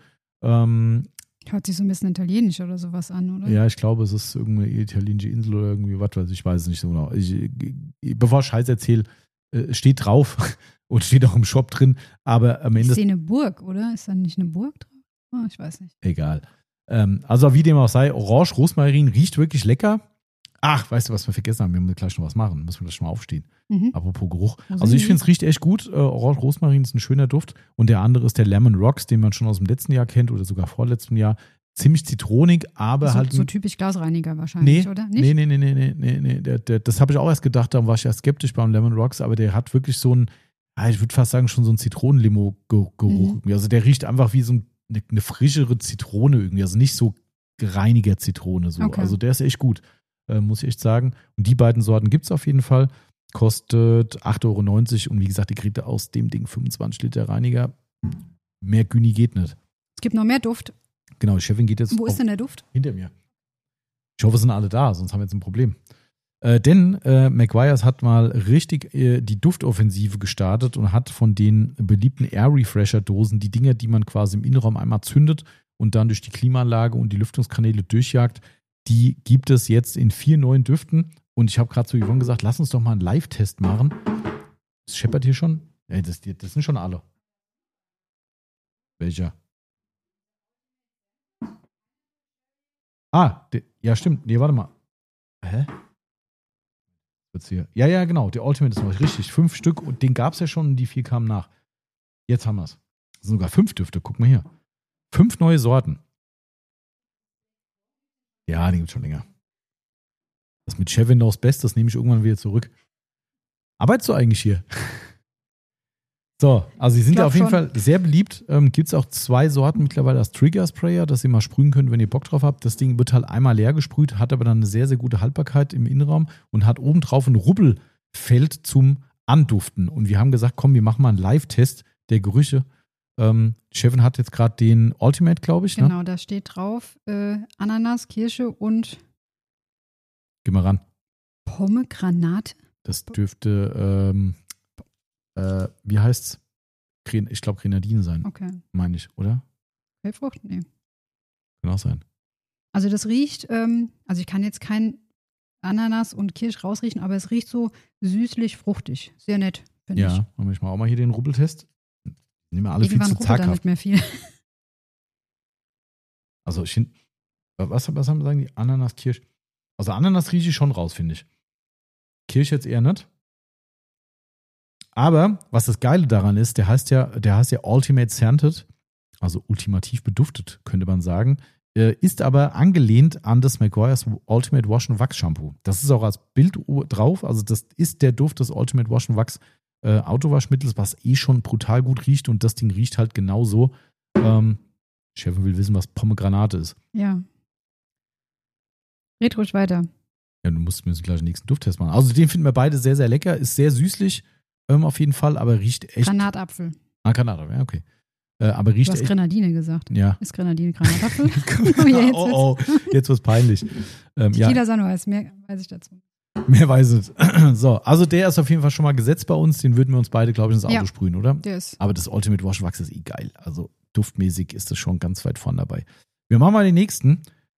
Speaker 2: Hört sich so ein bisschen italienisch oder sowas an, oder?
Speaker 1: Ja, ich glaube, es ist irgendeine italienische Insel oder irgendwie was, ich weiß es nicht so genau. Bevor ich Scheiß erzähle, steht drauf und steht auch im Shop drin, aber am Ende.
Speaker 2: Ich sehe eine Burg, oder? Ist da nicht eine Burg drauf? Oh, ich weiß nicht.
Speaker 1: Egal. Also wie dem auch sei, Orange Rosmarin riecht wirklich lecker. Ach, weißt du, was wir vergessen haben? Wir müssen gleich noch was machen. Müssen wir gleich mal aufstehen. Apropos Geruch. Also ich finde es riecht echt gut. Orange Rosmarin ist ein schöner Duft. Und der andere ist der Lemon Rocks, den man schon aus dem letzten Jahr kennt oder sogar vorletzten Jahr. Ziemlich zitronig, aber
Speaker 2: so,
Speaker 1: halt.
Speaker 2: So typisch Glasreiniger wahrscheinlich, oder? Nicht?
Speaker 1: Nee. Das habe ich auch erst gedacht, da war ich ja skeptisch beim Lemon Rocks, aber der hat wirklich so einen, ich würde fast sagen, schon so einen Zitronenlimo-Geruch. Also der riecht einfach wie so eine frischere Zitrone irgendwie. Also nicht so gereiniger Zitrone. So. Okay. Also der ist echt gut. Muss ich echt sagen. Und die beiden Sorten gibt es auf jeden Fall. Kostet 8,90 € und wie gesagt, die kriegt ihr aus dem Ding 25 Liter Reiniger. Mehr Güni geht nicht.
Speaker 2: Es gibt noch mehr Duft.
Speaker 1: Genau, die Chefin geht jetzt.
Speaker 2: Wo ist denn der Duft?
Speaker 1: Hinter mir. Ich hoffe, es sind alle da, sonst haben wir jetzt ein Problem. Denn Meguiar's hat mal richtig die Duftoffensive gestartet und hat von den beliebten Air Refresher Dosen, die Dinger, die man quasi im Innenraum einmal zündet und dann durch die Klimaanlage und die Lüftungskanäle durchjagt, die gibt es jetzt in 4 neuen Düften. Und ich habe gerade zu Yvonne gesagt, lass uns doch mal einen Live-Test machen. Das scheppert hier schon. Ja, das sind schon alle. Welcher? Ja, stimmt. Nee, warte mal. Hä? Wird's hier? Ja, genau. Der Ultimate ist noch richtig. 5 Stück und den gab es ja schon und die 4 kamen nach. Jetzt haben wir es. Sogar 5 Düfte. Guck mal hier. 5 neue Sorten. Ja, den gibt es schon länger. Das mit Chef Windows Best, das nehme ich irgendwann wieder zurück. Arbeitest du eigentlich hier? So, also sie sind ja auf jeden Fall sehr beliebt. Gibt es auch 2 Sorten mittlerweile als Trigger Sprayer, dass ihr mal sprühen könnt, wenn ihr Bock drauf habt. Das Ding wird halt einmal leer gesprüht, hat aber dann eine sehr, sehr gute Haltbarkeit im Innenraum und hat obendrauf ein Rubbelfeld zum Anduften. Und wir haben gesagt, komm, wir machen mal einen Live-Test der Gerüche. Chefin hat jetzt gerade den Ultimate, glaube ich.
Speaker 2: Genau, da steht drauf Ananas, Kirsche und
Speaker 1: Geh mal ran.
Speaker 2: Pomegranate?
Speaker 1: Das dürfte wie heißt's? Ich glaube Grenadine sein.
Speaker 2: Okay.
Speaker 1: Meine ich, oder?
Speaker 2: Hellfrucht? Nee.
Speaker 1: Kann auch sein.
Speaker 2: Also das riecht, also ich kann jetzt kein Ananas und Kirsch rausriechen, aber es riecht so süßlich-fruchtig. Sehr nett, finde ich.
Speaker 1: Ja, machen wir mal auch mal hier den Rubbeltest. Nehmen wir alle
Speaker 2: Irgendwann
Speaker 1: viel zu zaghaft.
Speaker 2: Nicht mehr viel.
Speaker 1: Also was haben wir sagen, die Ananas, Kirsch? Also Ananas rieche ich schon raus, finde ich. Kirsch jetzt eher nicht. Aber was das Geile daran ist, der heißt ja Ultimate Scented, also ultimativ beduftet, könnte man sagen, ist aber angelehnt an das Meguiar's Ultimate Wash and Wax Shampoo. Das ist auch als Bild drauf, also das ist der Duft des Ultimate Wash and Wax Autowaschmittels, was schon brutal gut riecht und das Ding riecht halt genauso. Chefin will wissen, was Pomegranate ist.
Speaker 2: Ja. Red ruhig weiter.
Speaker 1: Ja, du musst mir gleich den nächsten Dufttest machen. Also den finden wir beide sehr, sehr lecker. Ist sehr süßlich auf jeden Fall, aber riecht echt...
Speaker 2: Granatapfel.
Speaker 1: Granatapfel, ja, okay. Aber riecht
Speaker 2: du hast
Speaker 1: echt...
Speaker 2: Grenadine gesagt.
Speaker 1: Ja.
Speaker 2: Ist Grenadine Granatapfel?
Speaker 1: Jetzt wird's peinlich.
Speaker 2: Tequila Sunrise, mehr weiß ich dazu.
Speaker 1: Mehr weiß ich. So, also der ist auf jeden Fall schon mal gesetzt bei uns. Den würden wir uns beide, glaube ich, ins Auto sprühen, oder?
Speaker 2: Der ist.
Speaker 1: Aber das Ultimate Wash Wax ist geil. Also duftmäßig ist das schon ganz weit vorne dabei. Wir machen mal den nächsten.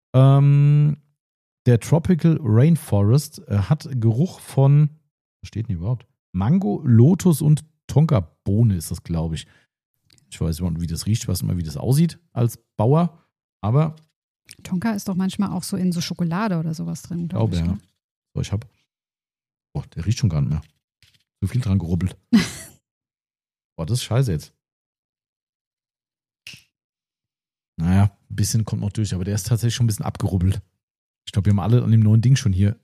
Speaker 1: Der Tropical Rainforest hat Geruch von, was steht denn überhaupt? Mango, Lotus und Tonka-Bohne ist das, glaube ich. Ich weiß nicht, wie das riecht, ich weiß nicht mal, wie das aussieht als Bauer, aber...
Speaker 2: Tonka ist doch manchmal auch so in so Schokolade oder sowas drin, glaube ich.
Speaker 1: Ja. So, der riecht schon gar nicht mehr. So viel dran gerubbelt. Das ist scheiße jetzt. Naja, ein bisschen kommt noch durch, aber der ist tatsächlich schon ein bisschen abgerubbelt. Ich glaube, wir haben alle an dem neuen Ding schon hier.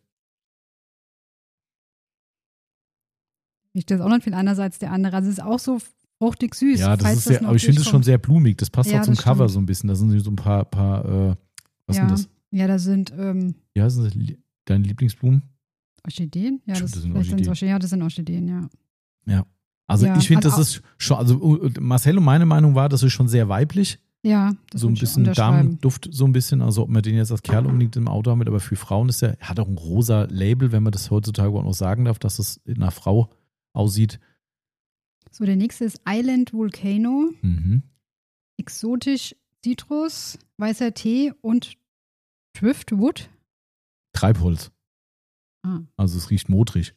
Speaker 2: Riecht das auch nicht viel anders als der andere. Also es ist auch so fruchtig süß.
Speaker 1: Ja, das ist sehr, aber ich finde es schon sehr blumig. Das passt auch zum Cover
Speaker 2: stimmt.
Speaker 1: so ein bisschen. Da sind so ein paar was sind das?
Speaker 2: Ja, da sind
Speaker 1: ja, sind das deine Lieblingsblumen?
Speaker 2: Orchideen? Ja,
Speaker 1: das sind Orchideen.
Speaker 2: Ja, das sind Orchideen, ja.
Speaker 1: Ja, also ich finde, das ist schon, also Marcel und meine Meinung war, das ist schon sehr weiblich.
Speaker 2: Ja, das
Speaker 1: so ein bisschen Damenduft, so ein bisschen, also ob man den jetzt als Kerl unbedingt im Auto haben will, aber für Frauen ist hat auch ein rosa Label, wenn man das heutzutage auch noch sagen darf, dass es in einer Frau aussieht.
Speaker 2: So, der nächste ist Island Volcano.
Speaker 1: Mhm.
Speaker 2: Exotisch Zitrus, weißer Tee und Driftwood.
Speaker 1: Treibholz. Also es riecht modrig.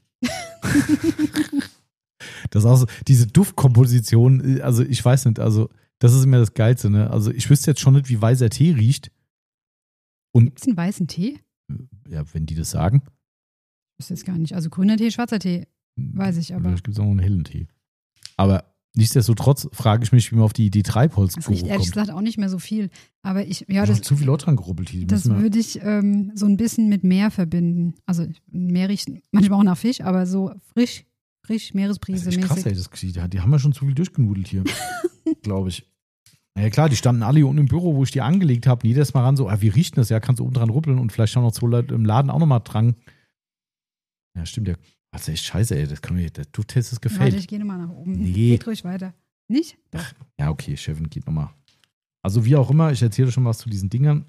Speaker 1: Das ist auch so, diese Duftkomposition, also ich weiß nicht, also das ist immer das Geilste, ne? Also ich wüsste jetzt schon nicht, wie weißer Tee riecht.
Speaker 2: Gibt es einen weißen Tee?
Speaker 1: Ja, wenn die das sagen.
Speaker 2: Ich wüsste jetzt gar nicht. Also grüner Tee, schwarzer Tee, weiß ich aber.
Speaker 1: Vielleicht gibt es auch noch einen hellen Tee. Aber nichtsdestotrotz frage ich mich, wie man auf die Idee Treibholz kommt. Das riecht
Speaker 2: ehrlich gesagt auch nicht mehr so viel. Aber das
Speaker 1: zu viel Leute dran gerubbelt hier.
Speaker 2: Das würde ich so ein bisschen mit Meer verbinden. Also Meer riecht manchmal auch nach Fisch, aber so frisch Meeresbrise mäßig.
Speaker 1: Krass, ey, die haben ja schon zu viel durchgenudelt hier, glaube ich. Ja klar, die standen alle hier unten im Büro, wo ich die angelegt habe. Jedes Mal ran so, wie riecht das? Ja, kannst du oben dran rubbeln und vielleicht haben noch 2 Leute im Laden auch nochmal dran. Ja, stimmt ja. Das ist echt scheiße, ey. Der Dufttest ist gefällt.
Speaker 2: Warte, ich gehe nochmal nach oben.
Speaker 1: Nee.
Speaker 2: Geht ruhig weiter. Nicht? Doch.
Speaker 1: Ach, ja, okay, Chefin, geht nochmal. Also wie auch immer, ich erzähle schon was zu diesen Dingern.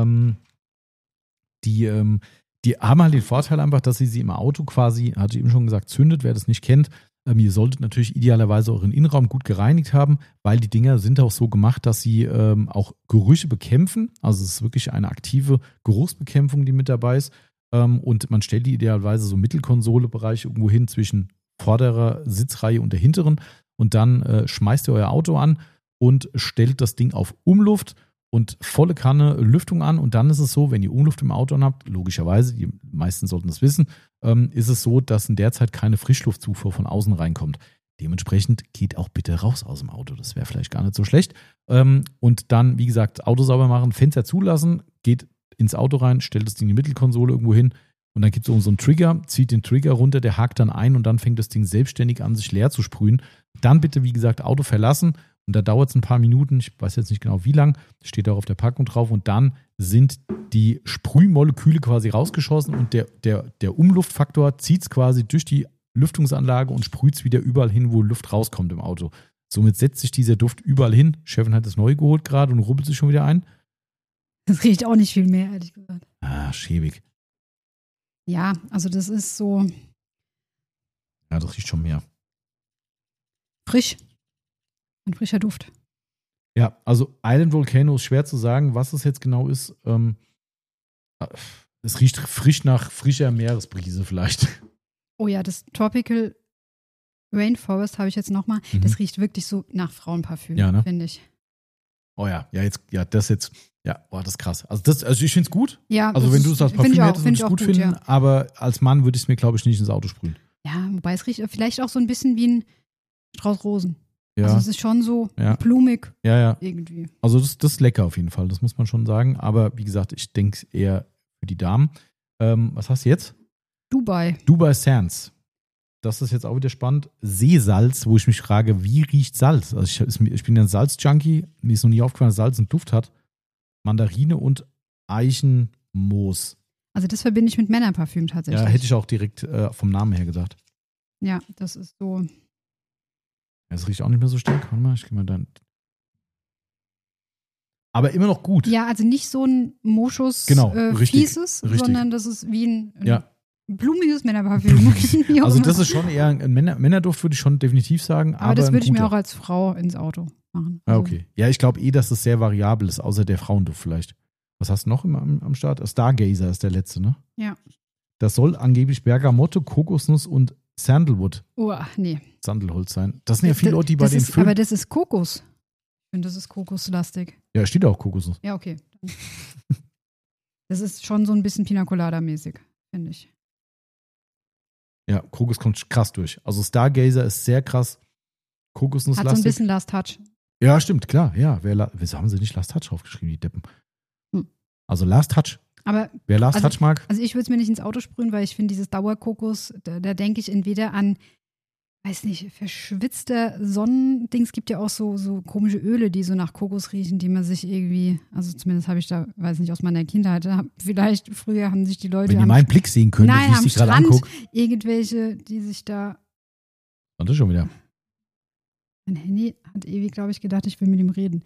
Speaker 1: Die haben halt den Vorteil einfach, dass sie im Auto quasi, hatte ich eben schon gesagt, zündet. Wer das nicht kennt, ihr solltet natürlich idealerweise euren Innenraum gut gereinigt haben, weil die Dinger sind auch so gemacht, dass sie auch Gerüche bekämpfen. Also es ist wirklich eine aktive Geruchsbekämpfung, die mit dabei ist. Und man stellt die idealerweise so Mittelkonsole-Bereich irgendwo hin zwischen vorderer Sitzreihe und der hinteren. Und dann schmeißt ihr euer Auto an und stellt das Ding auf Umluft und volle Kanne Lüftung an. Und dann ist es so, wenn ihr Umluft im Auto habt, logischerweise, die meisten sollten das wissen, ist es so, dass in der Zeit keine Frischluftzufuhr von außen reinkommt. Dementsprechend geht auch bitte raus aus dem Auto. Das wäre vielleicht gar nicht so schlecht. Und dann, wie gesagt, Auto sauber machen, Fenster zulassen, geht ins Auto rein, stellt das Ding in die Mittelkonsole irgendwo hin und dann gibt es so einen Trigger, zieht den Trigger runter, der hakt dann ein und dann fängt das Ding selbstständig an, sich leer zu sprühen. Dann bitte, wie gesagt, Auto verlassen und da dauert es ein paar Minuten, ich weiß jetzt nicht genau wie lang, steht auch auf der Packung drauf und dann sind die Sprühmoleküle quasi rausgeschossen und der Umluftfaktor zieht es quasi durch die Lüftungsanlage und sprüht es wieder überall hin, wo Luft rauskommt im Auto. Somit setzt sich dieser Duft überall hin. Chefin hat das neu geholt gerade und rubbelt sich schon wieder ein.
Speaker 2: Das riecht auch nicht viel mehr, ehrlich gesagt.
Speaker 1: Schäbig.
Speaker 2: Ja, also das ist so.
Speaker 1: Ja, das riecht schon mehr.
Speaker 2: Frisch. Ein frischer Duft.
Speaker 1: Ja, also Island Volcano ist schwer zu sagen, was es jetzt genau ist. Es riecht frisch nach frischer Meeresbrise vielleicht.
Speaker 2: Oh ja, das Tropical Rainforest habe ich jetzt nochmal. Das riecht wirklich so nach Frauenparfüm,
Speaker 1: ja, ne?
Speaker 2: Finde ich.
Speaker 1: Oh ja, das ist krass. Also ich finde es gut.
Speaker 2: Ja,
Speaker 1: also wenn du es als Parfüm hättest, würde ich es gut finden. Ja. Aber als Mann würde ich es mir, glaube ich, nicht ins Auto sprühen.
Speaker 2: Ja, wobei es riecht vielleicht auch so ein bisschen wie ein Strauß Rosen.
Speaker 1: Ja.
Speaker 2: Also es ist schon so blumig irgendwie.
Speaker 1: Also das ist lecker auf jeden Fall, das muss man schon sagen. Aber wie gesagt, ich denke eher für die Damen. Was hast du jetzt?
Speaker 2: Dubai
Speaker 1: Sands. Das ist jetzt auch wieder spannend. Seesalz, wo ich mich frage, wie riecht Salz? Also ich bin ja ein Salz-Junkie. Mir ist noch nie aufgefallen, dass Salz einen Duft hat. Mandarine und Eichenmoos.
Speaker 2: Also das verbinde ich mit Männerparfüm tatsächlich.
Speaker 1: Ja, hätte ich auch direkt vom Namen her gesagt.
Speaker 2: Ja, das ist so.
Speaker 1: Das riecht auch nicht mehr so stark. Warte mal, ich gehe mal dann. Aber immer noch gut.
Speaker 2: Ja, also nicht so ein Moschus Fieses, sondern das ist wie ein blumiges Männerparfüm.
Speaker 1: Also das ist schon eher ein Männerduft, würde ich schon definitiv sagen.
Speaker 2: Aber das würde ich mir auch als Frau ins Auto machen.
Speaker 1: Also okay. Ja, ich glaube dass es sehr variabel ist, außer der Frauenduft vielleicht. Was hast du noch am Start? Stargazer ist der letzte, ne?
Speaker 2: Ja.
Speaker 1: Das soll angeblich Bergamotte, Kokosnuss und Sandalwood.
Speaker 2: Nee.
Speaker 1: Sandelholz sein. Das sind ja viele Leute, die bei den Filmen.
Speaker 2: Aber das ist Kokos. Ich finde, das ist kokoslastig.
Speaker 1: Ja, steht auch Kokosnuss.
Speaker 2: Ja, okay. Das ist schon so ein bisschen Pina Colada-mäßig, finde ich.
Speaker 1: Ja, Kokos kommt krass durch. Also Stargazer ist sehr krass kokosnusslastig.
Speaker 2: Hat so ein bisschen Last Touch.
Speaker 1: Ja, stimmt, klar. Ja, wieso haben sie nicht Last Touch draufgeschrieben, die Deppen? Also Last Touch.
Speaker 2: Aber
Speaker 1: wer Last Touch mag.
Speaker 2: Also ich würde es mir nicht ins Auto sprühen, weil ich finde, dieses Dauerkokos, da denke ich entweder an, weiß nicht, verschwitzter Sonnendings. Es gibt ja auch so komische Öle, die so nach Kokos riechen, die man sich irgendwie, also zumindest habe ich da, weiß nicht, aus meiner Kindheit, vielleicht früher haben sich die Leute.
Speaker 1: Wenn ihr meinen Blick sehen könnt, wie ich dich gerade angucke.
Speaker 2: Irgendwelche, die sich da.
Speaker 1: Und das schon wieder.
Speaker 2: Mein Handy hat ewig, glaube ich, gedacht, ich will mit ihm reden.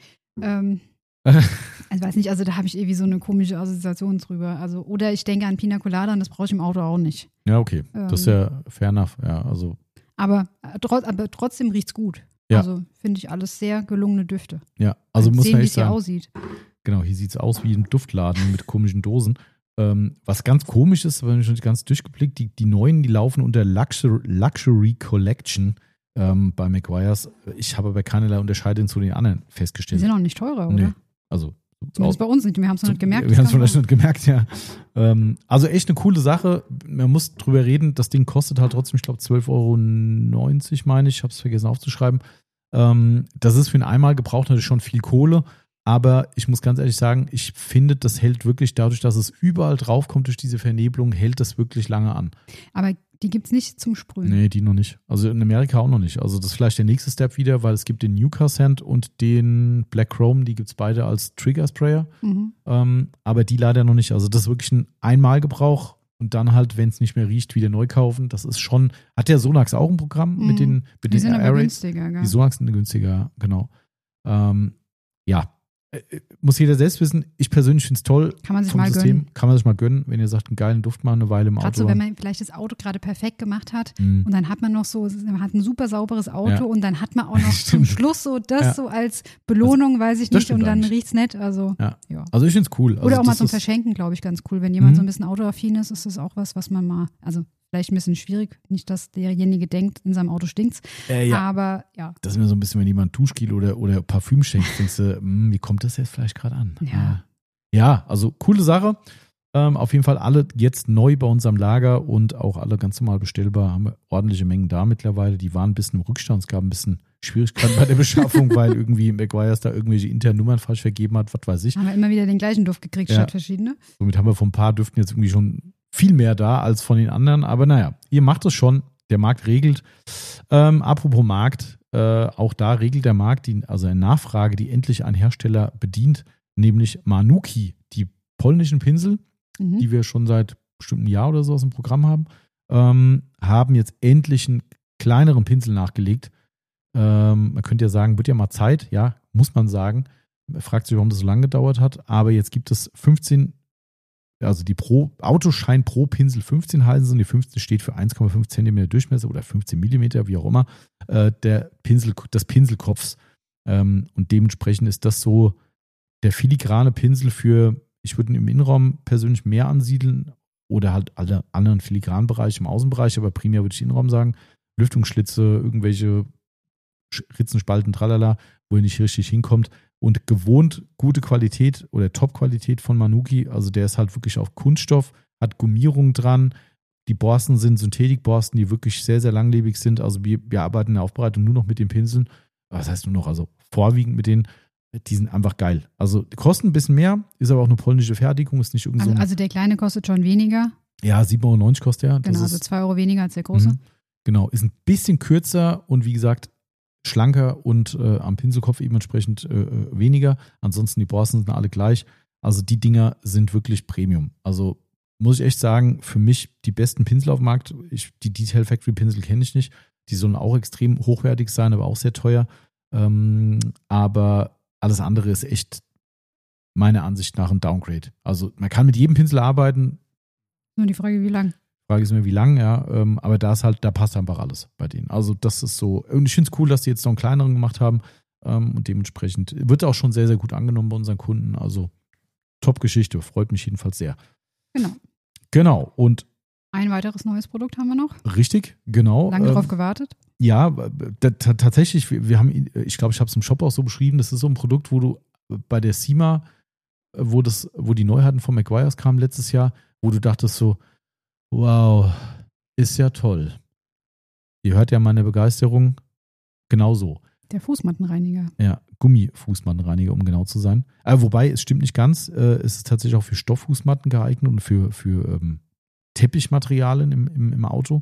Speaker 2: Also weiß nicht, also da habe ich irgendwie so eine komische Assoziation drüber. Also, oder ich denke an Pina Colada und das brauche ich im Auto auch nicht.
Speaker 1: Ja, okay. Das ist ja fair enough. Ja, also.
Speaker 2: Aber trotzdem riecht's gut.
Speaker 1: Ja.
Speaker 2: Also finde ich alles sehr gelungene Düfte.
Speaker 1: Ja, also muss man echt sagen.
Speaker 2: Wie es hier aussieht.
Speaker 1: Genau, hier sieht es aus wie ein Duftladen mit komischen Dosen. Was ganz komisch ist, wenn ich schon ganz durchgeblickt, die neuen, die laufen unter Luxury Collection bei Meguiar's. Ich habe aber keinerlei Unterscheidung zu den anderen festgestellt.
Speaker 2: Die sind auch nicht teurer, oder?
Speaker 1: Nee. Also
Speaker 2: zumindest bei uns nicht. Wir haben es noch nicht gemerkt.
Speaker 1: Wir haben es vielleicht nicht gemerkt, ja. Also echt eine coole Sache. Man muss drüber reden. Das Ding kostet halt trotzdem, ich glaube, 12,90 €, meine ich. Ich habe es vergessen aufzuschreiben. Das ist für einen einmal gebraucht natürlich schon viel Kohle. Aber ich muss ganz ehrlich sagen, ich finde, das hält wirklich dadurch, dass es überall draufkommt durch diese Vernebelung, hält das wirklich lange an.
Speaker 2: Aber die gibt es nicht zum Sprühen?
Speaker 1: Nee, die noch nicht. Also in Amerika auch noch nicht. Also das ist vielleicht der nächste Step wieder, weil es gibt den Nuka Scent und den Black Chrome, die gibt es beide als Trigger-Sprayer. Aber die leider noch nicht. Also das ist wirklich ein Einmalgebrauch und dann halt, wenn es nicht mehr riecht, wieder neu kaufen. Das ist schon, hat der Sonax auch ein Programm mit den
Speaker 2: die sind aber günstiger, gell?
Speaker 1: Die Sonax sind günstiger, genau. Ja. Muss jeder selbst wissen. Ich persönlich finde es toll.
Speaker 2: Kann man sich mal gönnen.
Speaker 1: Kann man sich mal gönnen, wenn ihr sagt, einen geilen Duft machen, eine Weile im Auto.
Speaker 2: Gerade so, wenn man vielleicht das Auto gerade perfekt gemacht hat und dann hat man noch so, man hat ein super sauberes Auto und dann hat man auch noch zum Schluss so das so als Belohnung, weiß ich nicht, und dann riecht es nett. Also, ja.
Speaker 1: Also ich finde es cool.
Speaker 2: Oder auch mal zum Verschenken, glaube ich, ganz cool. Wenn jemand so ein bisschen autoaffin ist, ist das auch was man mal, also vielleicht ein bisschen schwierig, nicht, dass derjenige denkt, in seinem Auto stinkt's. Aber ja.
Speaker 1: Das ist mir so ein bisschen, wenn jemand Duschgel oder Parfüm schenkt, denkst du, wie kommt das jetzt vielleicht gerade an? Ja, also coole Sache. Auf jeden Fall alle jetzt neu bei uns am Lager und auch alle ganz normal bestellbar. Haben wir ordentliche Mengen da mittlerweile. Die waren ein bisschen im Rückstand. Es gab ein bisschen Schwierigkeiten bei der Beschaffung, weil irgendwie Meguiar's da irgendwelche internen Nummern falsch vergeben hat, was weiß ich.
Speaker 2: Haben wir immer wieder den gleichen Duft gekriegt statt verschiedene.
Speaker 1: Somit haben wir von ein paar Düften jetzt irgendwie schon viel mehr da als von den anderen. Aber naja, ihr macht es schon. Der Markt regelt. Apropos Markt, auch da regelt der Markt, also eine Nachfrage, die endlich ein Hersteller bedient, nämlich Manuki, die polnischen Pinsel, die wir schon seit bestimmt einem Jahr oder so aus dem Programm haben jetzt endlich einen kleineren Pinsel nachgelegt. Man könnte ja sagen, wird ja mal Zeit, ja, muss man sagen. Man fragt sich, warum das so lange gedauert hat, aber jetzt gibt es 15, also die Autoschein pro Pinsel 15 heißen sie und die 15 steht für 1,5 cm Durchmesser oder 15 mm, wie auch immer, des Pinselkopfs. Und dementsprechend ist das so der filigrane Pinsel für, ich würde ihn im Innenraum persönlich mehr ansiedeln oder halt alle anderen filigranen Bereiche im Außenbereich, aber primär würde ich Innenraum sagen. Lüftungsschlitze, irgendwelche Ritzen, Spalten, tralala, wo er nicht richtig hinkommt. Und gewohnt gute Qualität oder Top-Qualität von Manuki, also der ist halt wirklich auf Kunststoff, hat Gummierung dran. Die Borsten sind Synthetikborsten, die wirklich sehr, sehr langlebig sind. Also wir arbeiten in der Aufbereitung nur noch mit den Pinseln. Was heißt nur noch? Also vorwiegend mit denen. Die sind einfach geil. Also die kosten ein bisschen mehr, ist aber auch eine polnische Fertigung, ist nicht irgend so.
Speaker 2: Also der kleine kostet schon weniger.
Speaker 1: Ja, 7,90 € kostet er.
Speaker 2: Genau, also 2 € weniger als der große.
Speaker 1: Genau, ist ein bisschen kürzer und wie gesagt, schlanker und am Pinselkopf eben entsprechend weniger. Ansonsten die Borsten sind alle gleich. Also die Dinger sind wirklich Premium. Also muss ich echt sagen, für mich die besten Pinsel auf dem Markt. Die Detail Factory Pinsel kenne ich nicht. Die sollen auch extrem hochwertig sein, aber auch sehr teuer. Aber alles andere ist echt meiner Ansicht nach ein Downgrade. Also man kann mit jedem Pinsel arbeiten.
Speaker 2: Nur die Frage, wie lang?
Speaker 1: Die Frage ist mir, wie lang, ja. Aber da passt einfach alles bei denen. Also das ist so. Und ich finde es cool, dass die jetzt noch einen kleineren gemacht haben. Und dementsprechend wird auch schon sehr, sehr gut angenommen bei unseren Kunden. Also Top-Geschichte, freut mich jedenfalls sehr. Genau. Und
Speaker 2: ein weiteres neues Produkt haben wir noch.
Speaker 1: Richtig, genau.
Speaker 2: Lange drauf gewartet?
Speaker 1: Ja, tatsächlich, wir haben, ich glaube, ich habe es im Shop auch so beschrieben, das ist so ein Produkt, wo du bei der SEMA, wo die Neuheiten von Meguiar's kamen letztes Jahr, wo du dachtest so, wow, ist ja toll. Ihr hört ja meine Begeisterung genauso.
Speaker 2: Der Fußmattenreiniger.
Speaker 1: Ja, Gummifußmattenreiniger, um genau zu sein. Wobei, es stimmt nicht ganz. Es ist tatsächlich auch für Stofffußmatten geeignet und für Teppichmaterialien im Auto.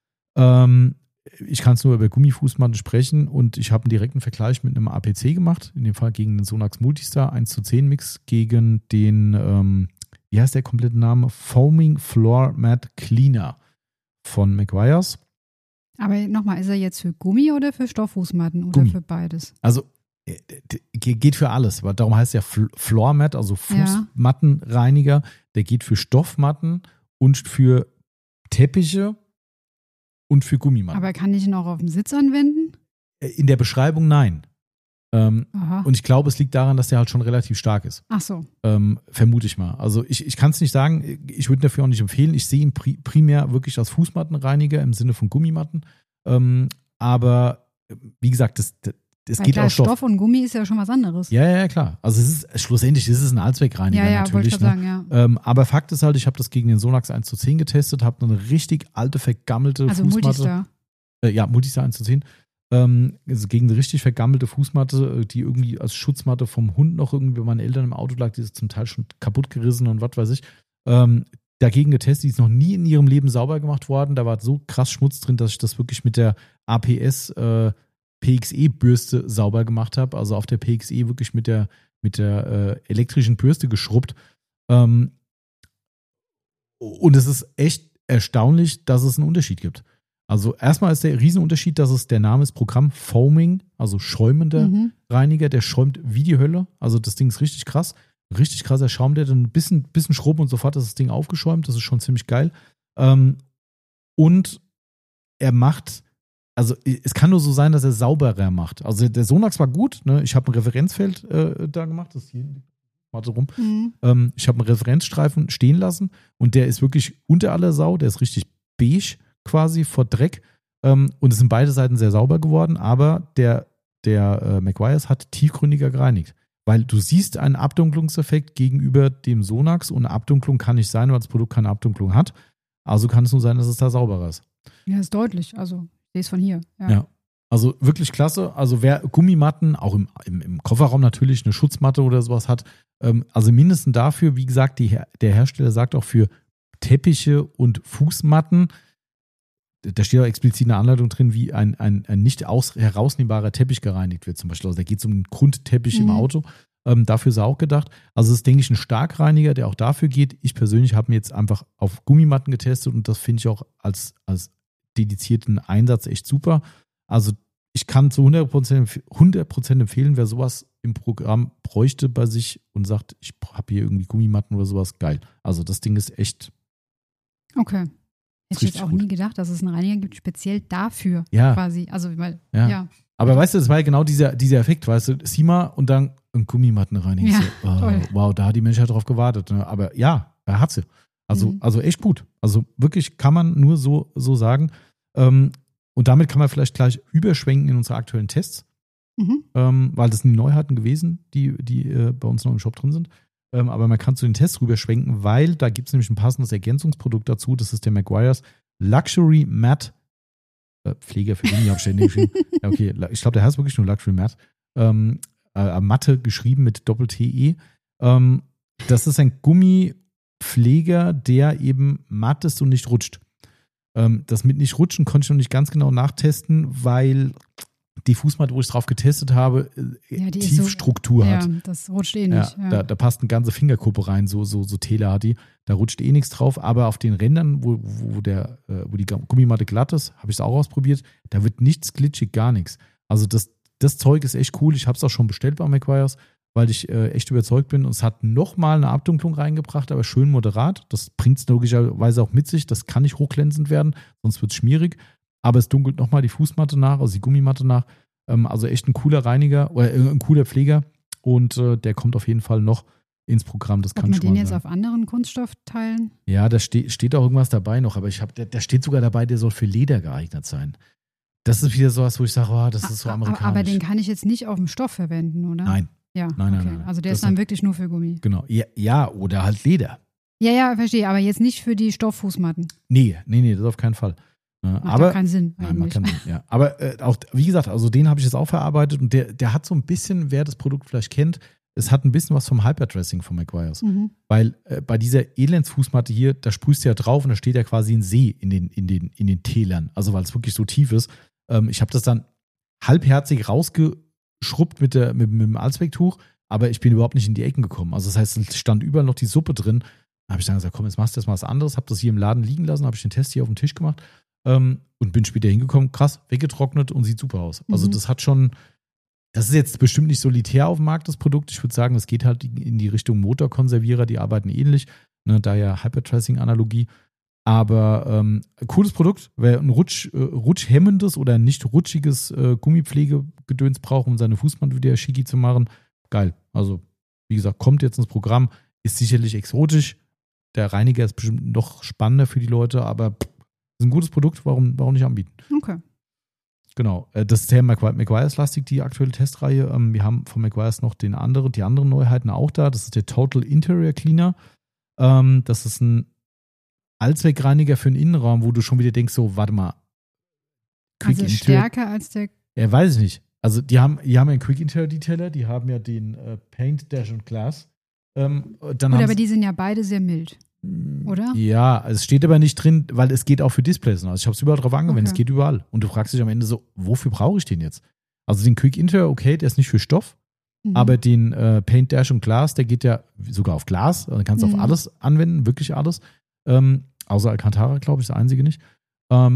Speaker 1: Ich kann es nur über Gummifußmatten sprechen und ich habe einen direkten Vergleich mit einem APC gemacht, in dem Fall gegen den Sonax Multistar 1:10 Mix gegen den, wie heißt der komplette Name? Foaming Floor Mat Cleaner von Meguiar's.
Speaker 2: Aber nochmal, ist er jetzt für Gummi oder für Stofffußmatten oder
Speaker 1: Gummi.
Speaker 2: Für beides?
Speaker 1: Also geht für alles, aber darum heißt ja Floor Mat, also Fußmattenreiniger, der geht für Stoffmatten und für Teppiche und für Gummimatten.
Speaker 2: Aber kann ich ihn auch auf dem Sitz anwenden?
Speaker 1: In der Beschreibung nein. Und ich glaube, es liegt daran, dass der halt schon relativ stark ist.
Speaker 2: Ach so.
Speaker 1: Vermute ich mal. Also ich kann es nicht sagen, ich würde ihn dafür auch nicht empfehlen. Ich sehe ihn primär wirklich als Fußmattenreiniger im Sinne von Gummimatten. Aber wie gesagt, das geht
Speaker 2: klar,
Speaker 1: auch
Speaker 2: Stoff und Gummi ist ja schon was anderes.
Speaker 1: Ja, klar. Also schlussendlich ist es ein Allzweckreiniger natürlich.
Speaker 2: Wollte ich sagen,
Speaker 1: aber Fakt ist halt, ich habe das gegen den Sonax 1:10 getestet, habe eine richtig alte, vergammelte Fußmatte.
Speaker 2: Multistar.
Speaker 1: Multistar 1:10. Also gegen eine richtig vergammelte Fußmatte, die irgendwie als Schutzmatte vom Hund noch irgendwie bei meinen Eltern im Auto lag, die ist zum Teil schon kaputt gerissen und was weiß ich. Dagegen getestet, die ist noch nie in ihrem Leben sauber gemacht worden. Da war so krass Schmutz drin, dass ich das wirklich mit der APS PXE-Bürste sauber gemacht habe. Also auf der PXE wirklich mit der elektrischen Bürste geschrubbt. Und es ist echt erstaunlich, dass es einen Unterschied gibt. Also erstmal ist der Riesenunterschied, dass der Name ist Programm Foaming, also schäumender Reiniger, der schäumt wie die Hölle. Also das Ding ist richtig krass. Richtig krasser Schaum, der dann ein bisschen Schrubben und sofort ist das Ding aufgeschäumt. Das ist schon ziemlich geil. Und er macht, also es kann nur so sein, dass er sauberer macht. Also der Sonax war gut. Ne? Ich habe ein Referenzfeld da gemacht. Das ist hier warte rum. Ich habe einen Referenzstreifen stehen lassen und der ist wirklich unter aller Sau. Der ist richtig beige quasi vor Dreck. Und es sind beide Seiten sehr sauber geworden, aber der Meguiar's hat tiefgründiger gereinigt. Weil du siehst einen Abdunklungseffekt gegenüber dem Sonax und eine Abdunklung kann nicht sein, weil das Produkt keine Abdunklung hat. Also kann es nur sein, dass es da sauberer ist.
Speaker 2: Ja, ist deutlich. Also ich sehe es von hier.
Speaker 1: Ja. Also wirklich klasse. Also wer Gummimatten, auch im Kofferraum natürlich eine Schutzmatte oder sowas hat, also mindestens dafür, wie gesagt, der Hersteller sagt auch für Teppiche und Fußmatten, da steht auch explizit eine Anleitung drin, wie ein nicht herausnehmbarer Teppich gereinigt wird zum Beispiel. Also da geht es um einen Grundteppich im Auto. Dafür ist er auch gedacht. Also das ist, denke ich, ein Starkreiniger, der auch dafür geht. Ich persönlich habe ihn jetzt einfach auf Gummimatten getestet und das finde ich auch als dedizierten Einsatz echt super. Also ich kann zu 100% empfehlen, wer sowas im Programm bräuchte bei sich und sagt, ich habe hier irgendwie Gummimatten oder sowas, geil. Also das Ding ist echt
Speaker 2: okay. Hätte ich jetzt auch nie gedacht, dass es einen Reiniger gibt, speziell dafür quasi. Also, weil,
Speaker 1: Aber weißt du, das war ja genau dieser Effekt, weißt du, SEMA und dann ein Gummimattenreiniger.
Speaker 2: Ja,
Speaker 1: so, wow, da hat die Menschheit drauf gewartet. Ne? Aber ja, er hat sie. Also echt gut. Also wirklich kann man nur so sagen. Und damit kann man vielleicht gleich überschwenken in unsere aktuellen Tests, weil das sind die Neuheiten gewesen, die bei uns noch im Shop drin sind. Aber man kann zu den Tests rüberschwenken, weil da gibt es nämlich ein passendes Ergänzungsprodukt dazu. Das ist der Meguiar's Luxury Matte Pfleger für ihn, habe ich geschrieben. Ja, okay, ich glaube, der heißt wirklich nur Luxury Matte. Matte geschrieben mit Doppel-T-E. Das ist ein Gummipfleger, der eben matt ist und nicht rutscht. Das mit nicht rutschen konnte ich noch nicht ganz genau nachtesten, weil die Fußmatte, wo ich drauf getestet habe, Tiefstruktur hat.
Speaker 2: Ja, das rutscht eh nicht.
Speaker 1: Ja. Da passt eine ganze Fingerkuppe rein, so Tele hat die. Da rutscht eh nichts drauf, aber auf den Rändern, wo die Gummimatte glatt ist, habe ich es auch ausprobiert, da wird nichts glitschig, gar nichts. Also das Zeug ist echt cool. Ich habe es auch schon bestellt bei Meguiar's, weil ich echt überzeugt bin. Und es hat nochmal eine Abdunklung reingebracht, aber schön moderat. Das bringt es logischerweise auch mit sich. Das kann nicht hochglänzend werden, sonst wird es schmierig. Aber es dunkelt nochmal die Fußmatte nach, also die Gummimatte nach. Also echt ein cooler Reiniger oder ein cooler Pfleger. Und der kommt auf jeden Fall noch ins Programm. Das kann schon mal sein.
Speaker 2: Hat man den jetzt auf anderen Kunststoffteilen?
Speaker 1: Ja, da steht auch irgendwas dabei noch. Aber da steht sogar dabei, der soll für Leder geeignet sein. Das ist wieder sowas, wo ich sage, das ist so amerikanisch.
Speaker 2: Aber den kann ich jetzt nicht auf dem Stoff verwenden, oder?
Speaker 1: Nein.
Speaker 2: Ja,
Speaker 1: Nein.
Speaker 2: Also der ist dann wirklich nur für Gummi.
Speaker 1: Genau. Ja, oder halt Leder.
Speaker 2: Ja, verstehe. Aber jetzt nicht für die Stofffußmatten.
Speaker 1: Nee, das auf keinen Fall.
Speaker 2: Macht doch keinen Sinn.
Speaker 1: Macht keinen Sinn, ja. Aber auch, wie gesagt, also den habe ich jetzt auch verarbeitet und der hat so ein bisschen, wer das Produkt vielleicht kennt, es hat ein bisschen was vom Hyperdressing von Meguiar's. Mhm. Weil bei dieser Elendsfußmatte hier, da sprühst du ja drauf und da steht ja quasi ein See in den Tälern. Also weil es wirklich so tief ist. Ich habe das dann halbherzig rausgeschrubbt mit dem Allzwecktuch, aber ich bin überhaupt nicht in die Ecken gekommen. Also das heißt, es stand überall noch die Suppe drin. Da habe ich dann gesagt, komm, jetzt machst du das mal was anderes. Habe das hier im Laden liegen lassen, habe ich den Test hier auf dem Tisch gemacht und bin später hingekommen, krass, weggetrocknet und sieht super aus. Also das hat schon, das ist jetzt bestimmt nicht solitär auf dem Markt, das Produkt. Ich würde sagen, es geht halt in die Richtung Motorkonservierer, die arbeiten ähnlich, ne, daher Hypertracing-Analogie. Aber cooles Produkt, wer ein rutschhemmendes oder nicht rutschiges Gummipflegegedöns braucht, um seine Fußmatte wieder schicki zu machen, geil. Also, wie gesagt, kommt jetzt ins Programm, ist sicherlich exotisch. Der Reiniger ist bestimmt noch spannender für die Leute, aber ist ein gutes Produkt, warum nicht anbieten?
Speaker 2: Okay.
Speaker 1: Genau, das ist der Meguiar's Lastik, die aktuelle Testreihe. Wir haben von Meguiar's noch die anderen Neuheiten auch da. Das ist der Total Interior Cleaner. Das ist ein Allzweckreiniger für den Innenraum, wo du schon wieder denkst, so, warte mal.
Speaker 2: Also stärker als der...
Speaker 1: Ja, weiß ich nicht. Also die haben ja einen Quick Interior Detailer, die haben ja den Paint, Dash und Glass.
Speaker 2: Aber die sind ja beide sehr mild, oder?
Speaker 1: Ja, es steht aber nicht drin, weil es geht auch für Displays. Also ich habe es überall drauf angewendet, Es geht überall. Und du fragst dich am Ende so, wofür brauche ich den jetzt? Also den Quick Interior, okay, der ist nicht für Stoff, aber den Paint, Dash und Glass, der geht ja sogar auf Glas. Also kannst du auf alles anwenden, wirklich alles. Außer Alcantara, glaube ich, ist der einzige nicht.
Speaker 2: Ja.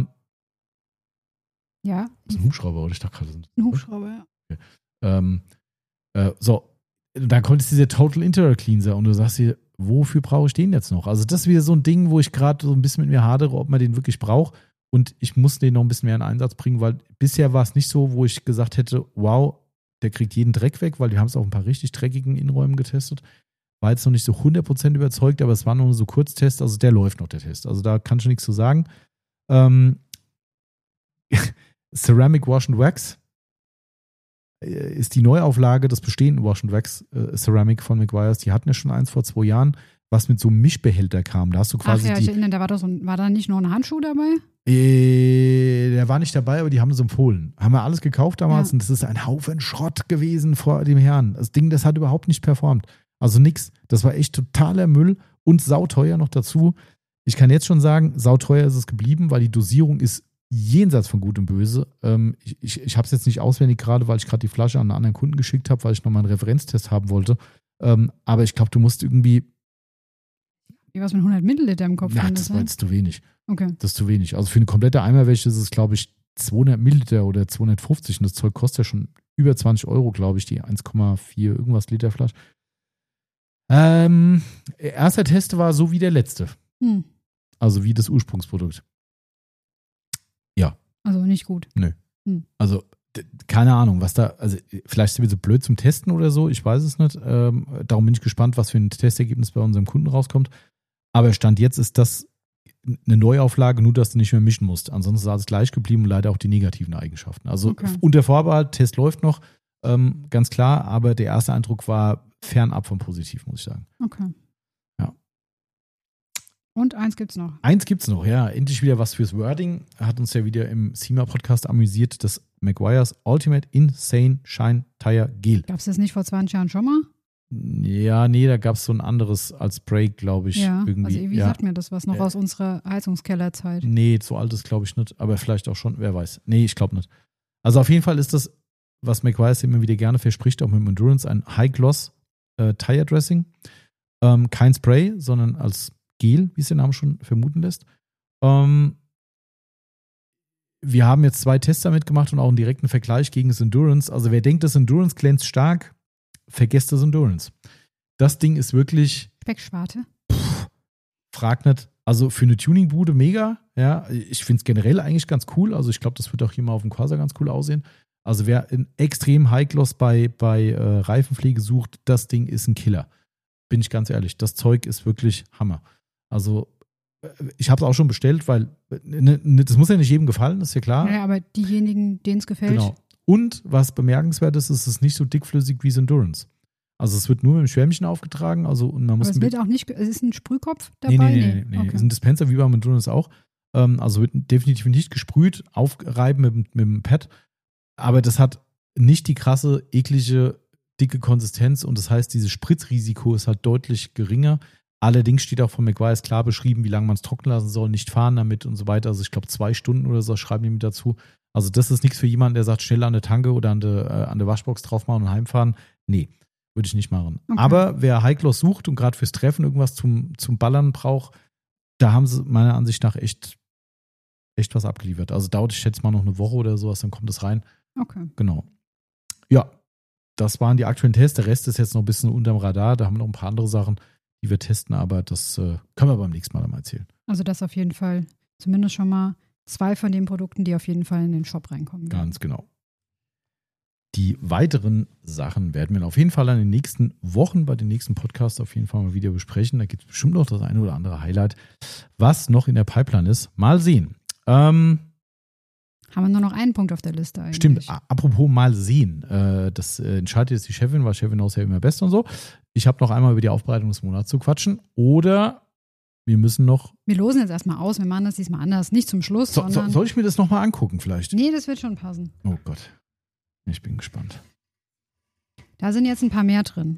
Speaker 1: Das ist ein Hubschrauber, oder? Ich dachte gerade, das ist
Speaker 2: ein Hubschrauber,
Speaker 1: ja. Okay. So, dann kommt jetzt dieser Total Interior Cleanser und du sagst dir, wofür brauche ich den jetzt noch? Also das ist wieder so ein Ding, wo ich gerade so ein bisschen mit mir hadere, ob man den wirklich braucht. Und ich muss den noch ein bisschen mehr in Einsatz bringen, weil bisher war es nicht so, wo ich gesagt hätte, wow, der kriegt jeden Dreck weg, weil wir haben es auf ein paar richtig dreckigen Innenräumen getestet. War jetzt noch nicht so 100% überzeugt, aber es war nur so Kurztest, also der läuft noch, der Test. Also da kann ich nichts zu sagen. Ceramic Wash and Wax ist die Neuauflage des bestehenden Wash and Wax Ceramic von Meguiar's. Die hatten ja schon eins vor 2 Jahren, was mit so einem Mischbehälter kam. Da hast du quasi
Speaker 2: ich erinnere, war da nicht noch ein Handschuh dabei?
Speaker 1: Der war nicht dabei, aber die haben es empfohlen. Haben wir alles gekauft damals und das ist ein Haufen Schrott gewesen vor dem Herrn. Das Ding, das hat überhaupt nicht performt. Also nix. Das war echt totaler Müll und sauteuer noch dazu. Ich kann jetzt schon sagen, sauteuer ist es geblieben, weil die Dosierung ist jenseits von Gut und Böse. Ich habe es jetzt nicht auswendig gerade, weil ich gerade die Flasche an einen anderen Kunden geschickt habe, weil ich nochmal einen Referenztest haben wollte. Aber ich glaube, du musst irgendwie...
Speaker 2: Was mit 100 Milliliter im Kopf?
Speaker 1: Ja, das war jetzt zu wenig.
Speaker 2: Okay.
Speaker 1: Das ist zu wenig. Also für eine komplette Eimerwäsche ist es, glaube ich, 200 Milliliter oder 250 und das Zeug kostet ja schon über 20 €, glaube ich, die 1,4 irgendwas Liter Flasche. Erster Test war so wie der letzte. Also wie das Ursprungsprodukt. Ja.
Speaker 2: Also nicht gut.
Speaker 1: Nö. Also keine Ahnung, was da, also vielleicht sind wir so blöd zum Testen oder so, ich weiß es nicht. Darum bin ich gespannt, was für ein Testergebnis bei unserem Kunden rauskommt. Aber Stand jetzt ist das eine Neuauflage, nur dass du nicht mehr mischen musst. Ansonsten ist alles gleich geblieben und leider auch die negativen Eigenschaften. Also unter Vorbehalt, Test läuft noch, ganz klar, aber der erste Eindruck war fernab vom Positiv, muss ich sagen.
Speaker 2: Okay.
Speaker 1: Ja.
Speaker 2: Und eins gibt's noch.
Speaker 1: Eins gibt's noch, ja. Endlich wieder was fürs Wording. Hat uns ja wieder im SEMA-Podcast amüsiert, das Meguiar's Ultimate Insane Shine Tire Gel.
Speaker 2: Gab's das nicht vor 20 Jahren schon mal?
Speaker 1: Ja, nee, da gab es so ein anderes als Break, glaube ich.
Speaker 2: Ja,
Speaker 1: irgendwie.
Speaker 2: Also irgendwie sagt mir das was noch aus unserer Heizungskellerzeit.
Speaker 1: Nee, so alt ist glaube ich nicht, aber vielleicht auch schon, wer weiß. Nee, ich glaube nicht. Also auf jeden Fall ist das, was McGuire's immer wieder gerne verspricht, auch mit dem Endurance, ein High-Gloss Tire Dressing. Kein Spray, sondern als Gel, wie es der Name schon vermuten lässt. Wir haben jetzt 2 Tests damit gemacht und auch einen direkten Vergleich gegen das Endurance. Also wer denkt, das Endurance glänzt stark, vergesst das Endurance. Das Ding ist wirklich...
Speaker 2: Speckschwarte.
Speaker 1: Frag nicht. Also für eine Tuningbude mega. Ja, ich finde es generell eigentlich ganz cool. Also ich glaube, das wird auch hier mal auf dem Corsa ganz cool aussehen. Also wer ein extrem High-Gloss bei Reifenpflege sucht, das Ding ist ein Killer. Bin ich ganz ehrlich. Das Zeug ist wirklich Hammer. Also ich habe es auch schon bestellt, weil das muss ja nicht jedem gefallen, ist ja klar.
Speaker 2: Ja, aber diejenigen, denen es gefällt.
Speaker 1: Genau. Und was bemerkenswert ist, es ist nicht so dickflüssig wie das Endurance. Also es wird nur mit dem Schwämmchen aufgetragen. Also und man muss
Speaker 2: aber es wird auch nicht, es ist ein Sprühkopf dabei?
Speaker 1: Nee. Okay. Es ist ein Dispenser wie beim Endurance auch. Also wird definitiv nicht gesprüht, aufreiben mit dem Pad. Aber das hat nicht die krasse, eklige, dicke Konsistenz und das heißt, dieses Spritzrisiko ist halt deutlich geringer. Allerdings steht auch von McGuire's klar beschrieben, wie lange man es trocknen lassen soll, nicht fahren damit und so weiter. Also ich glaube 2 Stunden oder so schreiben die mit dazu. Also das ist nichts für jemanden, der sagt, schnell an der Tanke oder an der Waschbox drauf machen und heimfahren. Nee, würde ich nicht machen. Okay. Aber wer High-Gloss sucht und gerade fürs Treffen irgendwas zum Ballern braucht, da haben sie meiner Ansicht nach echt was abgeliefert. Also dauert, ich schätze mal, noch eine Woche oder sowas, dann kommt es rein.
Speaker 2: Okay.
Speaker 1: Genau. Ja, das waren die aktuellen Tests. Der Rest ist jetzt noch ein bisschen unterm Radar. Da haben wir noch ein paar andere Sachen, die wir testen, aber das können wir beim nächsten Mal erzählen.
Speaker 2: Also das auf jeden Fall. Zumindest schon mal 2 von den Produkten, die auf jeden Fall in den Shop reinkommen werden.
Speaker 1: Ganz genau. Die weiteren Sachen werden wir auf jeden Fall in den nächsten Wochen bei den nächsten Podcasts auf jeden Fall mal wieder besprechen. Da gibt es bestimmt noch das eine oder andere Highlight, was noch in der Pipeline ist. Mal sehen.
Speaker 2: Haben wir nur noch einen Punkt auf der Liste eigentlich.
Speaker 1: Stimmt, apropos mal sehen. Das entscheidet jetzt die Chefin, weil Chefin ist ja immer best und so. Ich habe noch einmal über die Aufbereitung des Monats zu quatschen. Oder wir müssen noch...
Speaker 2: Wir losen jetzt erstmal aus, wir machen das diesmal anders. Nicht zum Schluss, sondern...
Speaker 1: Soll ich mir das nochmal angucken vielleicht?
Speaker 2: Nee, das wird schon passen.
Speaker 1: Oh Gott, ich bin gespannt.
Speaker 2: Da sind jetzt ein paar mehr drin.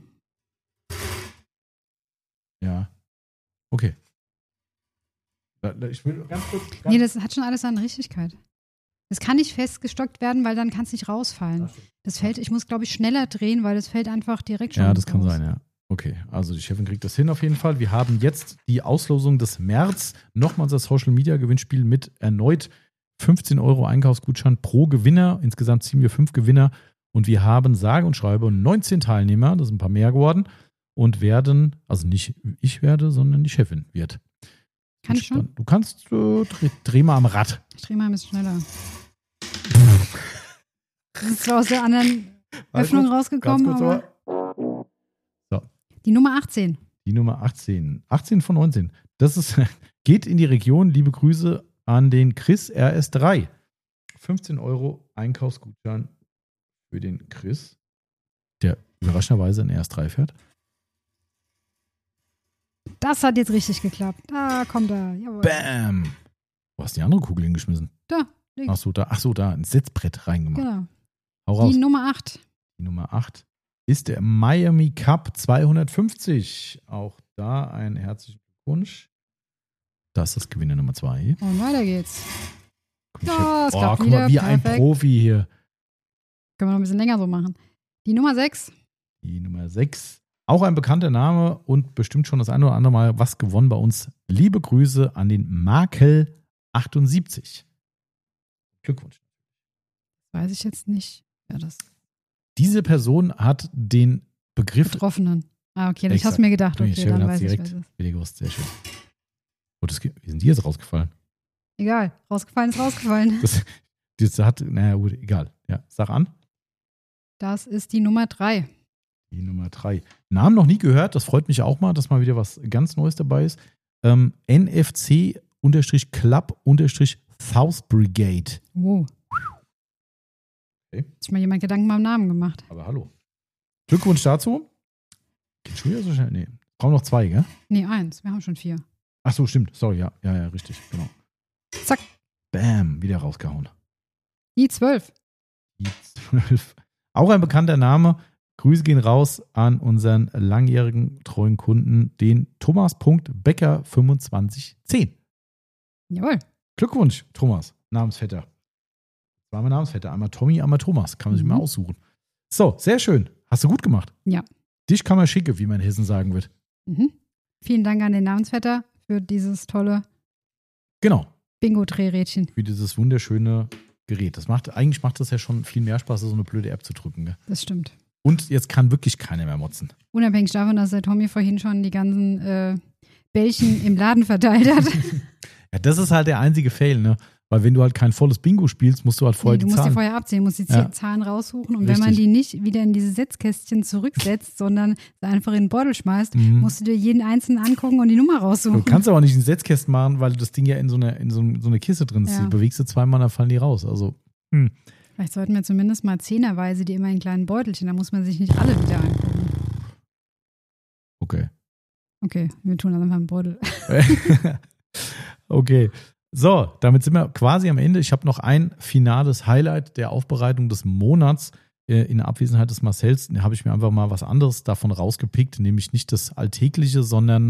Speaker 1: Ja, okay. Ich will ganz kurz...
Speaker 2: Nee, das hat schon alles seine Richtigkeit. Das kann nicht festgestockt werden, weil dann kann es nicht rausfallen. Das fällt, ich muss, glaube ich, schneller drehen, weil das fällt einfach direkt schon raus.
Speaker 1: Ja, das kann sein, ja. Okay, also die Chefin kriegt das hin auf jeden Fall. Wir haben jetzt die Auslosung des März. Nochmal unser Social-Media-Gewinnspiel mit erneut 15 € Einkaufsgutschein pro Gewinner. Insgesamt ziehen wir 5 Gewinner. Und wir haben sage und schreibe 19 Teilnehmer. Das sind ein paar mehr geworden. Und werden, also nicht ich werde, sondern die Chefin wird.
Speaker 2: Kann ich schon?
Speaker 1: Du kannst, dreh mal am Rad.
Speaker 2: Ich drehe mal ein bisschen schneller. Das ist zwar aus der anderen Öffnung rausgekommen, aber...
Speaker 1: So.
Speaker 2: Die Nummer 18.
Speaker 1: Die Nummer 18. 18 von 19. Das ist, geht in die Region. Liebe Grüße an den Chris RS3. 15 € Einkaufsgutschein für den Chris, der überraschenderweise in RS3 fährt.
Speaker 2: Das hat jetzt richtig geklappt. Da kommt er. Jawohl.
Speaker 1: Bam! Wo hast du die andere Kugel hingeschmissen?
Speaker 2: Da. Links.
Speaker 1: Ach so, da. Ein Sitzbrett reingemacht.
Speaker 2: Genau.
Speaker 1: Hau raus.
Speaker 2: Die Nummer 8.
Speaker 1: Die Nummer 8 ist der Miami Cup 250. Auch da ein herzlichen Glückwunsch. Das ist das Gewinner Nummer 2.
Speaker 2: Und weiter geht's.
Speaker 1: Guck mal, wie ein Profi hier.
Speaker 2: Können wir noch ein bisschen länger so machen. Die Nummer 6.
Speaker 1: Die Nummer 6. Auch ein bekannter Name und bestimmt schon das eine oder andere Mal was gewonnen bei uns. Liebe Grüße an den Makel 78. Glückwunsch.
Speaker 2: Weiß ich jetzt nicht, wer das ist.
Speaker 1: Diese Person hat den Begriff...
Speaker 2: Betroffenen. Ah, okay, ich hab's mir gedacht. Okay, dann weiß ich, wer es ist.
Speaker 1: Sehr schön. Oh, wie sind die jetzt rausgefallen?
Speaker 2: Egal, rausgefallen ist rausgefallen.
Speaker 1: Das hat, naja, gut, egal. Ja, sag an.
Speaker 2: Das ist die Nummer 3.
Speaker 1: Die Nummer 3. Namen noch nie gehört, das freut mich auch mal, dass mal wieder was ganz Neues dabei ist. NFC-Club-South Brigade.
Speaker 2: Wow.
Speaker 1: Okay.
Speaker 2: Hat sich mal jemand Gedanken beim Namen gemacht.
Speaker 1: Aber hallo. Glückwunsch dazu. Geht schon wieder so schnell? Nee. Brauchen noch 2, gell?
Speaker 2: Nee, 1. Wir haben schon 4.
Speaker 1: Ach so, stimmt. Sorry, ja, richtig. Genau.
Speaker 2: Zack.
Speaker 1: Bam, wieder rausgehauen.
Speaker 2: Die 12.
Speaker 1: Die 12. Auch ein bekannter Name. Grüße gehen raus an unseren langjährigen treuen Kunden, den Thomas.Becker2510.
Speaker 2: Jawohl.
Speaker 1: Glückwunsch, Thomas, Namensvetter. war mein Namensvetter. Einmal Tommy, einmal Thomas. Kann man sich mal aussuchen. So, sehr schön. Hast du gut gemacht.
Speaker 2: Ja.
Speaker 1: Dich kann man schicke, wie man in Hessen sagen wird.
Speaker 2: Vielen Dank an den Namensvetter für dieses tolle Bingo-Drehrädchen.
Speaker 1: Für dieses wunderschöne Gerät. Eigentlich macht das ja schon viel mehr Spaß, so eine blöde App zu drücken. Gell?
Speaker 2: Das stimmt.
Speaker 1: Und jetzt kann wirklich keiner mehr motzen.
Speaker 2: Unabhängig davon, dass der Tommy vorhin schon die ganzen Bällchen im Laden verteilt hat.
Speaker 1: Ja, das ist halt der einzige Fail, ne? Weil wenn du halt kein volles Bingo spielst, musst du halt vorher die Zahlen.
Speaker 2: Du musst die vorher abziehen, musst die Zahlen raussuchen. Und Richtig. Wenn man die nicht wieder in diese Setzkästchen zurücksetzt, sondern einfach in den Beutel schmeißt, musst du dir jeden einzelnen angucken und die Nummer raussuchen.
Speaker 1: Du kannst aber auch nicht in Setzkästen machen, weil das Ding ja in so eine Kiste drin ist. Ja. Die bewegst du zweimal, dann fallen die raus. Also,
Speaker 2: Vielleicht sollten wir zumindest mal zehnerweise die immer in kleinen Beutelchen, da muss man sich nicht alle wieder angucken. Okay, wir tun das einfach im Beutel.
Speaker 1: Okay. So, damit sind wir quasi am Ende. Ich habe noch ein finales Highlight der Aufbereitung des Monats. In der Abwesenheit des Marcells habe ich mir einfach mal was anderes davon rausgepickt, nämlich nicht das Alltägliche, sondern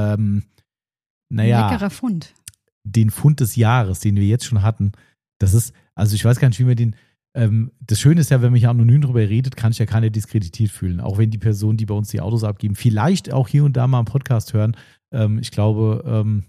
Speaker 2: leckerer Fund.
Speaker 1: Den Fund des Jahres, den wir jetzt schon hatten. Das ist, also ich weiß gar nicht, wie wir den. Das Schöne ist ja, wenn man hier anonym drüber redet, kann sich ja keiner diskreditiert fühlen. Auch wenn die Personen, die bei uns die Autos abgeben, vielleicht auch hier und da mal einen Podcast hören. Ich glaube,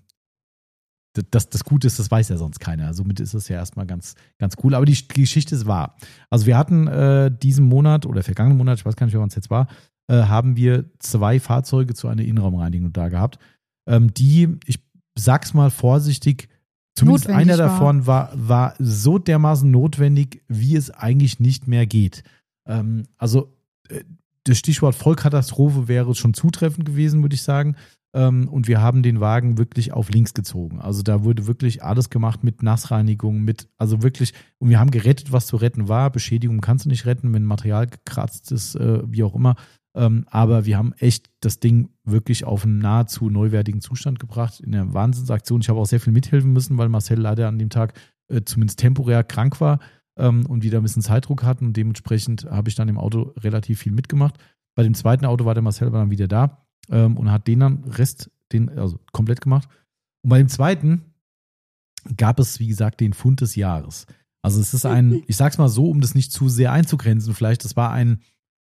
Speaker 1: das Gute ist, das weiß ja sonst keiner. Somit ist es ja erstmal ganz, ganz cool. Aber die Geschichte ist wahr. Also wir hatten diesen Monat oder vergangenen Monat, ich weiß gar nicht, wann es jetzt war, haben wir 2 Fahrzeuge zu einer Innenraumreinigung da gehabt, die, ich sag's mal vorsichtig, zumindest einer davon war so dermaßen notwendig, wie es eigentlich nicht mehr geht. Also das Stichwort Vollkatastrophe wäre schon zutreffend gewesen, würde ich sagen. Und wir haben den Wagen wirklich auf links gezogen. Also da wurde wirklich alles gemacht mit Nassreinigung, also wirklich, und wir haben gerettet, was zu retten war. Beschädigung kannst du nicht retten, wenn Material gekratzt ist, wie auch immer. Aber wir haben echt das Ding wirklich auf einen nahezu neuwertigen Zustand gebracht, in der Wahnsinnsaktion. Ich habe auch sehr viel mithelfen müssen, weil Marcel leider an dem Tag zumindest temporär krank war und wieder ein bisschen Zeitdruck hatten. Und dementsprechend habe ich dann im Auto relativ viel mitgemacht. Bei dem zweiten Auto war der Marcel aber dann wieder da. Und hat den dann komplett gemacht. Und bei dem zweiten gab es, wie gesagt, den Fund des Jahres. Also es ist ich sag's mal so, um das nicht zu sehr einzugrenzen vielleicht, das war ein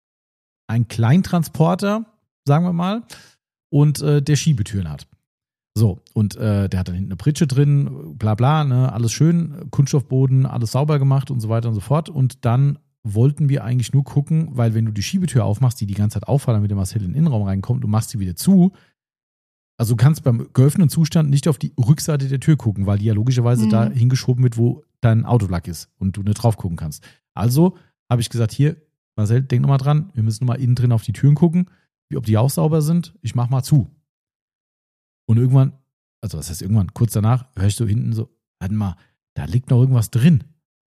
Speaker 1: Kleintransporter, sagen wir mal, und der Schiebetüren hat. So, und der hat dann hinten eine Pritsche drin, bla bla, ne, alles schön, Kunststoffboden, alles sauber gemacht und so weiter und so fort. Und dann wollten wir eigentlich nur gucken, weil wenn du die Schiebetür aufmachst, die ganze Zeit auffallen, damit der Marcel in den Innenraum reinkommt und machst sie wieder zu, also du kannst beim geöffneten Zustand nicht auf die Rückseite der Tür gucken, weil die ja logischerweise da hingeschoben wird, wo dein Autolack ist und du nicht drauf gucken kannst. Also habe ich gesagt, hier, Marcel, denk nochmal dran, wir müssen nochmal innen drin auf die Türen gucken, ob die auch sauber sind. Ich mach mal zu. Und irgendwann, also was heißt irgendwann, kurz danach, hörst du hinten so, warte mal, da liegt noch irgendwas drin.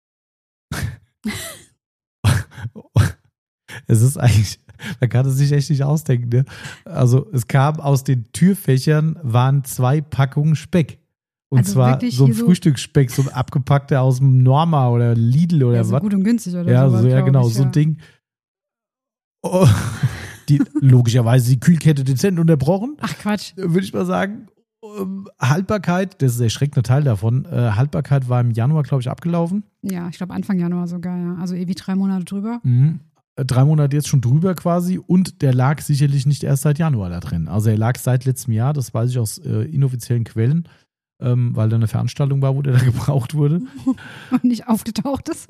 Speaker 1: Es ist eigentlich, man kann es sich echt nicht ausdenken, ne? Also es kam aus den Türfächern, waren 2 Packungen Speck. Und also zwar so ein Frühstücksspeck, so ein abgepackter aus dem Norma oder Lidl oder
Speaker 2: ja, so
Speaker 1: was.
Speaker 2: Gut und günstig oder
Speaker 1: ja,
Speaker 2: sowas,
Speaker 1: so, ja, genau, so ein Ding. Oh, logischerweise die Kühlkette dezent unterbrochen.
Speaker 2: Ach Quatsch.
Speaker 1: Würde ich mal sagen. Haltbarkeit, das ist der erschreckende Teil davon, Haltbarkeit war im Januar, glaube ich, abgelaufen.
Speaker 2: Ja, ich glaube Anfang Januar sogar, ja. Also irgendwie 3 Monate drüber.
Speaker 1: 3 Monate jetzt schon drüber quasi und der lag sicherlich nicht erst seit Januar da drin. Also er lag seit letztem Jahr, das weiß ich aus inoffiziellen Quellen, weil da eine Veranstaltung war, wo der da gebraucht wurde.
Speaker 2: Und nicht aufgetaucht ist.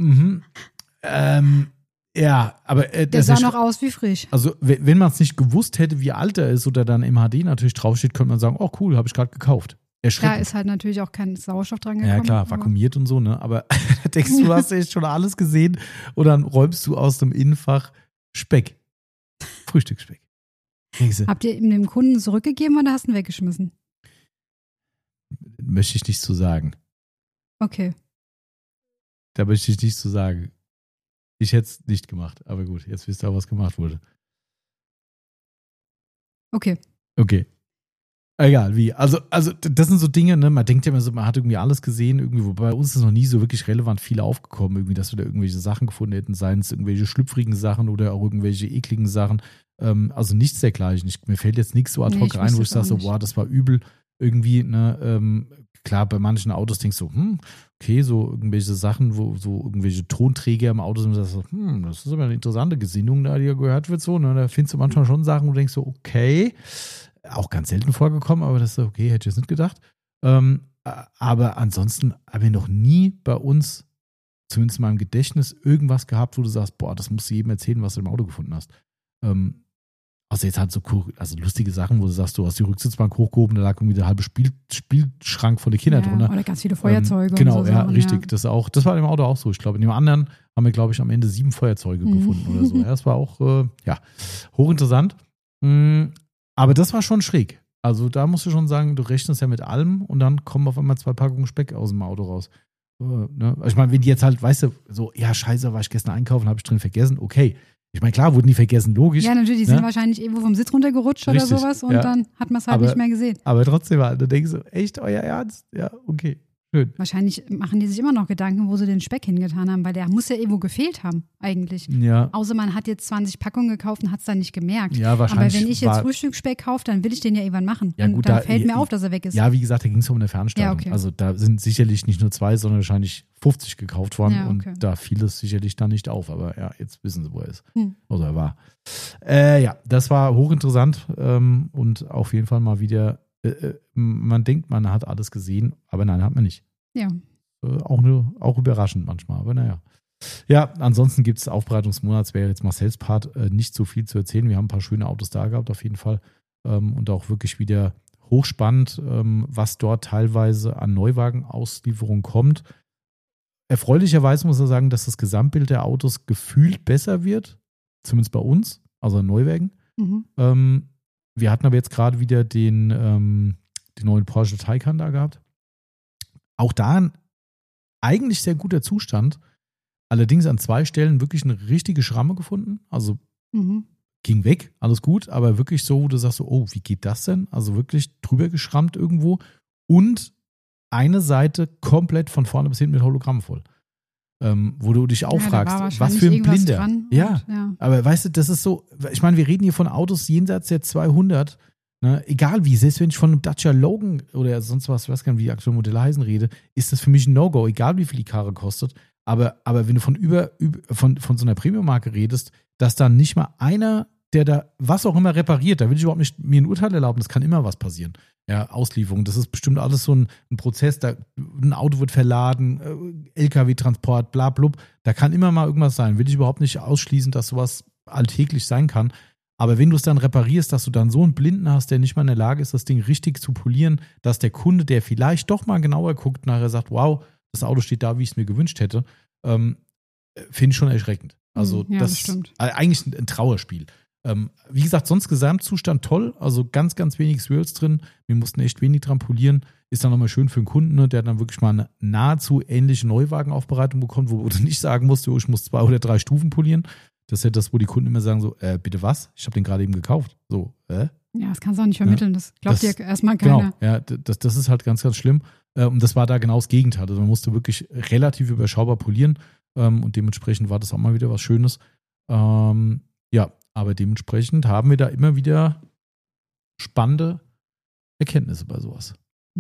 Speaker 1: Ja, aber
Speaker 2: der sah noch aus wie frisch.
Speaker 1: Also wenn man es nicht gewusst hätte, wie alt er ist oder dann im HD natürlich draufsteht, könnte man sagen, oh cool, habe ich gerade gekauft.
Speaker 2: Da ist halt natürlich auch kein Sauerstoff dran gekommen.
Speaker 1: Ja klar, vakuumiert und so, ne? Aber da denkst du, hast echt schon alles gesehen und dann räumst du aus dem Innenfach Speck. Frühstücksspeck.
Speaker 2: Habt ihr ihm dem Kunden zurückgegeben oder hast du ihn weggeschmissen?
Speaker 1: Möchte ich nicht zu sagen.
Speaker 2: Okay.
Speaker 1: Da möchte ich nicht zu sagen. Ich hätte es nicht gemacht, aber gut, jetzt wisst ihr auch, was gemacht wurde.
Speaker 2: Okay.
Speaker 1: Egal, wie. Also das sind so Dinge, ne, man denkt ja immer so, man hat irgendwie alles gesehen, irgendwie, wobei bei uns ist noch nie so wirklich relevant viel aufgekommen, irgendwie, dass wir da irgendwelche Sachen gefunden hätten, seien es irgendwelche schlüpfrigen Sachen oder auch irgendwelche ekligen Sachen. Also nichts dergleichen. Mir fällt jetzt nichts so ad hoc rein, wo ich sage so, boah, das war übel. irgendwie, ne, klar, bei manchen Autos denkst du, okay, so irgendwelche Sachen, wo so irgendwelche Tonträger im Auto sind, das ist aber eine interessante Gesinnung, da die gehört wird, so, ne, da findest du manchmal schon Sachen, wo du denkst so, okay, auch ganz selten vorgekommen, aber das ist okay, hätte ich jetzt nicht gedacht. Aber ansonsten habe ich noch nie bei uns, zumindest in meinem Gedächtnis, irgendwas gehabt, wo du sagst, boah, das musst du jedem erzählen, was du im Auto gefunden hast. Also jetzt halt so lustige Sachen, wo du sagst, du hast die Rücksitzbank hochgehoben, da lag irgendwie der halbe Spielschrank von den Kindern drunter.
Speaker 2: Oder ganz viele Feuerzeuge.
Speaker 1: Genau,
Speaker 2: und so
Speaker 1: ja,
Speaker 2: Sachen,
Speaker 1: richtig. Das war im Auto auch so. Ich glaube, in dem anderen haben wir, glaube ich, am Ende 7 Feuerzeuge gefunden oder so. Ja, das war auch, hochinteressant. Aber das war schon schräg. Also da musst du schon sagen, du rechnest ja mit allem und dann kommen auf einmal 2 Packungen Speck aus dem Auto raus. Ne? Ich meine, wenn die jetzt halt, weißt du, so, ja, scheiße, war ich gestern einkaufen, habe ich drin vergessen, okay. Ich meine, klar, wurden die vergessen, logisch.
Speaker 2: Ja, natürlich, die sind wahrscheinlich irgendwo vom Sitz runtergerutscht oder sowas und dann hat man es halt nicht mehr gesehen.
Speaker 1: Aber trotzdem, da denkst du, echt, euer Ernst? Ja, okay. Schön.
Speaker 2: Wahrscheinlich machen die sich immer noch Gedanken, wo sie den Speck hingetan haben, weil der muss ja irgendwo gefehlt haben, eigentlich.
Speaker 1: Ja.
Speaker 2: Außer man hat jetzt 20 Packungen gekauft und hat es dann nicht gemerkt.
Speaker 1: Ja, wahrscheinlich.
Speaker 2: Aber wenn ich jetzt Frühstücksspeck kaufe, dann will ich den ja irgendwann machen.
Speaker 1: Ja,
Speaker 2: und
Speaker 1: gut,
Speaker 2: dann fällt mir auf, dass er weg ist.
Speaker 1: Ja, wie gesagt, da ging es um eine Fernsteuerung. Ja, okay. Also da sind sicherlich nicht nur 2, sondern wahrscheinlich 50 gekauft worden. Ja, okay. Und da fiel es sicherlich dann nicht auf. Aber ja, jetzt wissen sie, wo er ist. Also er war. Ja, das war hochinteressant und auf jeden Fall mal wieder, man denkt, man hat alles gesehen, aber nein, hat man nicht.
Speaker 2: Ja.
Speaker 1: Auch überraschend manchmal, aber naja. Ja, ansonsten gibt es Aufbereitungsmonats, wäre jetzt Marcells Part, nicht so viel zu erzählen. Wir haben ein paar schöne Autos da gehabt, auf jeden Fall. Und auch wirklich wieder hochspannend, was dort teilweise an Neuwagenauslieferung kommt. Erfreulicherweise muss man sagen, dass das Gesamtbild der Autos gefühlt besser wird, zumindest bei uns, also an Neuwagen. Wir hatten aber jetzt gerade wieder den neuen Porsche Taycan da gehabt. Auch da ein eigentlich sehr guter Zustand, allerdings an 2 Stellen wirklich eine richtige Schramme gefunden. Also ging weg, alles gut, aber wirklich so, wo du sagst so, oh, wie geht das denn? Also wirklich drüber geschrammt irgendwo und eine Seite komplett von vorne bis hinten mit Hologramm voll. Wo du dich auch fragst, was für ein Blinder. Ja, aber weißt du, das ist so, ich meine, wir reden hier von Autos jenseits der 200, ne, egal wie, selbst wenn ich von einem Dacia Logan oder sonst was, ich weiß gar nicht, wie die aktuellen Modelle heißen, rede, ist das für mich ein No-Go, egal wie viel die Karre kostet. Aber wenn du von so einer Premium-Marke redest, dass da nicht mal einer, der da was auch immer repariert, da will ich überhaupt nicht mir ein Urteil erlauben, das kann immer was passieren. Ja, Auslieferung, das ist bestimmt alles so ein Prozess, da ein Auto wird verladen, LKW-Transport, bla blub, da kann immer mal irgendwas sein. Will ich überhaupt nicht ausschließen, dass sowas alltäglich sein kann. Aber wenn du es dann reparierst, dass du dann so einen Blinden hast, der nicht mal in der Lage ist, das Ding richtig zu polieren, dass der Kunde, der vielleicht doch mal genauer guckt, nachher sagt, wow, das Auto steht da, wie ich es mir gewünscht hätte, finde ich schon erschreckend. Also das stimmt. Eigentlich ein Trauerspiel. Wie gesagt, sonst Gesamtzustand toll, also ganz, ganz wenig Swirls drin. Wir mussten echt wenig dran polieren. Ist dann nochmal schön für den Kunden, ne, der dann wirklich mal eine nahezu ähnliche Neuwagenaufbereitung bekommt, wo du nicht sagen musst, ich muss 2 oder 3 Stufen polieren. Das ist ja das, wo die Kunden immer sagen so, bitte was? Ich habe den gerade eben gekauft. So,
Speaker 2: Ja, das kannst du auch nicht vermitteln. Das glaubt dir erstmal keiner.
Speaker 1: Genau, ja, das ist halt ganz, ganz schlimm. Und das war da genau das Gegenteil. Also man musste wirklich relativ überschaubar polieren. Und dementsprechend war das auch mal wieder was Schönes. Ja, aber dementsprechend haben wir da immer wieder spannende Erkenntnisse bei sowas.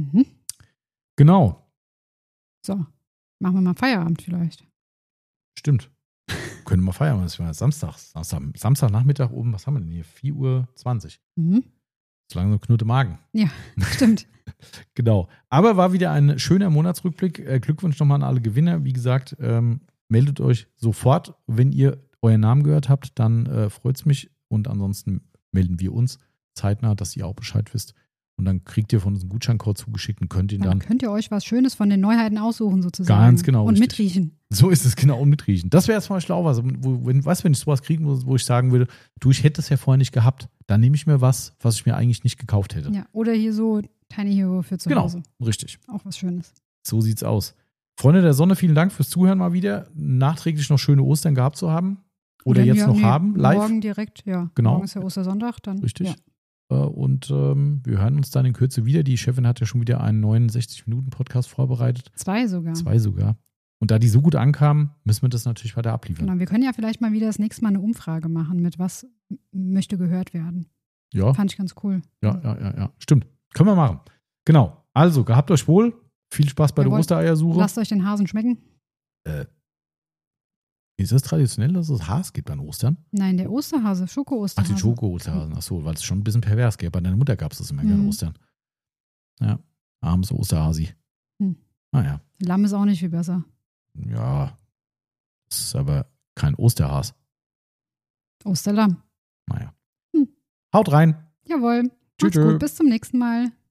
Speaker 1: Genau.
Speaker 2: So, machen wir mal Feierabend vielleicht.
Speaker 1: Stimmt. Können wir feiern, das war Samstagnachmittag oben, was haben wir denn hier? 4:20 Uhr. So langsam knurrte Magen.
Speaker 2: Ja, stimmt.
Speaker 1: Genau. Aber war wieder ein schöner Monatsrückblick. Glückwunsch nochmal an alle Gewinner. Wie gesagt, meldet euch sofort, wenn ihr euren Namen gehört habt, dann freut es mich. Und ansonsten melden wir uns zeitnah, dass ihr auch Bescheid wisst. Und dann kriegt ihr von uns einen Gutscheincode zugeschickt und könnt ihn dann.
Speaker 2: Könnt ihr euch was Schönes von den Neuheiten aussuchen, sozusagen.
Speaker 1: Ganz genau.
Speaker 2: Und richtig mitriechen.
Speaker 1: So ist es, genau, und mitriechen. Das wäre zum Beispiel auch was, wenn ich sowas kriegen muss, wo ich sagen würde, ich hätte es ja vorher nicht gehabt, dann nehme ich mir was ich mir eigentlich nicht gekauft hätte.
Speaker 2: Ja, oder hier so Tiny Hero für zu Hause.
Speaker 1: Genau, richtig.
Speaker 2: Auch was Schönes.
Speaker 1: So sieht's aus. Freunde der Sonne, vielen Dank fürs Zuhören mal wieder. Nachträglich noch schöne Ostern gehabt zu haben. Oder jetzt noch haben, live.
Speaker 2: Morgen direkt, ja.
Speaker 1: Genau.
Speaker 2: Morgen ist ja Ostersonntag. Dann,
Speaker 1: richtig.
Speaker 2: Ja.
Speaker 1: Und wir hören uns dann in Kürze wieder. Die Chefin hat ja schon wieder einen 69-Minuten-Podcast vorbereitet.
Speaker 2: 2 sogar.
Speaker 1: 2 sogar. Und da die so gut ankamen, müssen wir das natürlich weiter abliefern.
Speaker 2: Genau, wir können ja vielleicht mal wieder das nächste Mal eine Umfrage machen, mit was möchte gehört werden.
Speaker 1: Ja.
Speaker 2: Fand ich ganz cool.
Speaker 1: Ja. Stimmt. Können wir machen. Genau. Also, gehabt euch wohl. Viel Spaß bei der Ostereiersuche.
Speaker 2: Lasst euch den Hasen schmecken.
Speaker 1: Ist das traditionell, dass es Has gibt an Ostern?
Speaker 2: Nein, der Osterhase, Schoko-Osterhase.
Speaker 1: Ach, den Schoko-Osterhasen. Ach so, weil es schon ein bisschen pervers gäbe. Bei deiner Mutter gab es das immer gerne Ostern. Ja, armes Osterhasi. Naja.
Speaker 2: Lamm ist auch nicht viel besser.
Speaker 1: Ja, das ist aber kein Osterhas.
Speaker 2: Osterlamm.
Speaker 1: Naja. Haut rein.
Speaker 2: Jawohl.
Speaker 1: Tschüss.
Speaker 2: Macht's gut, bis zum nächsten Mal.